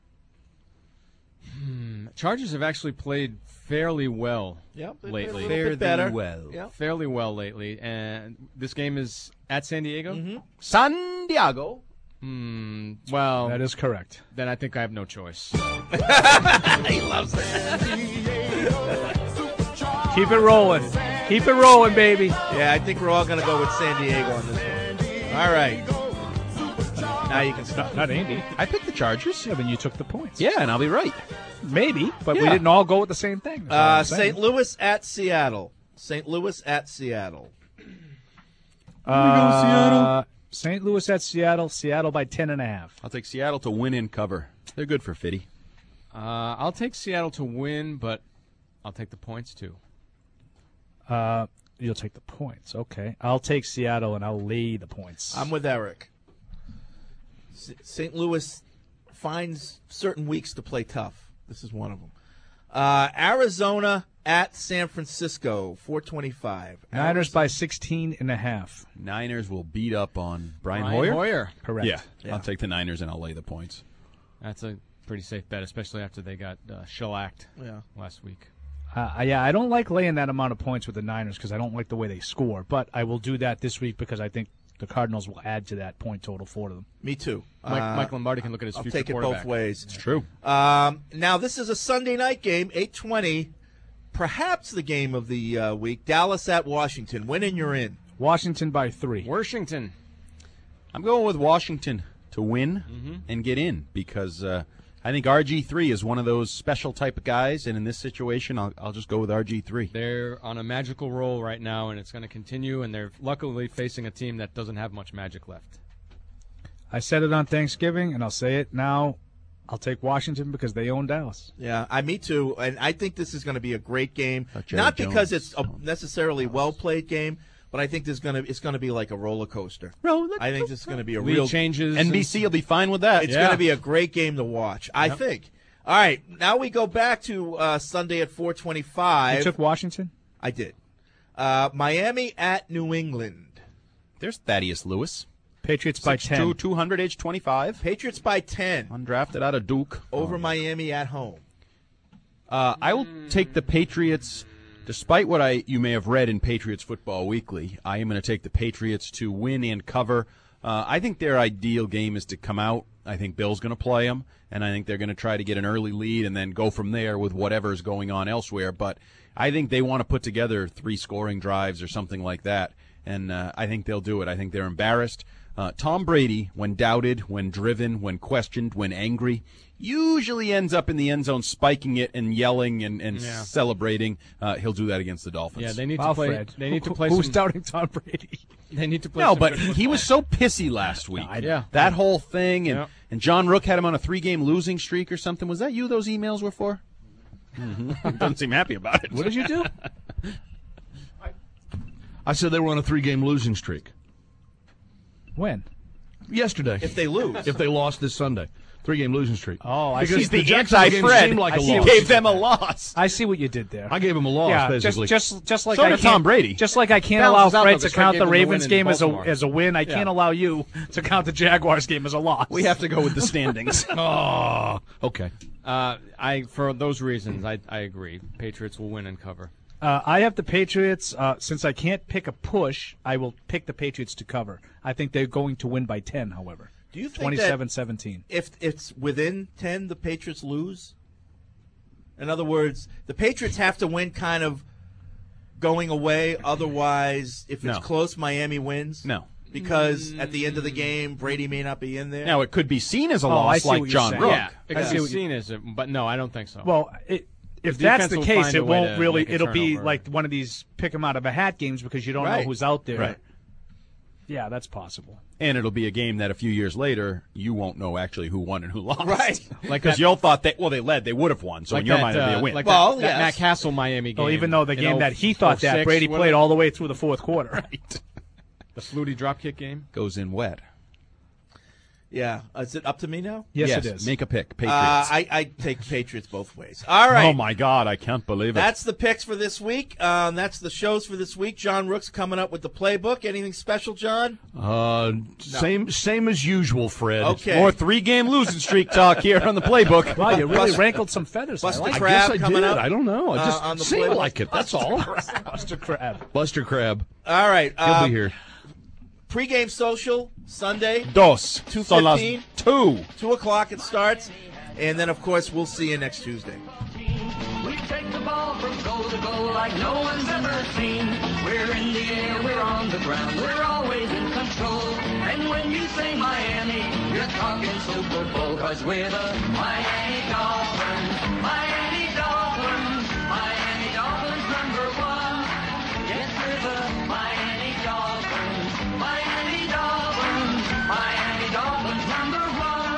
Hmm. Chargers have actually played fairly well Yep, they lately. played a little bit better. well. Yep. Fairly well lately. And this game is at San Diego? Mm-hmm. San Diego. Hmm. Well, That is correct. then I think I have no choice. He loves it. Keep it rolling. Keep it rolling, baby. Yeah, I think we're all going to go with San Diego on this one. All right. Now you can stop. Not, not Andy. I picked the Chargers. Yeah, then you took the points. Yeah, and I'll be right. Maybe, but we Yeah. didn't all go with the same thing. That's all Uh, I'm saying. Saint Louis at Seattle. Saint Louis at Seattle. Uh, Saint Louis at Seattle. Seattle by ten and a half. I'll take Seattle to win in cover. They're good for Fitty. Uh, I'll take Seattle to win, but I'll take the points too. Uh, you'll take the points. Okay. I'll take Seattle and I'll lay the points. I'm with Eric. S- Saint Louis finds certain weeks to play tough. This is one of them. Uh, Arizona at San Francisco, four twenty-five. Niners by sixteen and a half. Niners will beat up on Brian, Brian Hoyer. Hoyer. Correct. Yeah, Yeah. I'll take the Niners and I'll lay the points. That's a pretty safe bet, especially after they got uh, shellacked Yeah. last week. Uh, yeah, I don't like laying that amount of points with the Niners because I don't like the way they score. But I will do that this week because I think the Cardinals will add to that point total for them. Me too. Mike, Uh, Mike Lombardi can look at his I'll future take it quarterback. both ways. It's true. Um, now, this is a Sunday night game, eight twenty. Perhaps the game of the uh, week. Dallas at Washington. Win and you're in. Washington by three. Washington. I'm going with Washington to win Mm-hmm. and get in because uh, I think R G three is one of those special type of guys, and in this situation, I'll, I'll just go with R G three. They're on a magical roll right now, and it's going to continue, and they're luckily facing a team that doesn't have much magic left. I said it on Thanksgiving, and I'll say it now. I'll take Washington because they own Dallas. Yeah, I me too, and I think this is going to be a great game. Jerry Not because Jones. it's a necessarily well played game, but I think there's going to it's going to be like a roller coaster. Roller I think this is going to be a Lead real changes. N B C will be fine with that. It's Yeah. going to be a great game to watch. I Yep. think. All right, now we go back to uh, Sunday at four twenty-five. You took Washington? I did. Uh, Miami at New England. There's Thaddeus Lewis. Patriots by six two, ten. two hundred, age twenty-five. Patriots by ten. Undrafted out of Duke. Over Miami at home. Uh, I will take the Patriots, despite what I you may have read in Patriots Football Weekly. I am going to take the Patriots to win and cover. Uh, I think their ideal game is to come out. I think Bill's going to play them, and I think they're going to try to get an early lead and then go from there with whatever is going on elsewhere. But I think they want to put together three scoring drives or something like that, and uh, I think they'll do it. I think they're embarrassed. Uh, Tom Brady, when doubted, when driven, when questioned, when angry, usually ends up in the end zone spiking it and yelling and, and Yeah. celebrating. Uh, he'll do that against the Dolphins. Yeah, they need Wow, to play. Fred. They need to Who- play. Who's some, doubting Tom Brady? They need to play. No, some but good he football. was so pissy last week. Yeah. That whole thing, and, Yeah. and John Rook had him on a three-game losing streak or something. Was that you those emails were for? Mm-hmm. Doesn't seem happy about it. What did you do? I said they were on a three-game losing streak. When? Yesterday. If they lose. If they lost this Sunday. Three-game losing streak. Oh, I because see. the The Jacksonville game anti-Fred. seemed like I a see loss. what you Gave them a loss. I see what you did there. I gave him a loss, yeah, basically. just just just like So I did can't, Tom Brady. Just like I can't Balances allow out, Fred though, to 'cause Fred count gave the them the win Ravens in game as a Baltimore. as a win, I Yeah. can't allow you to count the Jaguars game as a loss. We have to go with the standings. Oh, okay. Uh, I for those reasons, I I agree. Patriots will win and cover. Uh, I have the Patriots. Uh, since I can't pick a push, I will pick the Patriots to cover. I think they're going to win by ten, however. Do you think twenty-seven that seventeen. if it's within ten, the Patriots lose? In other words, the Patriots have to win kind of going away. Otherwise, if it's No. close, Miami wins. No. Because at the end of the game, Brady may not be in there. Now, it could be seen as a Oh, I loss see like what you're John saying. Rook. Yeah, it I could see be what you- seen as, it, but no, I don't think so. Well, it, if The that's defense the will case, find a it way won't to really. make a It'll be turnover. like one of these pick 'em out of a hat games because you don't Right. know who's out there. Right. Yeah, that's possible. And it'll be a game that a few years later, you won't know actually who won and who lost. Right. Like Because that- you all thought they, well, they led, they would have won. So like in your that, mind, it'll be uh, a win. Like Well, that, that yes. Matt Castle Miami game. Well, even though the in game oh- that he thought that oh six, Brady what- played all the way through the fourth quarter. Right. the Flutie dropkick game. Goes in wet. Yeah. Is it up to me now? Yes, yes, it is. Make a pick. Uh, Patriots. I, I take Patriots both ways. All right. Oh, my God. I can't believe it. That's the picks for this week. Um, that's the shows for this week. John Rook's coming up with the playbook. Anything special, John? Uh, same same as usual, Fred. Okay. More three-game losing streak talk here on the playbook. Wow, you really Bust- rankled some feathers. I Buster like I it. Crab guess I coming did. up. I don't know. I uh, just on the seemed playbook. like it. That's all. Buster Crab. Buster Crab. All right. He'll Uh, be here. Pre-game social, Sunday, Dos. two Son las fifteen. Two. two o'clock it starts. And then, of course, we'll see you next Tuesday. We take the ball from goal to goal like no one's ever seen. We're in the air, we're on the ground, we're always in control. And when you say Miami, you're talking Super Bowl, cause we're the Miami Dolphins. Miami Dolphins. Miami Dolphins number one. Yes, we're the Miami Dolphins. Miami Dolphins. Miami Dolphins number one.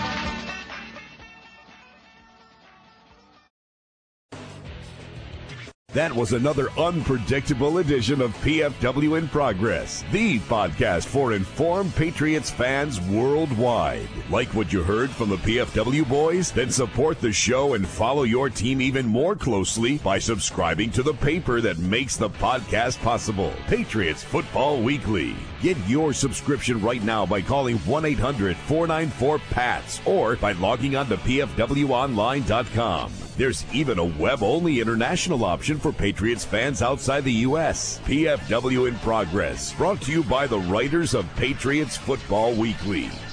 That was another unpredictable edition of P F W in Progress, the podcast for informed Patriots fans worldwide. Like what you heard from the P F W boys? Then support the show and follow your team even more closely by subscribing to the paper that makes the podcast possible, Patriots Football Weekly. Get your subscription right now by calling one eight hundred four nine four P A T S or by logging on to P F W online dot com. There's even a web-only international option for Patriots fans outside the U S. P F W in Progress, brought to you by the writers of Patriots Football Weekly.